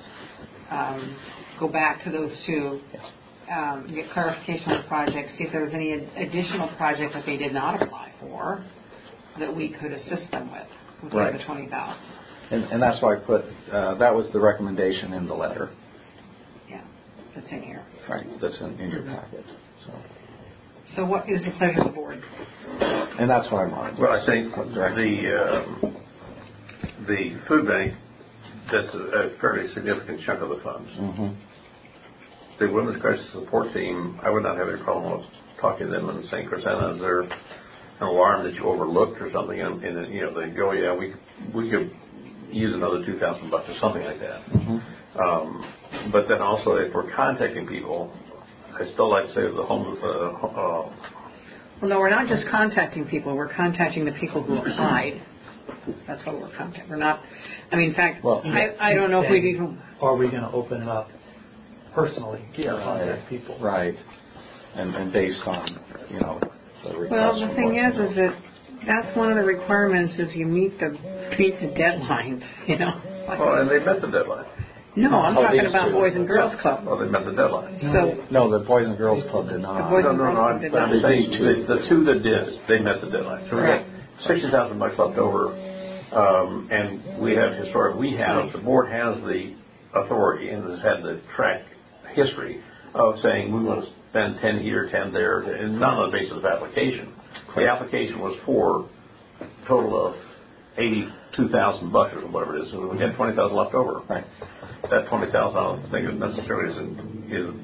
um, go back to those two, yes. um, get clarification on the project, see if there was any ad- additional project that they did not apply for that we could assist them with, with right. the twenty thousand dollars. And, and that's why I put, uh, that was the recommendation in the letter. Yeah, that's in here. Right, that's in, in your packet. So. So what is the pleasure of the board? And that's what I'm on. Well, I think the um, the food bank, that's a, a fairly significant chunk of the funds. Mm-hmm. The Women's Crisis Support Team, I would not have any problem with talking to them and saying, Christina, is there an alarm that you overlooked or something? And, and you know, they go, yeah, we we could use another two thousand bucks or something like that. Mm-hmm. Um, but then also, if we're contacting people, I still like to say the homes. Uh, uh, well, no, we're not just contacting people. We're contacting the people who applied. That's what we're contacting. We're not. I mean, in fact, well, I, I don't know if we've even. Are we going to open it up personally to yeah, contact right. people? Right. And, and based on, you know, the request. Well, the thing is, is that that's one of the requirements is you meet the meet the deadlines. You know. Like, well, and they met the deadline. No, I'm oh, talking about two. Boys and Girls Club. Well, they met the deadline. So no, the Boys and Girls Club did not. The Boys no, and no, Girls no, Club I'm, did I'm not. saying the, the two that did, they met the deadline. So we right. got sixty thousand bucks left over, um, and we have historic. We have the board has the authority and has had the track history of saying we want to spend ten here, ten there, and not on the basis of application. The application was for a total of eighty-two thousand bucks or whatever it is, and we had twenty thousand left over. Right. That twenty thousand, I don't think it necessarily is, is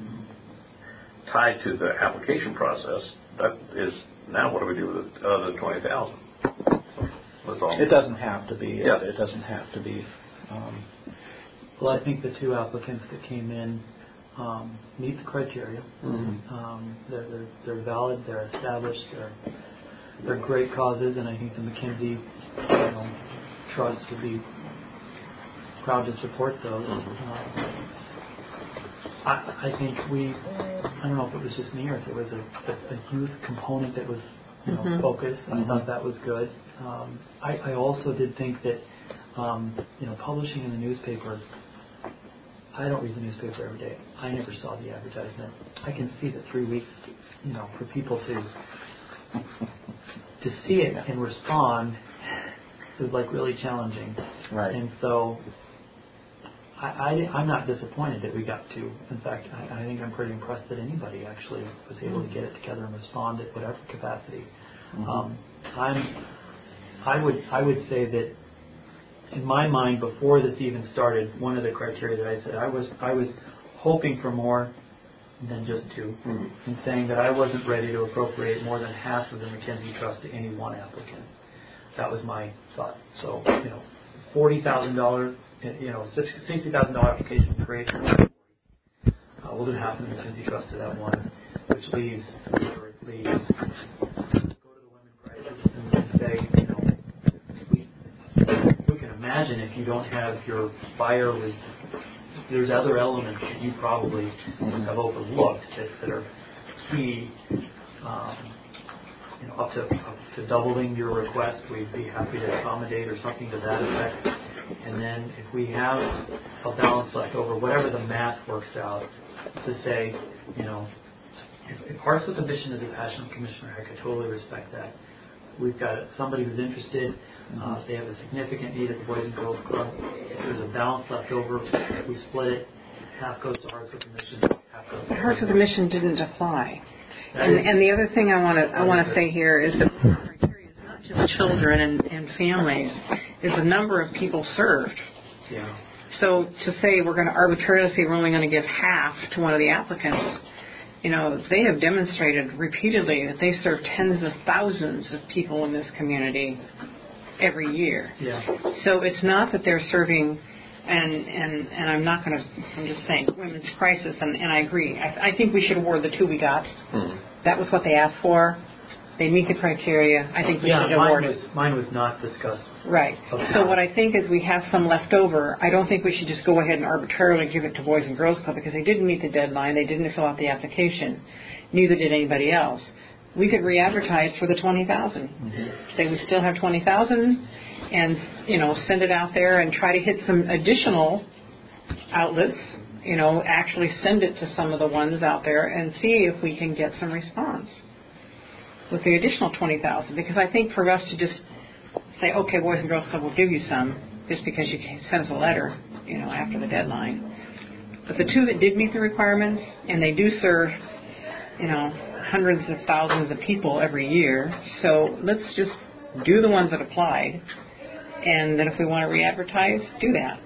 tied to the application process. That is now what do we do with the other twenty thousand? It doesn't have to be. Yeah. It, it doesn't have to be. Um, well, I think the two applicants that came in um, meet the criteria. Mm-hmm. Um, they're, they're they're valid. They're established. They're they're great causes, and I think the McKenzie you know, Trust would be proud to support those. Mm-hmm. Uh, I, I think we, I don't know if it was just me or if it was a, a, a youth component that was you know, mm-hmm. focused. I Mm-hmm. thought that was good. Um, I, I also did think that, um, you know, publishing in the newspaper, I don't read the newspaper every day. I never saw the advertisement. I can see that three weeks, you know, for people to to see it and respond is like really challenging. right. And so I, I, I'm not disappointed that we got to. In fact, I, I think I'm pretty impressed that anybody actually was able to get it together and respond at whatever capacity. Mm-hmm. Um, I'm, I would, I would say that in my mind, before this even started, one of the criteria that I said I was, I was hoping for more than just two, mm-hmm. and saying that I wasn't ready to appropriate more than half of the McKenzie Trust to any one applicant. That was my thought. So, you know, forty thousand dollars, you know, sixty thousand dollars application creation. Uh, we'll do half of the McKenzie Trust to that one, which leaves, whatever it leaves, go to the Women's Crisis and, and say, you know, we, we can imagine if you don't have your buyer with, there's other elements that you probably mm-hmm. have overlooked that, that are key. Um, you know, up to up to doubling your request, we'd be happy to accommodate or something to that effect. And then if we have a balance left over, whatever the math works out, to say, you know, if, if Hearts with a Mission is a passion of Commissioner Heck, I totally respect that. We've got somebody who's interested. Uh, they have a significant need at the Boys and Girls Club. If there's a balance left over, we split it. Half goes to Hearts with a Mission, half goes to Hearts with a Mission didn't apply. That And, is- and the other thing I want to I want to say here is that the criteria is not just children and, and families, is the number of people served. Yeah. So to say we're going to arbitrarily say we're only going to give half to one of the applicants, you know, they have demonstrated repeatedly that they serve tens of thousands of people in this community every year. Yeah. So it's not that they're serving, and and, and I'm not going to, I'm just saying, women's crisis, and, and I agree. I, I think we should award the two we got. Mm-hmm. That was what they asked for. They meet the criteria. I think we yeah, should award mine it. was, mine was not discussed. Right. So what I think is we have some left over. I don't think we should just go ahead and arbitrarily give it to Boys and Girls Club because they didn't meet the deadline. They didn't fill out the application. Neither did anybody else. We could re-advertise for the twenty thousand. Mm-hmm. Say we still have twenty thousand, and you know send it out there and try to hit some additional outlets. You know, actually send it to some of the ones out there and see if we can get some response with the additional twenty thousand, because I think for us to just say, okay, Boys and Girls Club will give you some, just because you sent us a letter, you know, after the deadline. But the two that did meet the requirements, and they do serve, you know, hundreds of thousands of people every year, so let's just do the ones that applied, and then if we want to re-advertise, do that.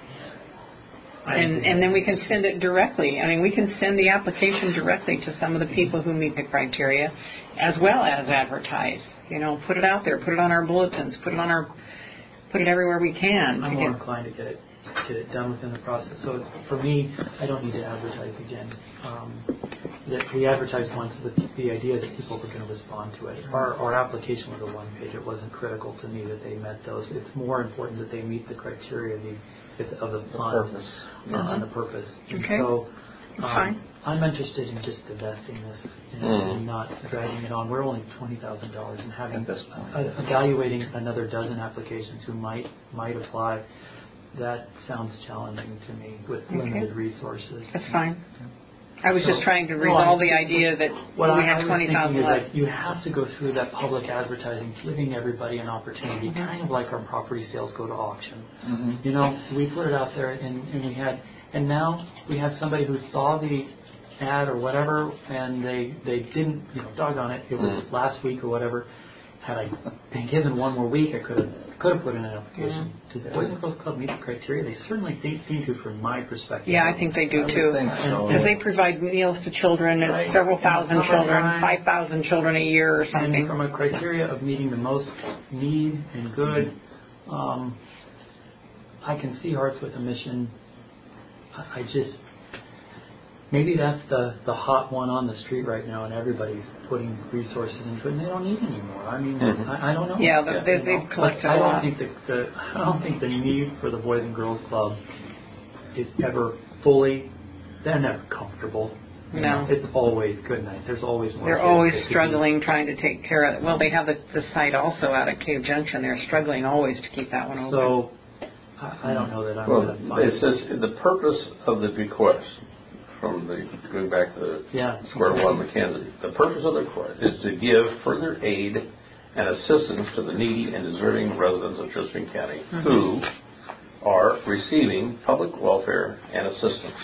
And, and then we can send it directly. I mean, we can send the application directly to some of the people who meet the criteria, as well as advertise. You know, put it out there, put it on our bulletins, put it on our, put it everywhere we can. I'm to more get, inclined to get it get it done within the process. So it's, for me, I don't need to advertise again. Um, that we advertised once with the idea that people were going to respond to it. Our, our application was a one page. It wasn't critical to me that they met those. It's more important that they meet the criteria of the, of the fund, purpose. uh, and the purpose. And Okay. so um, Fine. I'm interested in just divesting this and, Mm. and not dragging it on. We're only twenty thousand dollars and having That's uh, evaluating another dozen applications who might might apply. That sounds challenging to me with Okay. limited resources. That's fine. I was So- just trying to No, resolve I- the idea that What we I, I have was twenty thousand thinking is left. that you have to go through that public advertising, giving everybody an opportunity, Mm-hmm. kind of like our property sales go to auction. Mm-hmm. You know, we put it out there, and, and we had, and now we have somebody who saw the ad or whatever, and they they didn't, you know, doggone it, it was last week or whatever. Had I been given one more week, I could have could have put in an application. Does the Boys and Girls Club meet the criteria? They certainly think, seem to, from my perspective. Yeah, I think they do I would too. think so. Because they provide meals to children, it's Right. several In the thousand children, summertime. five thousand children a year or And something. from a criteria of meeting the most need and good, um, I can see Hearts with a Mission. I, I just, maybe that's the, the hot one on the street right now, and everybody's putting resources into it, and they don't need any more. I mean, Mhm. I, I don't know. Yeah, they- they- You they've know, collected but I a don't lot. think the, the I don't think the need for the Boys and Girls Club is ever fully. They're never comfortable. You No. know, it's always good night. There's always more. They're kids always that could be- struggling trying to take care of it. Well, they have the, the site also out at Cave Junction. They're struggling always to keep that one open. So, I, I don't know that I'm Well, going to find it says the purpose of the bequest, from the going back to the Yeah. square one Mackenzie. The purpose of the bequest is to give further aid and assistance to the needy and deserving residents of Chesapeake County Mhm. who are receiving public welfare and assistance.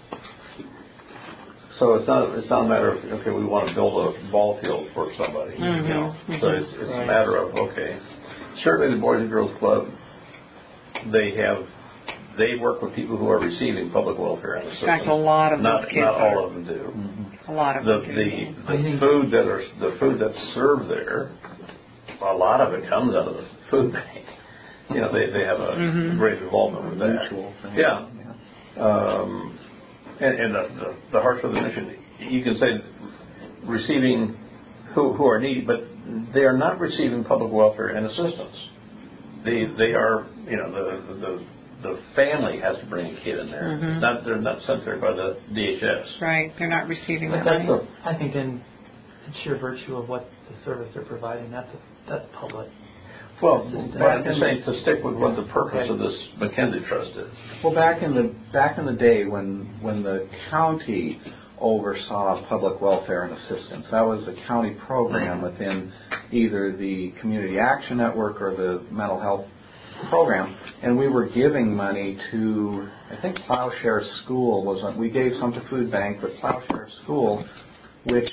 So it's not it's not a matter of okay, we want to build a ball field for somebody. Mhm. You know, Mhm. so it's, it's Right. a matter of okay. Certainly, the Boys and Girls Club, they have. They work with people who are receiving public welfare and In assistance. fact, a lot of not, those kids Not are. all of them do. A lot of The them. the, the food that are the food that's served there, a lot of it comes out of the food bank. You know, they they have a Mhm. great involvement with that. Mutual thing. Yeah. Um, and and the, the the Hearts of the Mission, you can say receiving who who are needy, but they are not receiving public welfare and assistance. They they are you know the the the family has to bring a kid in there. Mhm. It's not they're not sent there by the D H S. Right, they're not receiving But that that's money. a, I think in sheer virtue of what the service they're providing, that's a, that's public. Well, Assistance. but I'm just saying to stick with what the purpose of this Mackenzie Trust is. Well, back in the back in the day when when the county oversaw public welfare and assistance. That was a county program within either the Community Action Network or the mental health program, and we were giving money to, I think Plowshare School was, we gave some to Food Bank, but Plowshare School, which,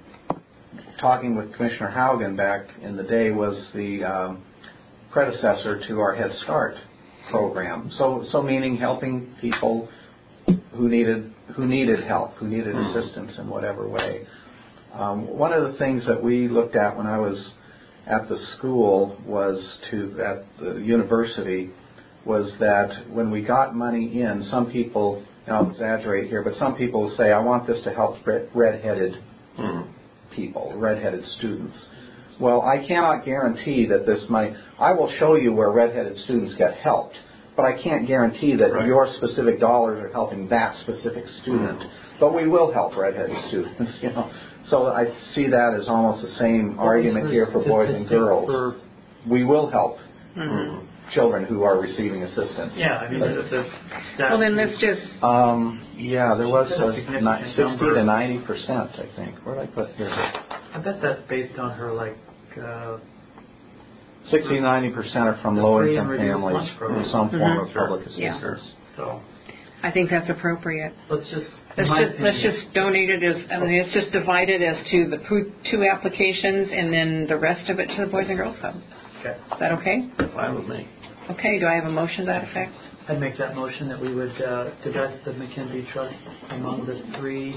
talking with Commissioner Haugen back in the day, was the um, predecessor to our Head Start program. So, so meaning helping people who needed who needed help, who needed assistance in whatever way. Um, one of the things that we looked at when I was at the school was to at the university was that when we got money in, some people, and I'll exaggerate here, but some people will say, I want this to help red, red-headed mm. people, red-headed students. Well, I cannot guarantee that this money, I will show you where red-headed students get helped, but I can't guarantee that right. your specific dollars are helping that specific student. Mm. But we will help red-headed students, you know. So I see that as almost the same well, argument here for boys and girls. For... We will help mm-hmm. children who are receiving assistance. Yeah, I mean, but, the, the, that well, then let's just. Um, yeah, there was a ni- sixty to ninety percent, I think. Where did I put here? I bet that's based on her like. Uh, sixty to ninety percent are from low-income families in some form mm-hmm. of public assistance. Yeah. So. I think that's appropriate. Let's just let's just let's just donate it as I mean, it's just divided as to the two applications and then the rest of it to the Boys and Girls Club. Okay. Is that okay? Fine with me. Okay. Do I have a motion to that effect? I'd make that motion that we would uh, divest the McKenzie Trust among the three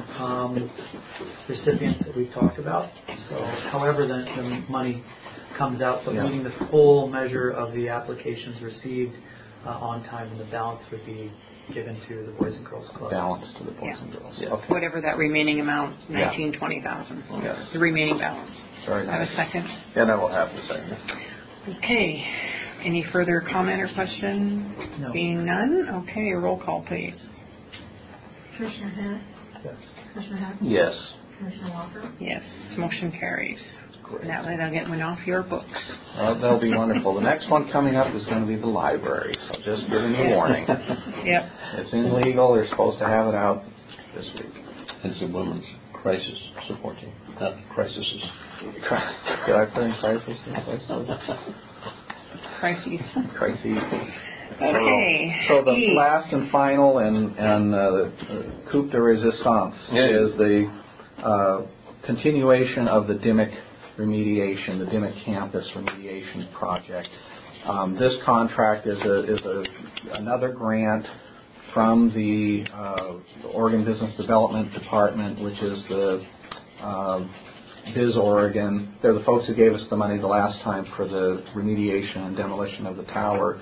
um, recipients that we've talked about. So, however, the, the money comes out, but yeah. meeting the full measure of the applications received uh, on time, and the balance would be given to the Boys and Girls Club. Balance to the Boys yeah. and Girls. Yeah. Okay. Whatever that remaining amount, nineteen, yeah. twenty thousand. Yes. The remaining balance. Very nice. I have a second. And I will have the second. Okay. Any further comment or question? No. Being none, okay. Roll call, please. Commissioner Hess? Yes. Commissioner Hess? Yes. Commissioner Walker? Yes. Motion carries. Great. Now that I'll get one off your books. Well, that'll be wonderful. The next one coming up is going to be the library, so just giving you a warning. Yep. It's in legal. They're supposed to have it out this week. It's a women's crisis support team, not crises. Did I put in crisis? Crises. Crises. Okay. So the e. last and final and, and uh, the coup de resistance yeah. is the uh, continuation of the D M I C remediation, the D M I C campus remediation project. Um, this contract is a is a another grant from the uh, Oregon Business Development Department, which is the uh, Biz Oregon. They're the folks who gave us the money the last time for the remediation and demolition of the tower.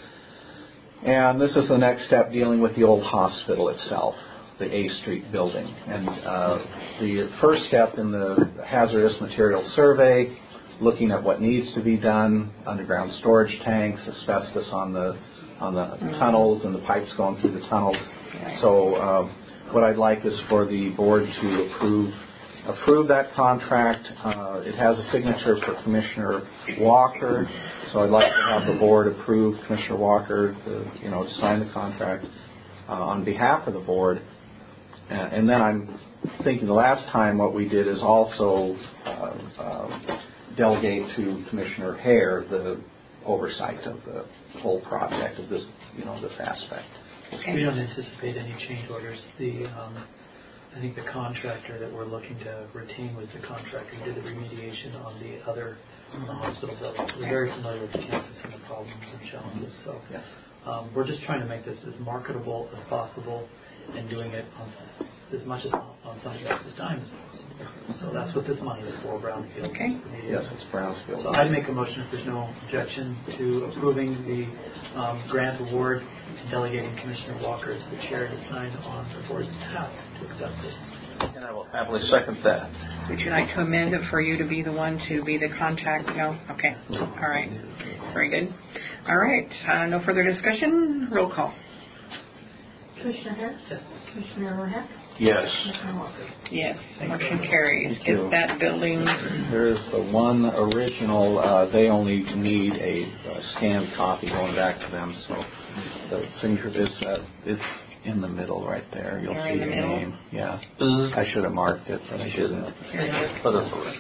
And this is the next step dealing with the old hospital itself, the A Street building. And uh, the first step in the hazardous material survey, looking at what needs to be done, underground storage tanks, asbestos on the on the mm-hmm. tunnels and the pipes going through the tunnels. So uh, what I'd like is for the board to approve approve that contract. Uh, it has a signature for Commissioner Walker, so I'd like to have the board approve Commissioner Walker to, you know, to sign the contract uh, on behalf of the board. Uh, and then I'm thinking the last time what we did is also uh, uh, delegate to Commissioner Hare the oversight of the whole project of this, you know, this aspect. Okay. We don't anticipate any change orders. The um, I think the contractor that we're looking to retain was the contractor who did the remediation on the other on the hospital building. So we're very familiar with the campus and the problems and challenges. So yes. um, we're just trying to make this as marketable as possible and doing it on as much as on somebody else's dime as possible. So that's what this money is for, Brownfield. Okay. Yes, it's Brownfield. So I'd make a motion if there's no objection to approving the um, grant award and delegating Commissioner Walker as the chair to sign on the board's behalf to accept this. And I will happily second that. Would you like to amend it for you to be the one to be the contact? No? Okay. All right. Very good. All right. Uh, no further discussion. Roll call. Commissioner Hess? Yes. Commissioner Heck? Yes. Commissioner Walker? Yes. Motion carries. Thank you. Is that building? There's the one original. Uh, they only need a, a scanned copy going back to them. So the signature is uh, it's in the middle right there. You'll There see in the your middle? name. Yeah. Mm-hmm. I should have marked it, but I didn't. Here it is. But that's all right.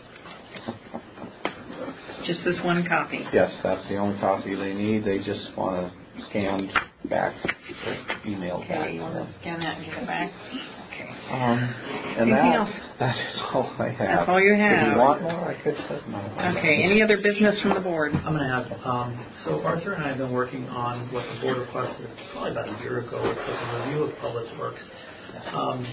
Just this one copy. Yes, that's the only copy they need. They just want to scan back, emailed back. Okay, you want to scan that and give it back? Okay. Um, and Anything that, else? that is all I have. That's all you If have. you want more, I could put more. Okay, any other business from the board? I'm going to have, um, so Arthur and I have been working on what the board requested probably about a year ago, which was a review of public works. Um,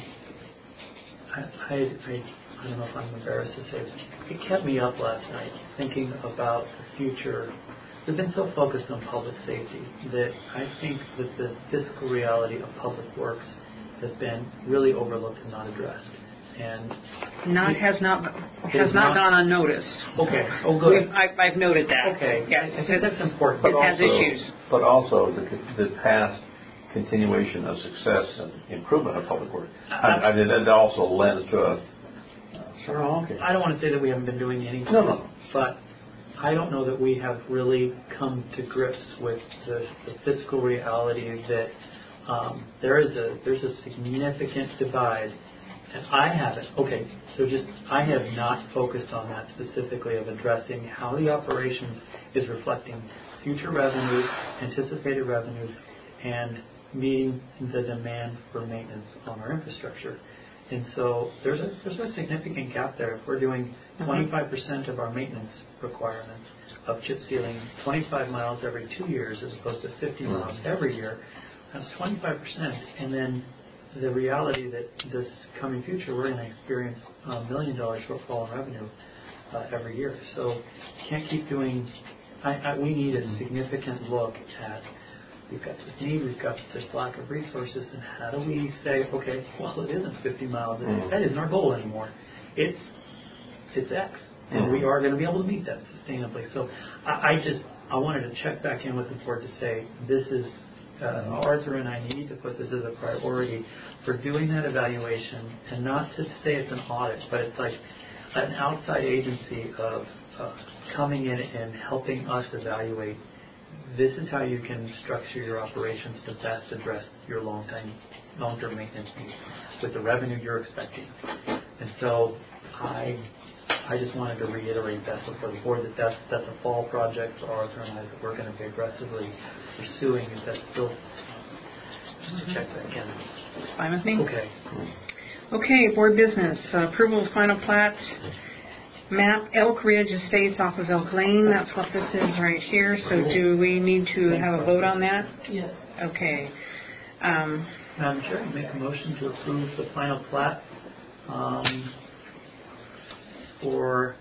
I, I, I, I don't know if I'm embarrassed to say it. It kept me up last night thinking about the future. We've been so focused on public safety that I think that the fiscal reality of public works has been really overlooked and not addressed. And Not has not has is not, not- gone unnoticed. Okay. Oh, good. We've, I've, I've noted that. Okay. Yes, I think that's important. It has issues. But also the, the past continuation of success and improvement of public work. I, I mean, that also lends to a. Sure, okay. I don't want to say that we haven't been doing anything. No, no. But I don't know that we have really come to grips with the, the fiscal reality that um, there is a there's a significant divide, and I haven't. Okay, so just I have not focused on that specifically of addressing how the operations is reflecting future revenues, anticipated revenues, and meeting the demand for maintenance on our infrastructure. And so there's a there's a significant gap there. If we're doing twenty-five percent of our maintenance requirements of chip sealing twenty-five miles every two years as opposed to fifty miles every year, that's twenty-five percent. And then the reality that this coming future we're going to experience a million dollar shortfall in revenue uh, every year. So can't keep doing. I, I, we need a significant look at. We've got this need, we've got this lack of resources, and how do we say, okay, well, it isn't fifty miles, mm-hmm. that isn't our goal anymore. It's it's X, and mm-hmm. we are going to be able to meet that sustainably. So I, I just, I wanted to check back in with the board to say, this is, uh, Arthur and I need to put this as a priority for doing that evaluation, and not to say it's an audit, but it's like an outside agency of uh, coming in and helping us evaluate. This is how you can structure your operations to best address your long-term, long-term maintenance needs with the revenue you're expecting. And so I, I just wanted to reiterate that before the board that that's, that's a fall project for Arthur and I that we're going to be aggressively pursuing. Is that still just to check that again? Fine with me. Okay. Okay. Board business uh, approval of final plat. Map Elk Ridge Estates off of Elk Lane. That's what this is right here. So do we need to have a vote on that? Yes. Okay. Um, Madam Chair, I make a motion to approve the final plat um, for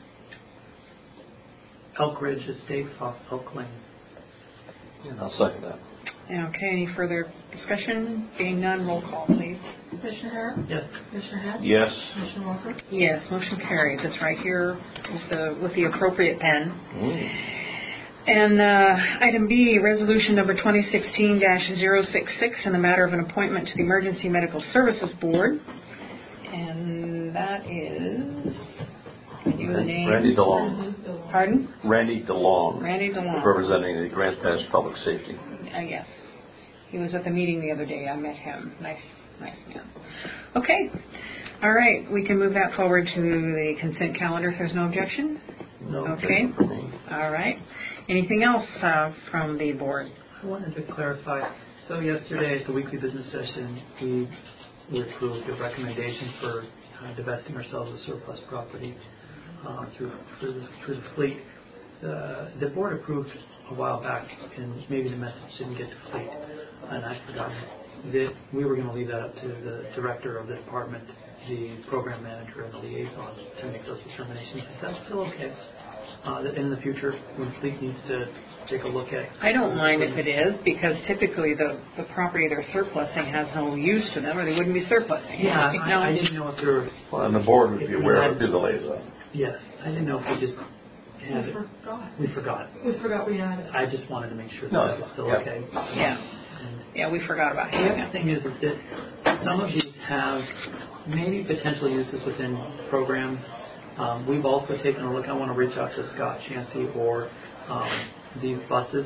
Elk Ridge Estates off Elk Lane. And I'll second that. Okay. Any further discussion? Being none, roll call, please. Commissioner Hare? Yes. Commissioner Head? Yes. Commissioner Walker? Yes. Motion carries. It's right here with the with the appropriate pen. Mm. And uh, item B, resolution number twenty sixteen dash zero six six in the matter of an appointment to the Emergency Medical Services Board. And that is, I do the name. Randy DeLong. Pardon? Randy DeLong. Randy DeLong. Representing the Grants Pass Public Safety. Uh, yes. He was at the meeting the other day. I met him. Nice, nice man. Okay. All right. We can move that forward to the consent calendar if there's no objection. No okay. objection for me. All right. Anything else uh, from the board? I wanted to clarify. So yesterday at the weekly business session, we, we approved a recommendation for uh, divesting ourselves of surplus property uh, through, through, the, through the fleet. Uh, the board approved a while back, and maybe the message didn't get to fleet, and I'd forgotten that we were going to leave that up to the director of the department, the program manager, and the liaison to make those determinations. Is that still okay? Uh, that in the future, when fleet needs to take a look at. I don't mind if it is, because typically the, the property they're surplusing has no use to them, or they wouldn't be surplusing. Yeah, you I, know? I didn't know if there were. Well, and the board would be aware of it through the liaison. Yes, I didn't know if we just had We it. forgot. We forgot. We forgot we had it. I just wanted to make sure that No, that was still yeah. okay. Yeah. Yeah, we forgot about The it. other thing is, is that some of these have maybe potential uses within programs. Um, we've also taken a look. I want to reach out to Scott Chansey or um, these buses.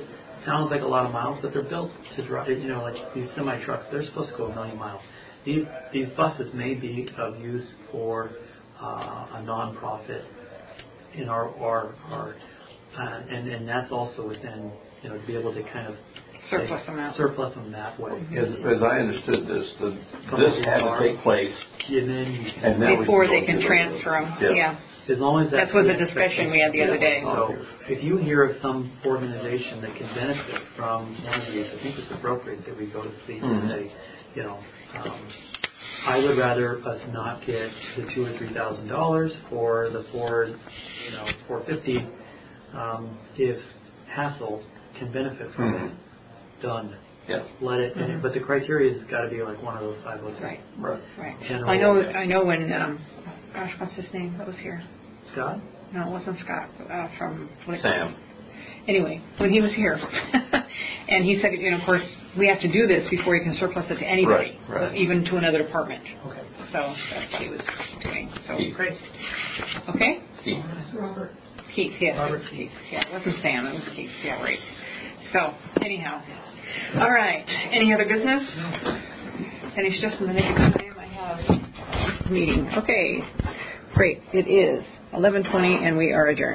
sounds like a lot of miles, but they're built to drive. You know, like these semi trucks, they're supposed to go a million miles. These these buses may be of use for uh, a nonprofit in our our, our uh, and and that's also within, you know, to be able to kind of surplus them out. Surplus them that way. As, as I understood this, the, this had to take place and then, and then before they can transfer them. Yeah. yeah. As long as that's that was the discussion we had the other day. So if you hear of some organization that can benefit from one of these, I think it's appropriate that we go to the fleet mm-hmm. and say, you know, um, I would rather us not get the two or three thousand dollars for the Ford, you know, four fifty, um, if Hassel can benefit from mm-hmm. it. Done. Yeah. Let it. Mm-hmm. But the criteria has got to be like one of those five oh six. Right. Right. Right. General, I know. I know when. Um, gosh, what's his name? That was here. Scott? No, it wasn't Scott. Uh, from what Sam. Anyway, when he was here, and he said, you know, of course, we have to do this before you can surplus it to anybody, right, right. even to another department. Okay. So that's what he was doing. So Keith. great. Okay. Keith. Robert. Keith. Yes. Robert Keith. Yeah, it wasn't Sam. It was Keith. Yeah, right. So anyhow, all right. Any other business? No. Finish just in the nick of time. I have a meeting. Okay. Great. It is eleven twenty, and we are adjourned.